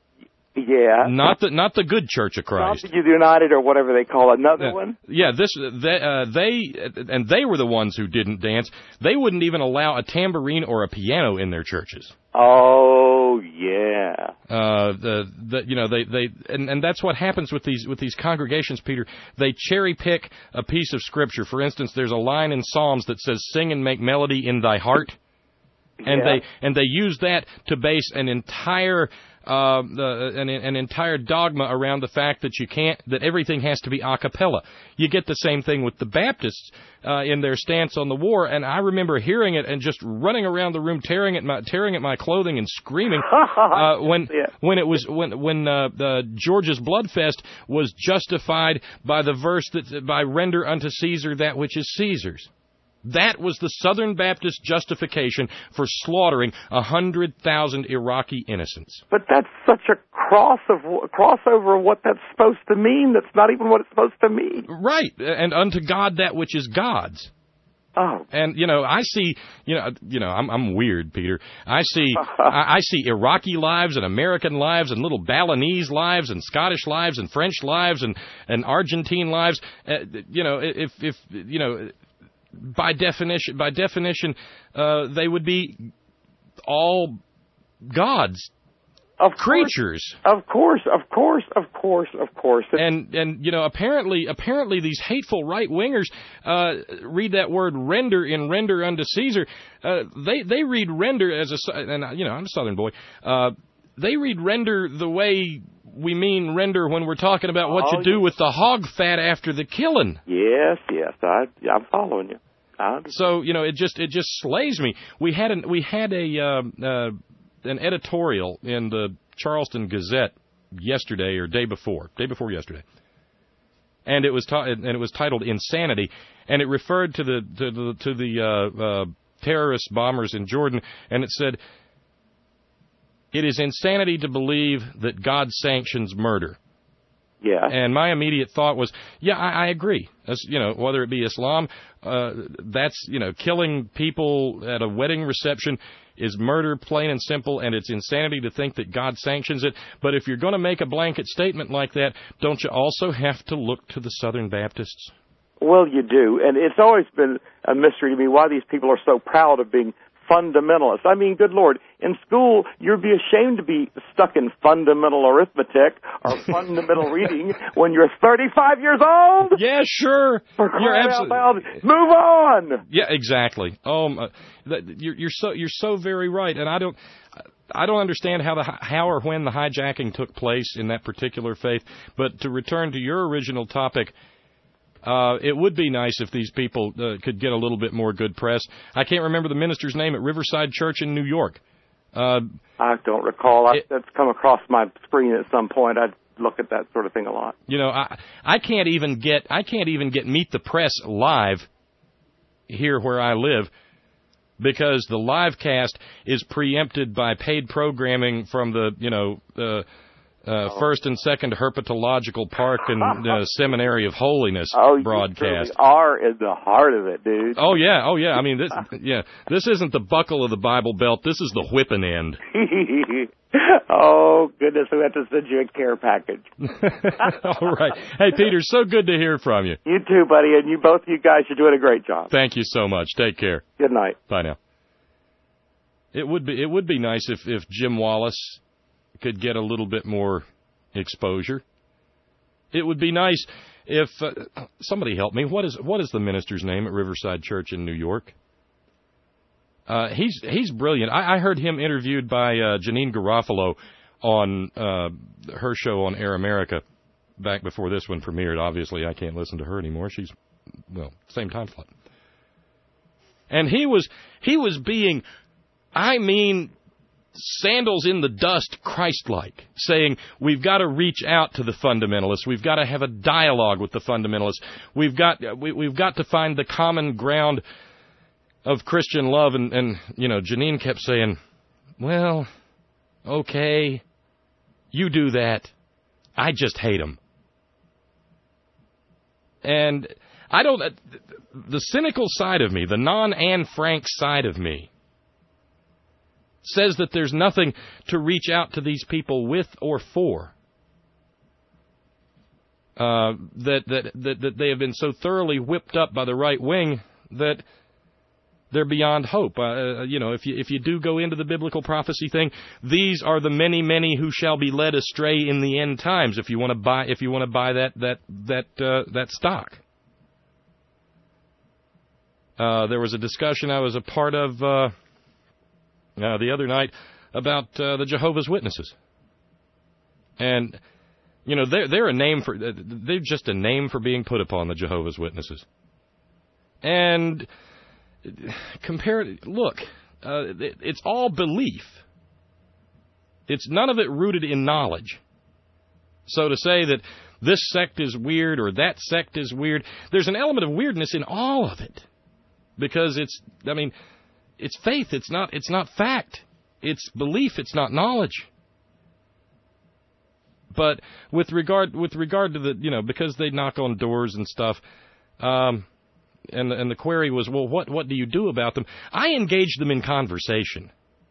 Yeah. Not the not the good Church of Christ. Not the United or whatever they call it. Another uh, one? Yeah, this they, uh, they and they were the ones who didn't dance. They wouldn't even allow a tambourine or a piano in their churches. Oh, yeah. Uh, the, the you know they they and, and that's what happens with these with these congregations, Peter. They cherry pick a piece of scripture. For instance, there's a line in Psalms that says, "Sing and make melody in thy heart," and yeah. they and they use that to base an entire uh, the, an, an entire dogma around the fact that you can't that everything has to be a cappella. You get the same thing with the Baptists uh, in their stance on the war, and I remember hearing it and just running around the room, tearing at my tearing at my clothing and screaming uh, when yeah. when it was when when uh, uh, George's Bloodfest was justified by the verse that by render unto Caesar that which is Caesar's. That was the Southern Baptist justification for slaughtering a hundred thousand Iraqi innocents. But that's such a cross of crossover of what that's supposed to mean. That's not even what it's supposed to mean. Right, and unto God that which is God's. Oh. And you know, I see, you know, you know, I'm I'm weird, Peter. I see, I, I see Iraqi lives and American lives and little Balinese lives and Scottish lives and French lives and and Argentine lives. Uh, you know, if if you know. By definition, by definition, uh, they would be all gods, of creatures. Course, of course, of course, of course, of course. And and you know, apparently, apparently, these hateful right wingers uh, read that word "render" in "render unto Caesar." Uh, they they read "render" as a, and you know, I'm a Southern boy. Uh, they read "render" the way we mean render when we're talking about what oh, you do with the hog fat after the killing. Yes, yes, I, I'm following you. So you know, it just it just slays me. We had an we had a uh, uh, an editorial in the Charleston Gazette yesterday or day before, day before yesterday, and it was ta- and it was titled "Insanity," and it referred to the to the to the uh, uh, terrorist bombers in Jordan, and it said, "It is insanity to believe that God sanctions murder." Yeah. And my immediate thought was, yeah, I, I agree. As, you know, whether it be Islam, uh, that's, you know, killing people at a wedding reception is murder, plain and simple, and it's insanity to think that God sanctions it. But if you're going to make a blanket statement like that, don't you also have to look to the Southern Baptists? Well, you do. And it's always been a mystery to me why these people are so proud of being fundamentalists. I mean, good Lord, in school, you'd be ashamed to be stuck in fundamental arithmetic or fundamental reading when you're thirty-five years old. Yeah, sure. For crying You're out absolutely loud, move on. Yeah, exactly. Um, uh, that, you're, you're so you're so very right, and I don't. I don't understand how the how or when the hijacking took place in that particular faith. But to return to your original topic, uh, it would be nice if these people uh, could get a little bit more good press. I can't remember the minister's name at Riverside Church in New York. Uh, I don't recall. I, it, that's come across my screen at some point. I look at that sort of thing a lot. You know, I I can't even get I can't even get Meet the Press live here where I live, because the live cast is preempted by paid programming from the, you know, uh, uh, oh. First and Second Herpetological Park and uh, Seminary of Holiness oh, broadcast. You really are in the heart of it, dude. Oh yeah, oh yeah. I mean, this, yeah, this isn't the buckle of the Bible belt. This is the whipping end. Oh goodness, we have to send you a care package. All right. Hey, Peter, so good to hear from you. You too, buddy, and you both you guys are doing a great job. Thank you so much. Take care. Good night. Bye now. It would be it would be nice if, if Jim Wallace could get a little bit more exposure. It would be nice if uh, somebody help me. What is what is the minister's name at Riverside Church in New York? Uh, he's he's brilliant. I, I heard him interviewed by uh, Janine Garofalo on uh, her show on Air America back before this one premiered. Obviously, I can't listen to her anymore. She's, well, same time slot. And he was he was being, I mean, sandals in the dust, Christ-like, saying we've got to reach out to the fundamentalists. We've got to have a dialogue with the fundamentalists. We've got we, we've got to find the common ground of Christian love. And, and, you know, Janine kept saying, well, okay, you do that. I just hate them. And I don't, the cynical side of me, the non-Anne Frank side of me, says that there's nothing to reach out to these people with or for. Uh, that, that, that, that they have been so thoroughly whipped up by the right wing that they're beyond hope. Uh, you know, if you if you do go into the biblical prophecy thing, these are the many, many who shall be led astray in the end times. If you want to buy, if you want to buy that that that uh, that stock. Uh, there was a discussion I was a part of uh, uh, the other night about uh, the Jehovah's Witnesses, and you know they're they're a name for they're just a name for being put upon, the Jehovah's Witnesses, and. Compare it. Look, uh, it, it's all belief. It's none of it rooted in knowledge. So to say that this sect is weird or that sect is weird, there's an element of weirdness in all of it, because it's. I mean, it's faith. It's not. It's not fact. It's belief. It's not knowledge. But with regard with regard to the, you know, because they knock on doors and stuff. Um, And, and the query was, well, what, what do you do about them? I engage them in conversation.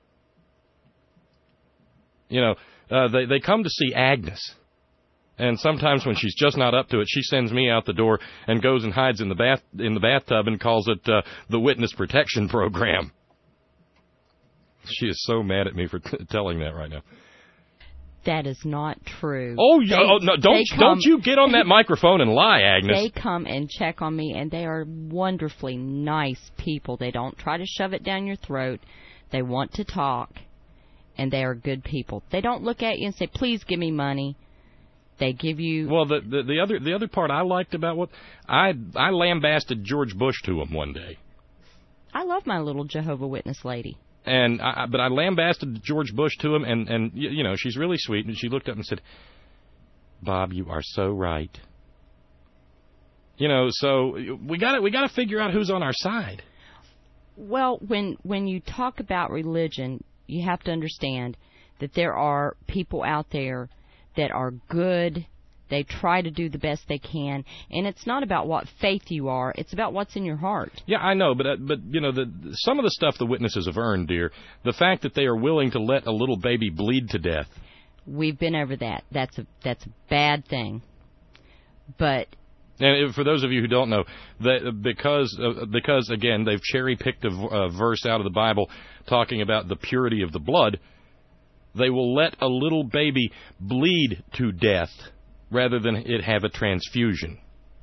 You know, uh, they, they come to see Agnes. And sometimes when she's just not up to it, she sends me out the door and goes and hides in the bath in the bathtub and calls it uh, the Witness Protection Program. She is so mad at me for t- telling that right now. That is not true. Oh, they, oh no! Don't come, don't you get on that microphone and lie, Agnes. They come and check on me, and they are wonderfully nice people. They don't try to shove it down your throat. They want to talk, and they are good people. They don't look at you and say, "Please give me money." They give you. Well, the the, the other the other part I liked about what I I lambasted George Bush to him one day. I love my little Jehovah Witness lady. And I, but I lambasted George Bush to him, and, and you know, she's really sweet, and she looked up and said, "Bob, you are so right." You know, so we got we got to figure out who's on our side. Well, when when you talk about religion, you have to understand that there are people out there that are good. They try to do the best they can, and it's not about what faith you are. It's about what's in your heart. Yeah, I know, but uh, but you know, the, some of the stuff the witnesses have earned, dear, the fact that they are willing to let a little baby bleed to death. We've been over that. That's a that's a bad thing. But And for those of you who don't know, that because uh, because again they've cherry picked a, a verse out of the Bible talking about the purity of the blood, they will let a little baby bleed to death rather than it have a transfusion.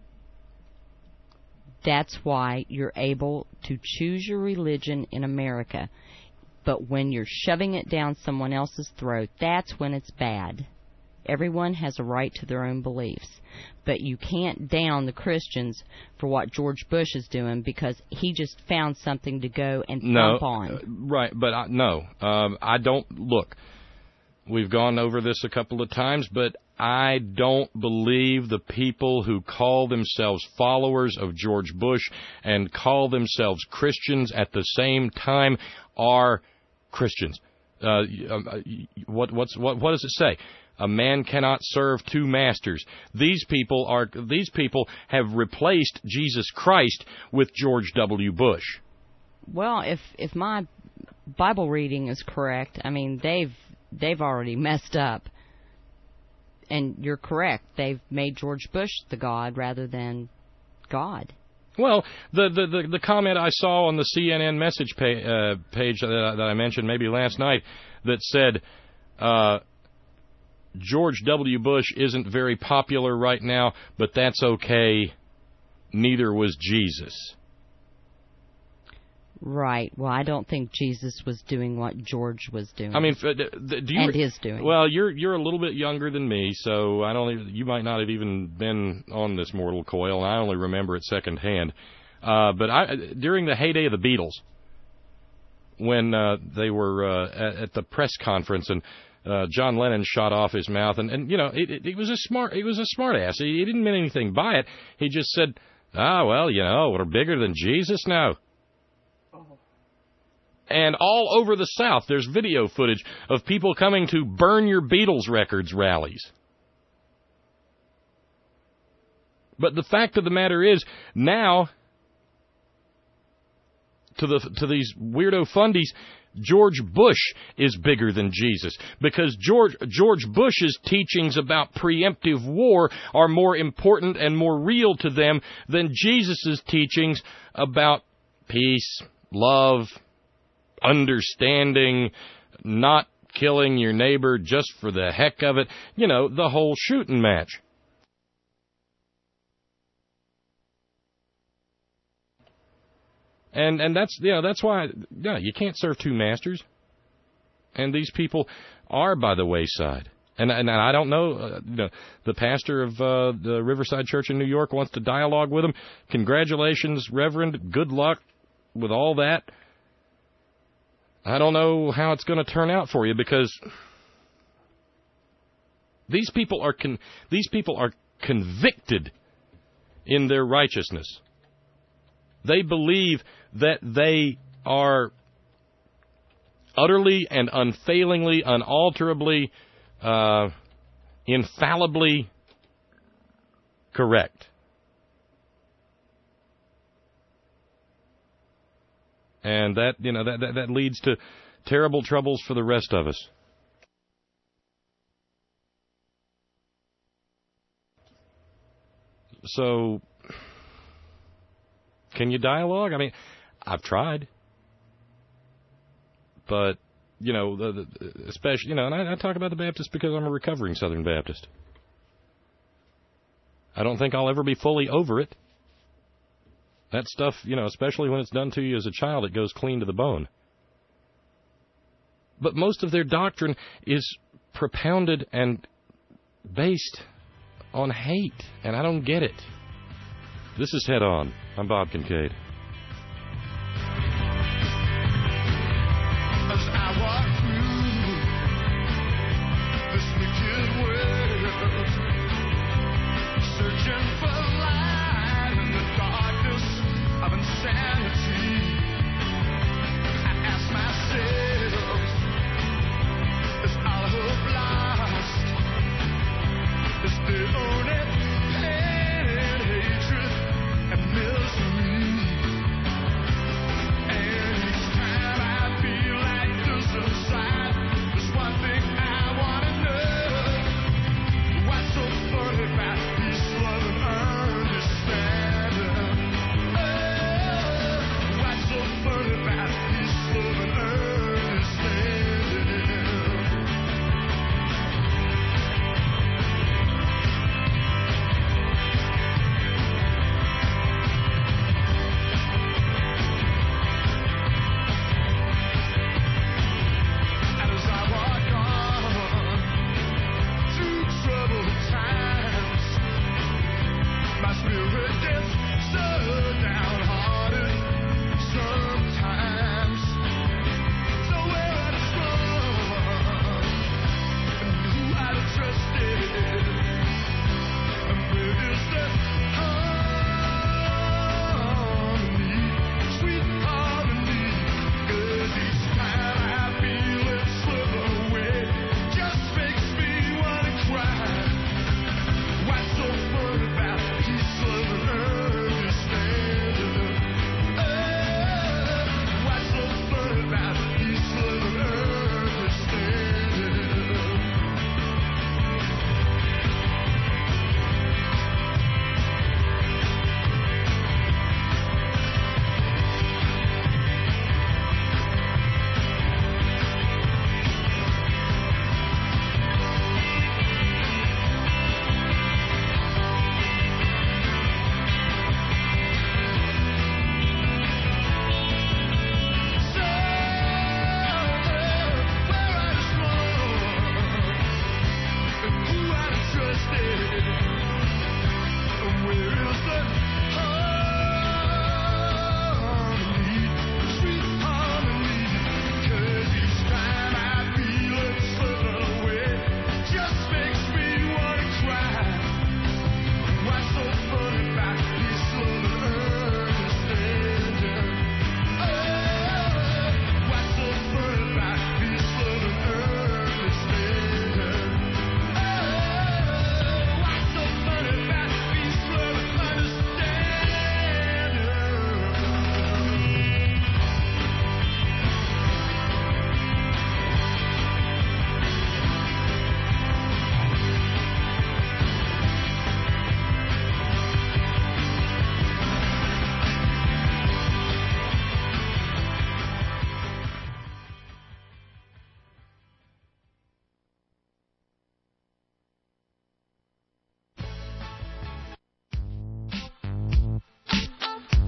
That's why you're able to choose your religion in America. But when you're shoving it down someone else's throat, that's when it's bad. Everyone has a right to their own beliefs. But you can't down the Christians for what George Bush is doing because he just found something to go and no, thump on. Uh, right, but I, no. Um, I don't... Look, we've gone over this a couple of times, but I don't believe the people who call themselves followers of George Bush and call themselves Christians at the same time are Christians. Uh, what, what's, what, what does it say? A man cannot serve two masters. These people are these people have replaced Jesus Christ with George W. Bush. Well, if if my Bible reading is correct, I mean they've they've already messed up. And you're correct. They've made George Bush the God rather than God. Well, the the, the, the comment I saw on the C N N message page, uh, page that, that I mentioned maybe last night that said uh, George W. Bush isn't very popular right now, but that's okay. Neither was Jesus. Right. Well, I don't think Jesus was doing what George was doing. I mean, do you, and is doing. Well, you're you're a little bit younger than me, so I don't. Even, you might not have even been on this mortal coil, and I only remember it secondhand. Uh, but I, during the heyday of the Beatles, when uh, they were uh, at, at the press conference and uh, John Lennon shot off his mouth, and, and you know, it, it, it was a smart, it was a smart ass. He, he didn't mean anything by it. He just said, "Ah, well, you know, we're bigger than Jesus now." And all over the South, there's video footage of people coming to Burn Your Beatles Records rallies. But the fact of the matter is, now, to the to these weirdo fundies, George Bush is bigger than Jesus. Because George George Bush's teachings about preemptive war are more important and more real to them than Jesus's teachings about peace, love, understanding, not killing your neighbor just for the heck of it. You know, the whole shooting match. And and that's, you know, that's why, yeah, you can't serve two masters. And these people are by the wayside. And and I don't know, uh, you know, the pastor of uh, the Riverside Church in New York wants to dialogue with them. Congratulations, Reverend. Good luck with all that. I don't know how it's going to turn out for you because these people are con- these people are convicted in their righteousness. They believe that they are utterly and unfailingly, unalterably, uh, infallibly correct. And that, you know, that, that that leads to terrible troubles for the rest of us. So, can you dialogue? I mean, I've tried. But, you know, the, the, especially, you know, and I, I talk about the Baptists because I'm a recovering Southern Baptist. I don't think I'll ever be fully over it. That stuff, you know, especially when it's done to you as a child, it goes clean to the bone. But most of their doctrine is propounded and based on hate, and I don't get it. This is Head On. I'm Bob Kincaid. As I walk through this wicked world, searching for light in the darkness of insanity, I ask myself, is all hope lost? Is there only pain and hatred and misery?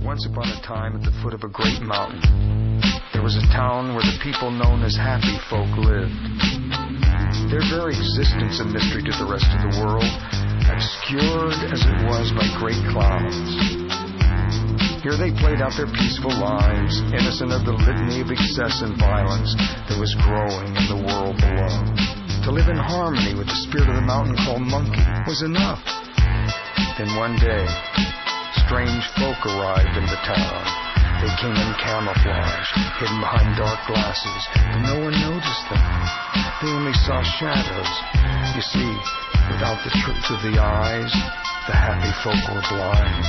Once upon a time, at the foot of a great mountain, there was a town where the people known as happy folk lived. Their very existence a mystery to the rest of the world, obscured as it was by great clouds. Here they played out their peaceful lives, innocent of the litany of excess and violence that was growing in the world below. To live in harmony with the spirit of the mountain called Monkey was enough. Then one day, strange folk arrived in the town. They came in camouflage, hidden behind dark glasses, but no one noticed them. They only saw shadows. You see, without the truth of the eyes, the happy folk were blind.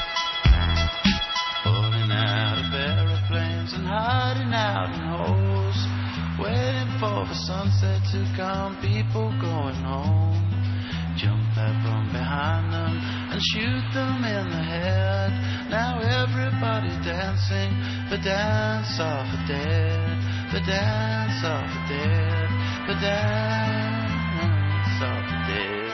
Falling out of aeroplanes and hiding out in holes, waiting for the sunset to come, people going home. Jump out from behind them and shoot them in the head. Now everybody dancing the dance of the dead, the dance of the dead, the dance of the dead.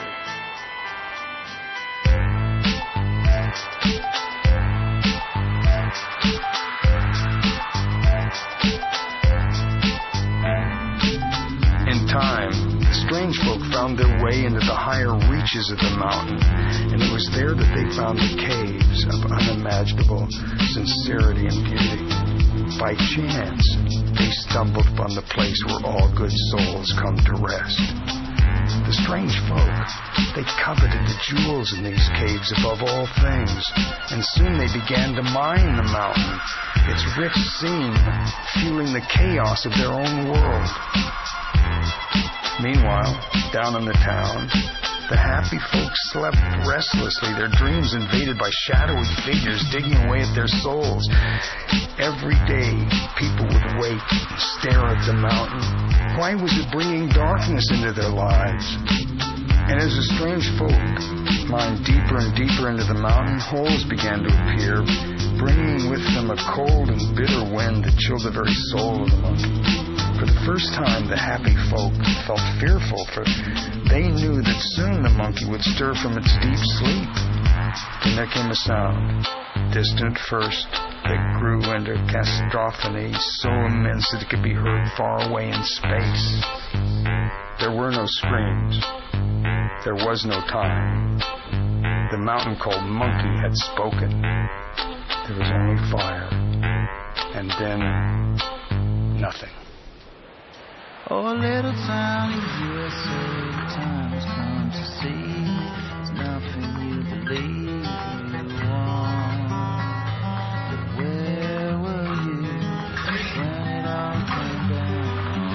In time, strange folk found their way into the higher reaches of the mountain, and it was there that they found the caves of unimaginable sincerity and beauty. By chance, they stumbled upon the place where all good souls come to rest. The strange folk, they coveted the jewels in these caves above all things, and soon they began to mine the mountain, its rich scene, fueling the chaos of their own world. Meanwhile, down in the town, the happy folks slept restlessly, their dreams invaded by shadowy figures digging away at their souls. Every day, people would wake and stare at the mountain. Why was it bringing darkness into their lives? And as the strange folk mined deeper and deeper into the mountain, holes began to appear, bringing with them a cold and bitter wind that chilled the very soul of the monkey. For the first time, the happy folk felt fearful, for they knew that soon the monkey would stir from its deep sleep. Then there came a sound, distant at first, that grew into cacophony so immense that it could be heard far away in space. There were no screams. There was no time. The mountain called Monkey had spoken. There was only fire. And then, nothing. Oh, a little town in U S A, the time has come to see. It's nothing you believe you want. But where were you when it all came down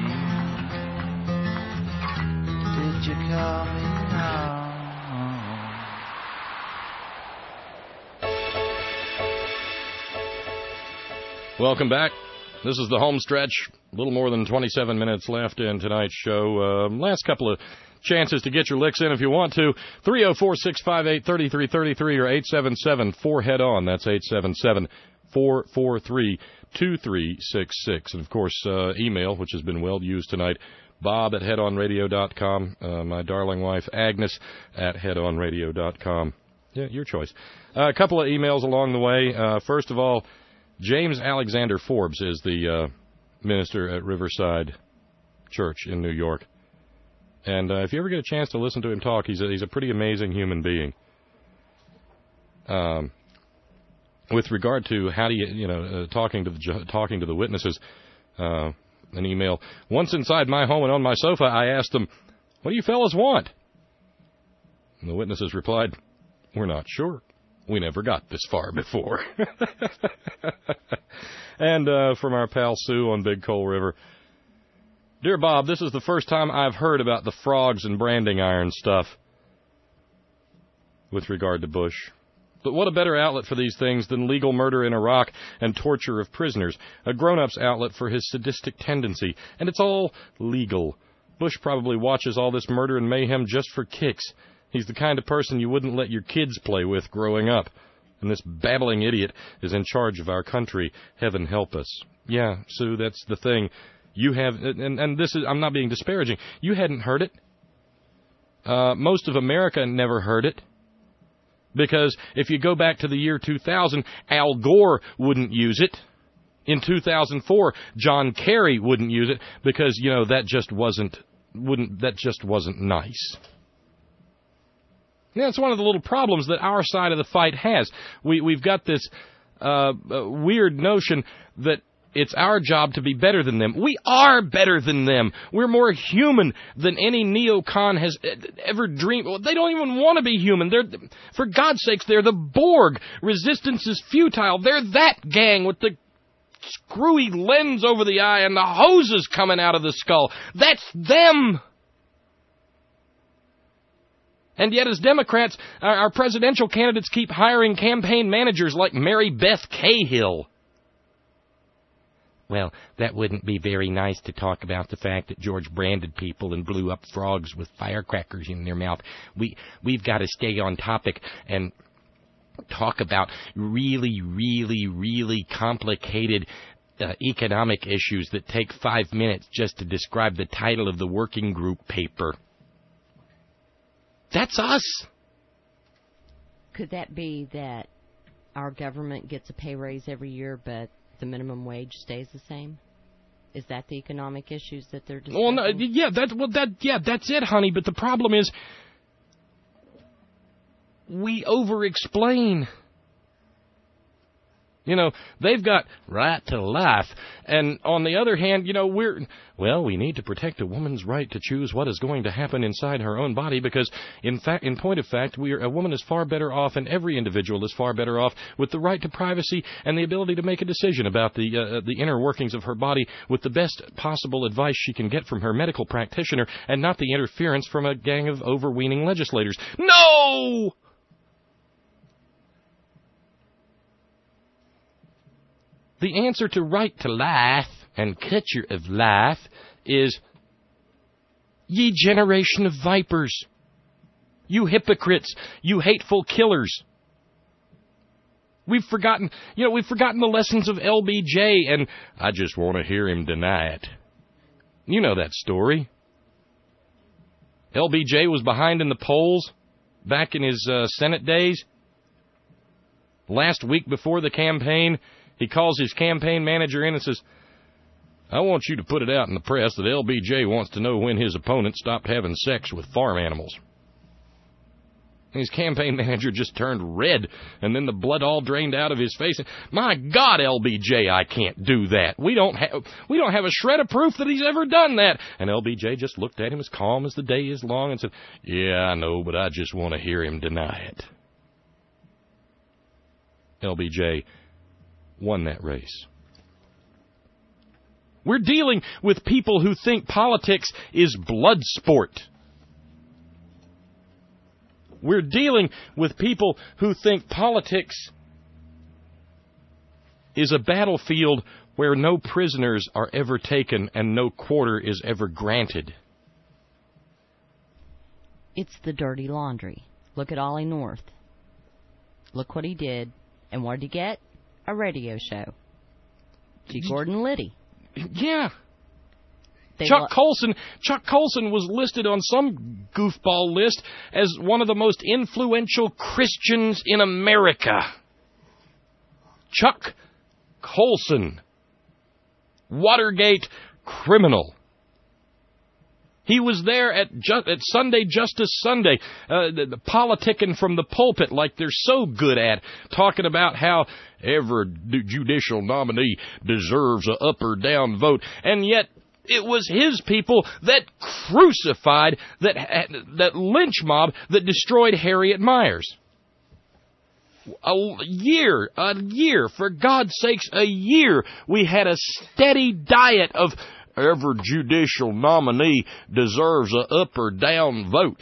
to me? Did you call me now? Welcome back. This is the home stretch. A little more than twenty-seven minutes left in tonight's show. Uh, last couple of chances to get your licks in if you want to. three oh four, six five eight, three three three three or eight seven seven, four head on. That's eight seven seven, four four three, two three six six. And, of course, uh, email, which has been well used tonight, Bob at head on radio dot com. Uh, my darling wife, Agnes, at head on radio dot com. Yeah, your choice. Uh, a couple of emails along the way. Uh, first of all, James Alexander Forbes is the uh, minister at Riverside Church in New York. And uh, if you ever get a chance to listen to him talk, he's a, he's a pretty amazing human being. Um, with regard to how do you, you know, uh, talking to the talking to the witnesses, uh, an email. Once inside my home and on my sofa, I asked them, "What do you fellas want?" And the witnesses replied, "We're not sure. We never got this far before." And uh, from our pal Sue on Big Coal River, "Dear Bob, this is the first time I've heard about the frogs and branding iron stuff with regard to Bush. But what a better outlet for these things than legal murder in Iraq and torture of prisoners, a grown-up's outlet for his sadistic tendency, and it's all legal. Bush probably watches all this murder and mayhem just for kicks. He's the kind of person you wouldn't let your kids play with growing up. And this babbling idiot is in charge of our country. Heaven help us." Yeah, Sue, that's the thing. You have, and, and this is, I'm not being disparaging. You hadn't heard it. Uh, most of America never heard it. Because if you go back to the year two thousand, Al Gore wouldn't use it. In two thousand four, John Kerry wouldn't use it because, you know, that just wasn't wouldn't that just wasn't nice. Yeah, it's one of the little problems that our side of the fight has. We we've got this uh, uh, weird notion that it's our job to be better than them. We are better than them. We're more human than any neocon has ever dreamed. Well, they don't even want to be human. They're, for God's sakes, they're the Borg. Resistance is futile. They're that gang with the screwy lens over the eye and the hoses coming out of the skull. That's them. And yet, as Democrats, our, our presidential candidates keep hiring campaign managers like Mary Beth Cahill. Well, that wouldn't be very nice to talk about the fact that George branded people and blew up frogs with firecrackers in their mouth. We, we've got to stay on topic and talk about really, really, really complicated uh, economic issues that take five minutes just to describe the title of the working group paper. That's us. Could that be that our government gets a pay raise every year, but the minimum wage stays the same? Is that the economic issues that they're discussing? Well, no, yeah, that, well, that, yeah, that's it, honey. But the problem is, we over-explain. You know, they've got right to life. And on the other hand, you know, we're, well, we need to protect a woman's right to choose what is going to happen inside her own body because, in fact, in point of fact, we are, a woman is far better off, and every individual is far better off with the right to privacy and the ability to make a decision about the uh, the inner workings of her body with the best possible advice she can get from her medical practitioner and not the interference from a gang of overweening legislators. No! The answer to right to life and culture of life is, ye generation of vipers, you hypocrites, you hateful killers. We've forgotten, you know, we've forgotten the lessons of L B J, and I just want to hear him deny it. You know that story. L B J was behind in the polls back in his uh, Senate days. Last week before the campaign, he calls his campaign manager in and says, I want you to put it out in the press that L B J wants to know when his opponent stopped having sex with farm animals. And his campaign manager just turned red, and then the blood all drained out of his face. My God, L B J, I can't do that. We don't have we don't have a shred of proof that he's ever done that. And L B J just looked at him as calm as the day is long and said, yeah, I know, but I just want to hear him deny it. L B J won that race. We're dealing with people who think politics is blood sport. We're dealing with people who think politics is a battlefield where no prisoners are ever taken and no quarter is ever granted. It's the dirty laundry. Look at Ollie North. Look what he did. And what did he get? A radio show. G. Gordon Liddy. Yeah. They Chuck lo- Colson Chuck Colson was listed on some goofball list as one of the most influential Christians in America. Chuck Colson. Watergate criminal. He was there at, ju- at Sunday Justice Sunday, uh, the, the politicking from the pulpit like they're so good at, talking about how every judicial nominee deserves a up or down vote. And yet, it was his people that crucified that, that lynch mob that destroyed Harriet Miers. A year, a year, for God's sakes, a year, we had a steady diet of every judicial nominee deserves a up or down vote.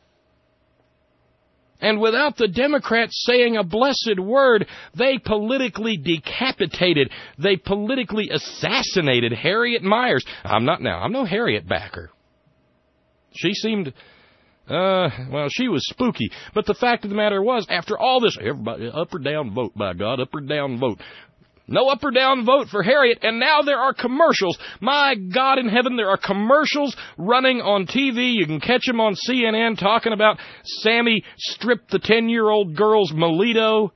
And without the Democrats saying a blessed word, they politically decapitated, they politically assassinated Harriet Miers. I'm not now, I'm no Harriet backer. She seemed, uh, well, she was spooky. But the fact of the matter was, after all this, everybody, up or down vote, by God, up or down vote. No up or down vote for Harriet, and now there are commercials. My God in heaven, there are commercials running on T V. You can catch them on C N N talking about Sammy stripped the ten-year-old girl's Melito.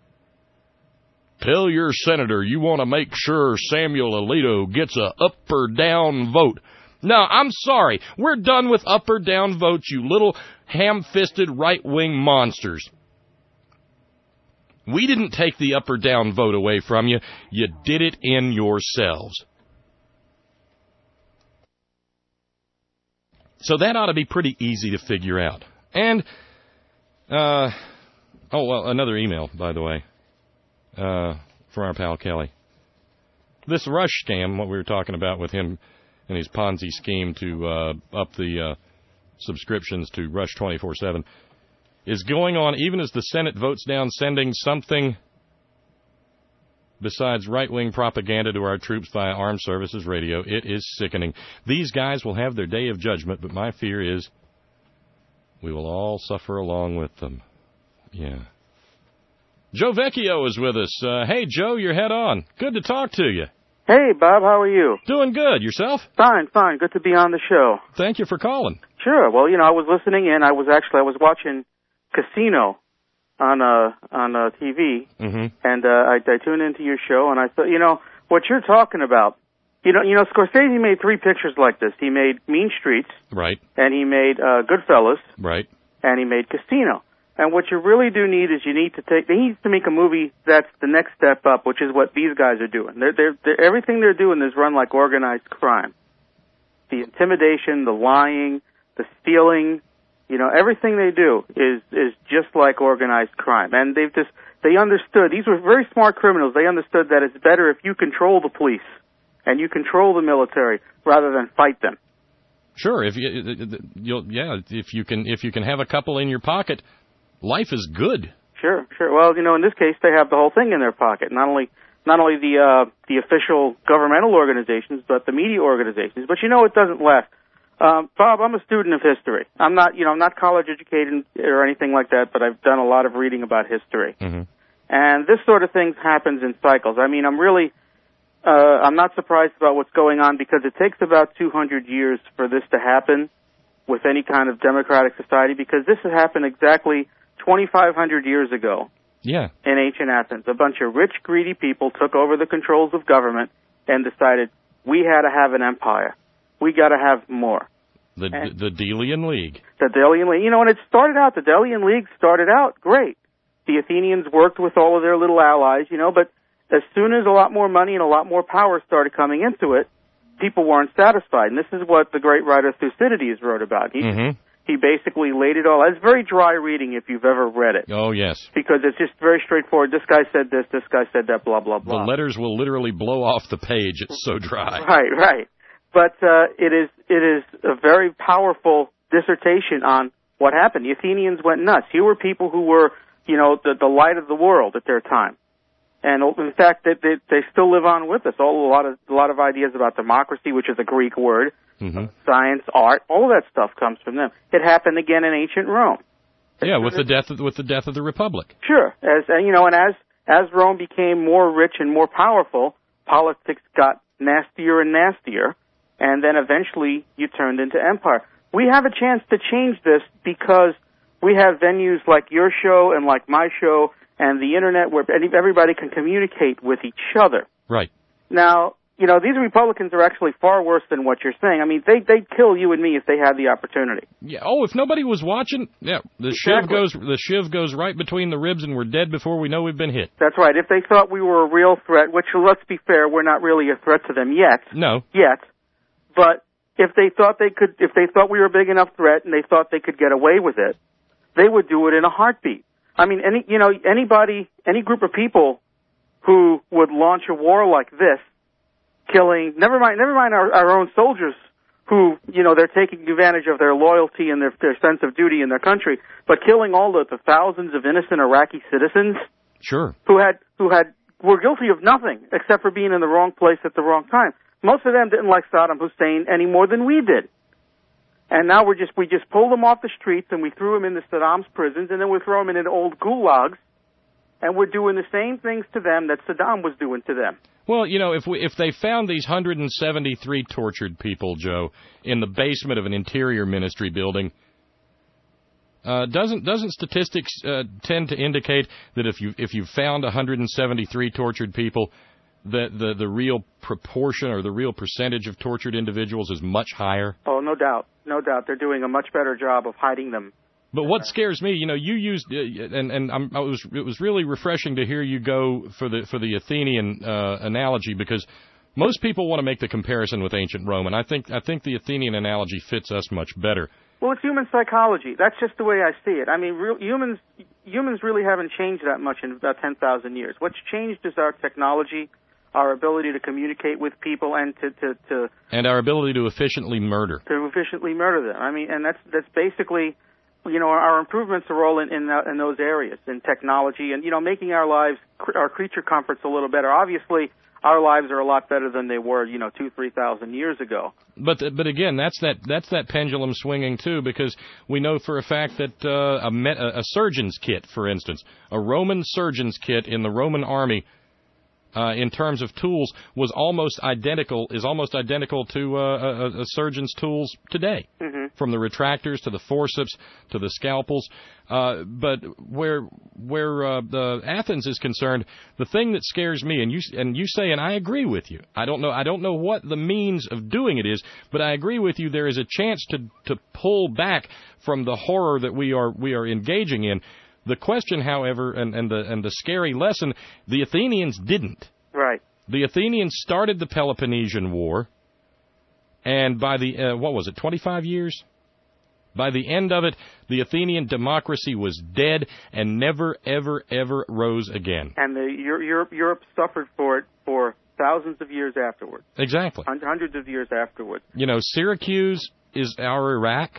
Tell your senator you want to make sure Samuel Alito gets a up or down vote. No, I'm sorry. We're done with up or down votes, you little ham-fisted right-wing monsters. We didn't take the up or down vote away from you. You did it in yourselves. So that ought to be pretty easy to figure out. And, uh, oh, well, another email, by the way, uh, from our pal Kelly. This Rush scam, what we were talking about with him and his Ponzi scheme to uh, up the uh, subscriptions to Rush twenty-four seven, is going on even as the Senate votes down sending something besides right-wing propaganda to our troops via Armed Services Radio. It is sickening. These guys will have their day of judgment, but my fear is we will all suffer along with them. Yeah. Joe Vecchio is with us. Uh, hey, Joe, you're head on. Good to talk to you. Hey, Bob, how are you? Doing good. Yourself? Fine, fine. Good to be on the show. Thank you for calling. Sure. Well, you know, I was listening in. I was actually, I was watching Casino on uh on uh, T V, mm-hmm. and uh, I, I tuned into your show, and I thought, you know, what you're talking about. You know, you know, Scorsese made three pictures like this. He made Mean Streets, right, and he made uh, Goodfellas, right, and he made Casino. And what you really do need is you need to take. He needs to make a movie that's the next step up, which is what these guys are doing. They're, they're, they're everything they're doing is run like organized crime. The intimidation, the lying, the stealing. You know, everything they do is is just like organized crime. And they've just, they understood, these were very smart criminals. They understood that it's better if you control the police and you control the military rather than fight them. Sure, if you you'll yeah, if you can if you can have a couple in your pocket, life is good. Sure, sure. Well, you know, in this case they have the whole thing in their pocket. Not only not only the uh the official governmental organizations, but the media organizations. But you know, it doesn't last. Um, Bob, I'm a student of history. I'm not, you know, I'm not college educated or anything like that, but I've done a lot of reading about history. Mm-hmm. And this sort of thing happens in cycles. I mean, I'm really, uh, I'm not surprised about what's going on because it takes about two hundred years for this to happen with any kind of democratic society, because this had happened exactly twenty-five hundred years ago. Yeah. In ancient Athens. A bunch of rich, greedy people took over the controls of government and decided we had to have an empire. We got to have more. The and the Delian League. The Delian League. You know, and it started out, the Delian League started out great. The Athenians worked with all of their little allies, you know, but as soon as a lot more money and a lot more power started coming into it, people weren't satisfied. And this is what the great writer Thucydides wrote about. He, mm-hmm. he basically laid it all out. It's very dry reading if you've ever read it. Oh, yes. Because it's just very straightforward. This guy said this, this guy said that, blah, blah, blah. The letters will literally blow off the page. It's so dry. Right, right. But uh, it is it is a very powerful dissertation on what happened. The Athenians went nuts. Here were people who were, you know, the, the light of the world at their time, and in fact, they, they they still live on with us. All a lot of a lot of ideas about democracy, which is a Greek word, mm-hmm. science, art, all of that stuff comes from them. It happened again in ancient Rome. Yeah, with the death of, with the death of the Republic. Sure, as and, you know, and as as Rome became more rich and more powerful, politics got nastier and nastier. And then eventually you turned into empire. We have a chance to change this because we have venues like your show and like my show and the Internet where everybody can communicate with each other. Right. Now, you know, these Republicans are actually far worse than what you're saying. I mean, they, they'd kill you and me if they had the opportunity. Yeah. Oh, if nobody was watching, yeah, the exactly. shiv goes the shiv goes right between the ribs and we're dead before we know we've been hit. That's right. If they thought we were a real threat, which, let's be fair, we're not really a threat to them yet. No. Yet. But if they thought they could, if they thought we were a big enough threat and they thought they could get away with it, they would do it in a heartbeat. I mean, any, you know, anybody, any group of people who would launch a war like this, killing, never mind, never mind our, our own soldiers who, you know, they're taking advantage of their loyalty and their, their sense of duty in their country, but killing all the, the thousands of innocent Iraqi citizens. Sure. Who had, who had, were guilty of nothing except for being in the wrong place at the wrong time. Most of them didn't like Saddam Hussein any more than we did. And now we're just, we just pulled them off the streets and we threw them into Saddam's prisons and then we throw them in old gulags and we're doing the same things to them that Saddam was doing to them. Well, you know, if we, if they found these one hundred seventy-three tortured people, Joe, in the basement of an Interior Ministry building, uh, doesn't doesn't statistics uh, tend to indicate that if you if you found one hundred seventy-three tortured people, that the the real proportion or the real percentage of tortured individuals is much higher? Oh, no doubt, no doubt. They're doing a much better job of hiding them. But what scares me, you know, you used, uh, and and I'm, I was, it was really refreshing to hear you go for the for the Athenian uh, analogy, because most people want to make the comparison with ancient Rome, and I think I think the Athenian analogy fits us much better. Well, it's human psychology. That's just the way I see it. I mean, real, humans humans really haven't changed that much in about ten thousand years. What's changed is our technology, our ability to communicate with people, and to, to, to and our ability to efficiently murder. To efficiently murder them. I mean, and that's that's basically. You know, our improvements are all in in, uh, in those areas, in technology, and you know, making our lives, our creature comforts a little better. Obviously, our lives are a lot better than they were, you know, two, three thousand years ago. But but again, that's that that's that pendulum swinging too, because we know for a fact that uh, a, met, a surgeon's kit, for instance, a Roman surgeon's kit in the Roman army, uh, in terms of tools, was almost identical is almost identical to uh, a, a surgeon's tools today. Mm-hmm. From the retractors to the forceps to the scalpels, uh, but where where uh, the Athens is concerned, the thing that scares me, and you and you say, and I agree with you. I don't know I don't know what the means of doing it is, but I agree with you. There is a chance to to pull back from the horror that we are we are engaging in. The question, however, and, and the and the scary lesson, the Athenians didn't. Right. The Athenians started the Peloponnesian War. And by the, uh, what was it, twenty-five years? By the end of it, the Athenian democracy was dead and never, ever, ever rose again. And the, Europe, Europe suffered for it for thousands of years afterwards. Exactly. Hundreds of years afterwards. You know, Syracuse is our Iraq.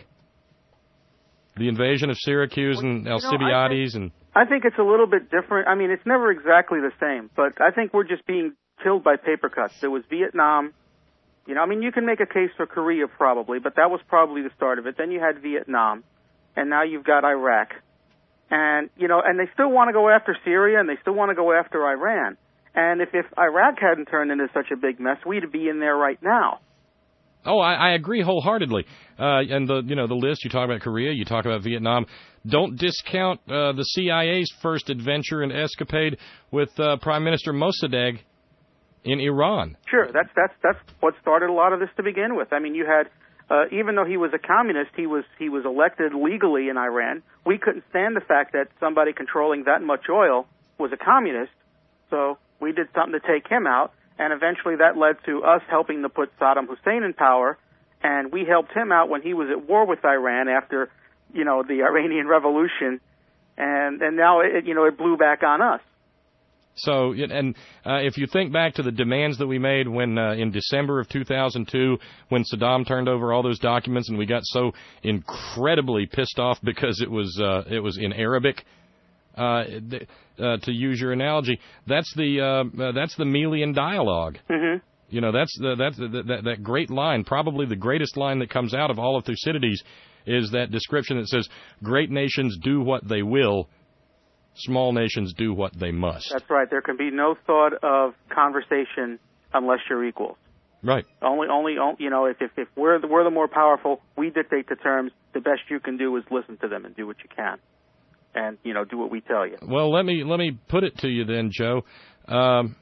The invasion of Syracuse well, and Alcibiades. You know, I think, and I think it's a little bit different. I mean, it's never exactly the same, but I think we're just being killed by paper cuts. There was Vietnam. You know, I mean, you can make a case for Korea probably, but that was probably the start of it. Then you had Vietnam, and now you've got Iraq. And, you know, and they still want to go after Syria, and they still want to go after Iran. And if, if Iraq hadn't turned into such a big mess, we'd be in there right now. Oh, I, I agree wholeheartedly. Uh, and the, you know, the list, you talk about Korea, you talk about Vietnam. Don't discount uh, the C I A's first adventure and escapade with uh, Prime Minister Mossadegh in Iran. Sure, that's that's that's what started a lot of this to begin with. I mean, you had uh, even though he was a communist, he was he was elected legally in Iran. We couldn't stand the fact that somebody controlling that much oil was a communist, so we did something to take him out, and eventually that led to us helping to put Saddam Hussein in power, and we helped him out when he was at war with Iran after, you know, the Iranian Revolution, and and now it, you know, it blew back on us. So, and uh, if you think back to the demands that we made when uh, in December of two thousand two, when Saddam turned over all those documents, and we got so incredibly pissed off because it was uh, it was in Arabic, uh, uh, to use your analogy, that's the uh, uh, that's the Melian dialogue. Mm-hmm. You know, that's the, that's the, that that great line, probably the greatest line that comes out of all of Thucydides, is that description that says, "Great nations do what they will. Small nations do what they must." That's right. There can be no thought of conversation unless you're equals. Right. Only, only, you know, if if, if we're the, we're the more powerful, we dictate the terms. The best you can do is listen to them and do what you can, and you know, do what we tell you. Well, let me let me put it to you then, Joe. Um,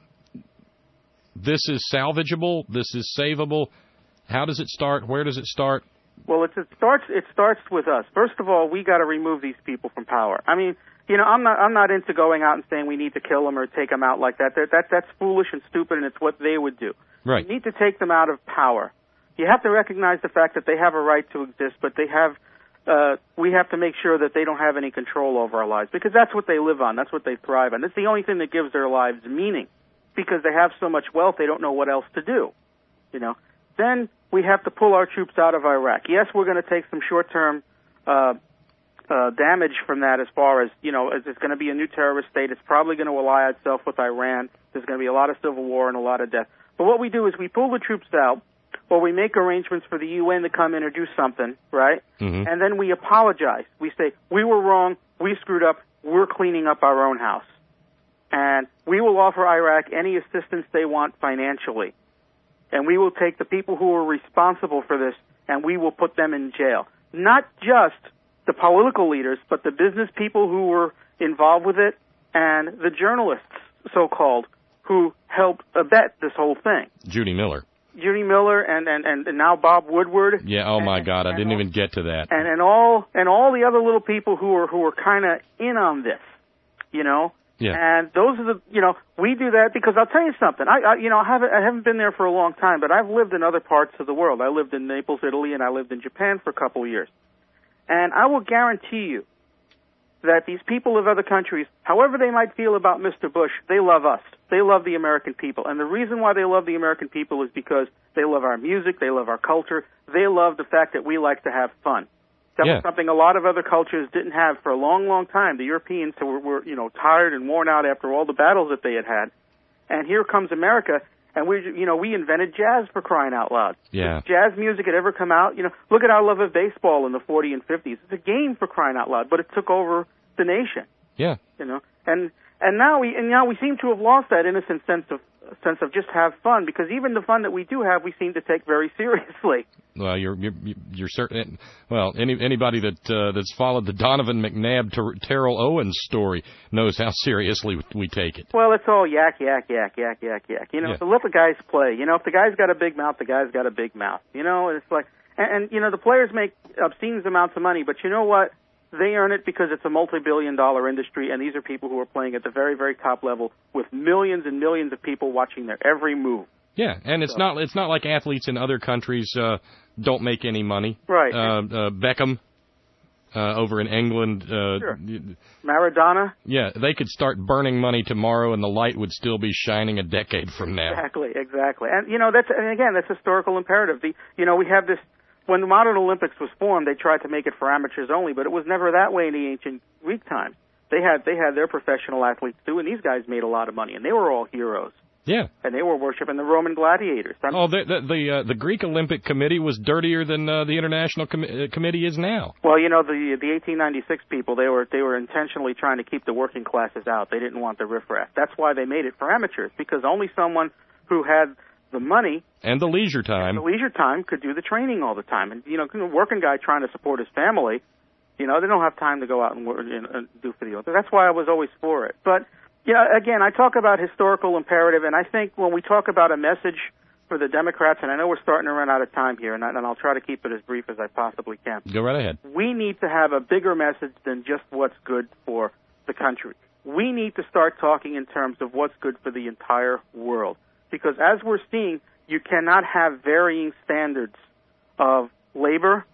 this is salvageable. This is savable. How does it start? Where does it start? Well, it, it starts it starts with us. First of all, we got to remove these people from power. I mean. You know, I'm not. I'm not into going out and saying we need to kill them or take them out like that. That, that that's foolish and stupid, and it's what they would do. Right. You need to take them out of power. You have to recognize the fact that they have a right to exist, but they have. Uh, we have to make sure that they don't have any control over our lives, because that's what they live on. That's what they thrive on. That's the only thing that gives their lives meaning, because they have so much wealth, they don't know what else to do. You know. Then we have to pull our troops out of Iraq. Yes, we're going to take some short-term. Uh, Uh, damage from that, as far as, you know, as it's going to be a new terrorist state. It's probably going to ally itself with Iran. There's going to be a lot of civil war and a lot of death. But what we do is we pull the troops out, or we make arrangements for the U N to come in or do something, right? Mm-hmm. And then we apologize. We say, we were wrong, we screwed up, we're cleaning up our own house. And we will offer Iraq any assistance they want financially. And we will take the people who are responsible for this and we will put them in jail. Not just the political leaders, but the business people who were involved with it and the journalists, so-called, who helped abet this whole thing. Judy Miller. Judy Miller and, and, and now Bob Woodward. Yeah, oh my God, I didn't even get to that. And, and all and all the other little people who are who are kind of in on this, you know. Yeah. And those are the, you know, we do that because I'll tell you something. I, I you know, I haven't I haven't been there for a long time, but I've lived in other parts of the world. I lived in Naples, Italy, and I lived in Japan for a couple of years. And I will guarantee you that these people of other countries, however they might feel about Mister Bush, they love us. They love the American people. And the reason why they love the American people is because they love our music, they love our culture, they love the fact that we like to have fun. That yeah. was something a lot of other cultures didn't have for a long, long time. The Europeans were, were, you know, tired and worn out after all the battles that they had had. And here comes America, and we, you know, we invented jazz, for crying out loud. Yeah. If jazz music had ever come out, you know, look at our love of baseball in the forties and fifties. It's a game, for crying out loud, but it took over the nation. Yeah. You know, and and now we and now we seem to have lost that innocent sense of sense of just have fun, because even the fun that we do have, we seem to take very seriously. Well, you're you're you're certain. Well, any anybody that uh, that's followed the Donovan McNabb Ter- Terrell Owens story knows how seriously we take it. Well, it's all yak yak yak yak yak yak. You know, Yeah. so let the guys play. You know, if the guy's got a big mouth, the guy's got a big mouth. You know, it's like, and, and you know, the players make obscene amounts of money, but you know what? They earn it because it's a multi-billion dollar industry, and these are people who are playing at the very, very top level with millions and millions of people watching their every move. Yeah, and it's not it's not like athletes in other countries uh, don't make any money. Right. Uh, uh, Beckham uh, over in England. Uh, Sure. Maradona. Yeah, they could start burning money tomorrow, and the light would still be shining a decade from now. Exactly, exactly. And, you know, that's, and again, that's historical imperative. The, you know, we have this, when the modern Olympics was formed, they tried to make it for amateurs only, but it was never that way in the ancient Greek times. They had, they had their professional athletes too, and these guys made a lot of money, and they were all heroes. Yeah. And they were worshiping the Roman gladiators. I mean, Oh, the the the, uh, the Greek Olympic Committee was dirtier than uh, the International Com- uh, Committee is now. well, you know, the the eighteen ninety-six people, they were they were intentionally trying to keep the working classes out. They didn't want the riffraff. That's why they made it for amateurs, because only someone who had the money And the leisure time. the leisure time could do the training all the time. And, you know, a working guy trying to support his family, you know, they don't have time to go out and, work, and, and do for the Olympics. That's why I was always for it. But, you know, again, I talk about historical imperative, and I think when we talk about a message for the Democrats, and I know we're starting to run out of time here, and, I, and I'll try to keep it as brief as I possibly can. Go right ahead. We need to have a bigger message than just what's good for the country. We need to start talking in terms of what's good for the entire world. Because as we're seeing, you cannot have varying standards of labor,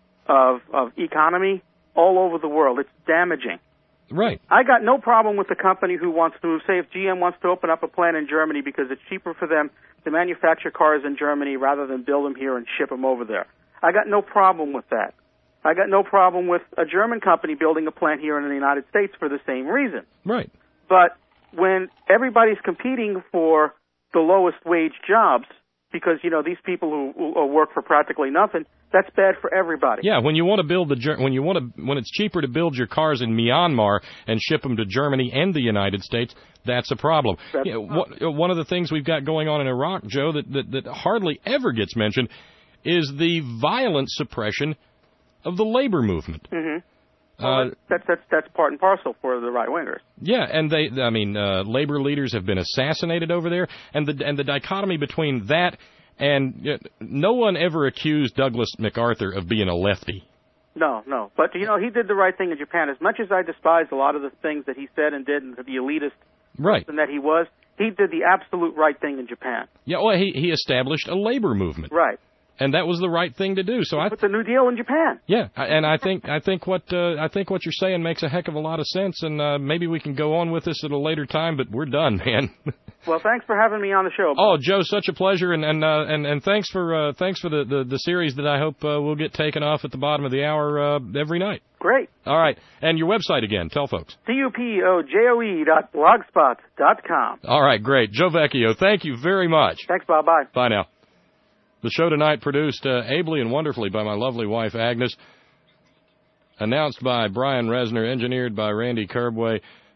of of economy, all over the world. It's damaging. Right. I got no problem with the company who wants to, say if G M wants to open up a plant in Germany because it's cheaper for them to manufacture cars in Germany rather than build them here and ship them over there. I got no problem with that. I got no problem with a German company building a plant here in the United States for the same reason. Right. But when everybody's competing for the lowest wage jobs, because, you know, these people who, who work for practically nothing, that's bad for everybody. Yeah, when you want to build the Ger- when you want to when it's cheaper to build your cars in Myanmar and ship them to Germany and the United States, that's a problem. That's Yeah, a problem. what, one of the things we've got going on in Iraq, Joe, that, that that hardly ever gets mentioned, is the violent suppression of the labor movement. Mm-hmm. Uh, Well, that's, that's, that's part and parcel for the right-wingers. Yeah, and they, I mean, uh, labor leaders have been assassinated over there, and the and the dichotomy between that and uh, no one ever accused Douglas MacArthur of being a lefty. No, no. But, you know, he did the right thing in Japan. As much as I despise a lot of the things that he said and did and the elitist Right. person that he was, he did the absolute right thing in Japan. Yeah, well, he he established a labor movement, Right. and that was the right thing to do. So I, With the New Deal in Japan. yeah, I- and I think I think what uh, I think what you're saying makes a heck of a lot of sense, and uh, maybe we can go on with this at a later time, but we're done, man. Well, thanks for having me on the show. Oh, Joe, such a pleasure, and and uh, and, and thanks for uh, thanks for the, the, the series that I hope uh, will get taken off at the bottom of the hour uh, every night. Great. All right, and your website again, tell folks. T U P O J O E dot blogspot dot com. All right, great, Joe Vecchio, thank you very much. Thanks, Bob. Bye. Bye now. The show tonight produced uh, ably and wonderfully by my lovely wife Agnes, announced by Brian Resner, engineered by Randy Curbway.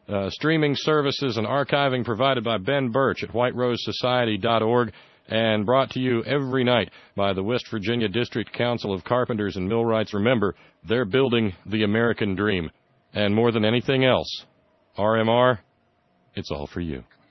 Uh, streaming services and archiving provided by Ben Birch at white rose society dot org and brought to you every night by the West Virginia District Council of Carpenters and Millwrights. Remember, they're building the American dream. And more than anything else, R M R, it's all for you.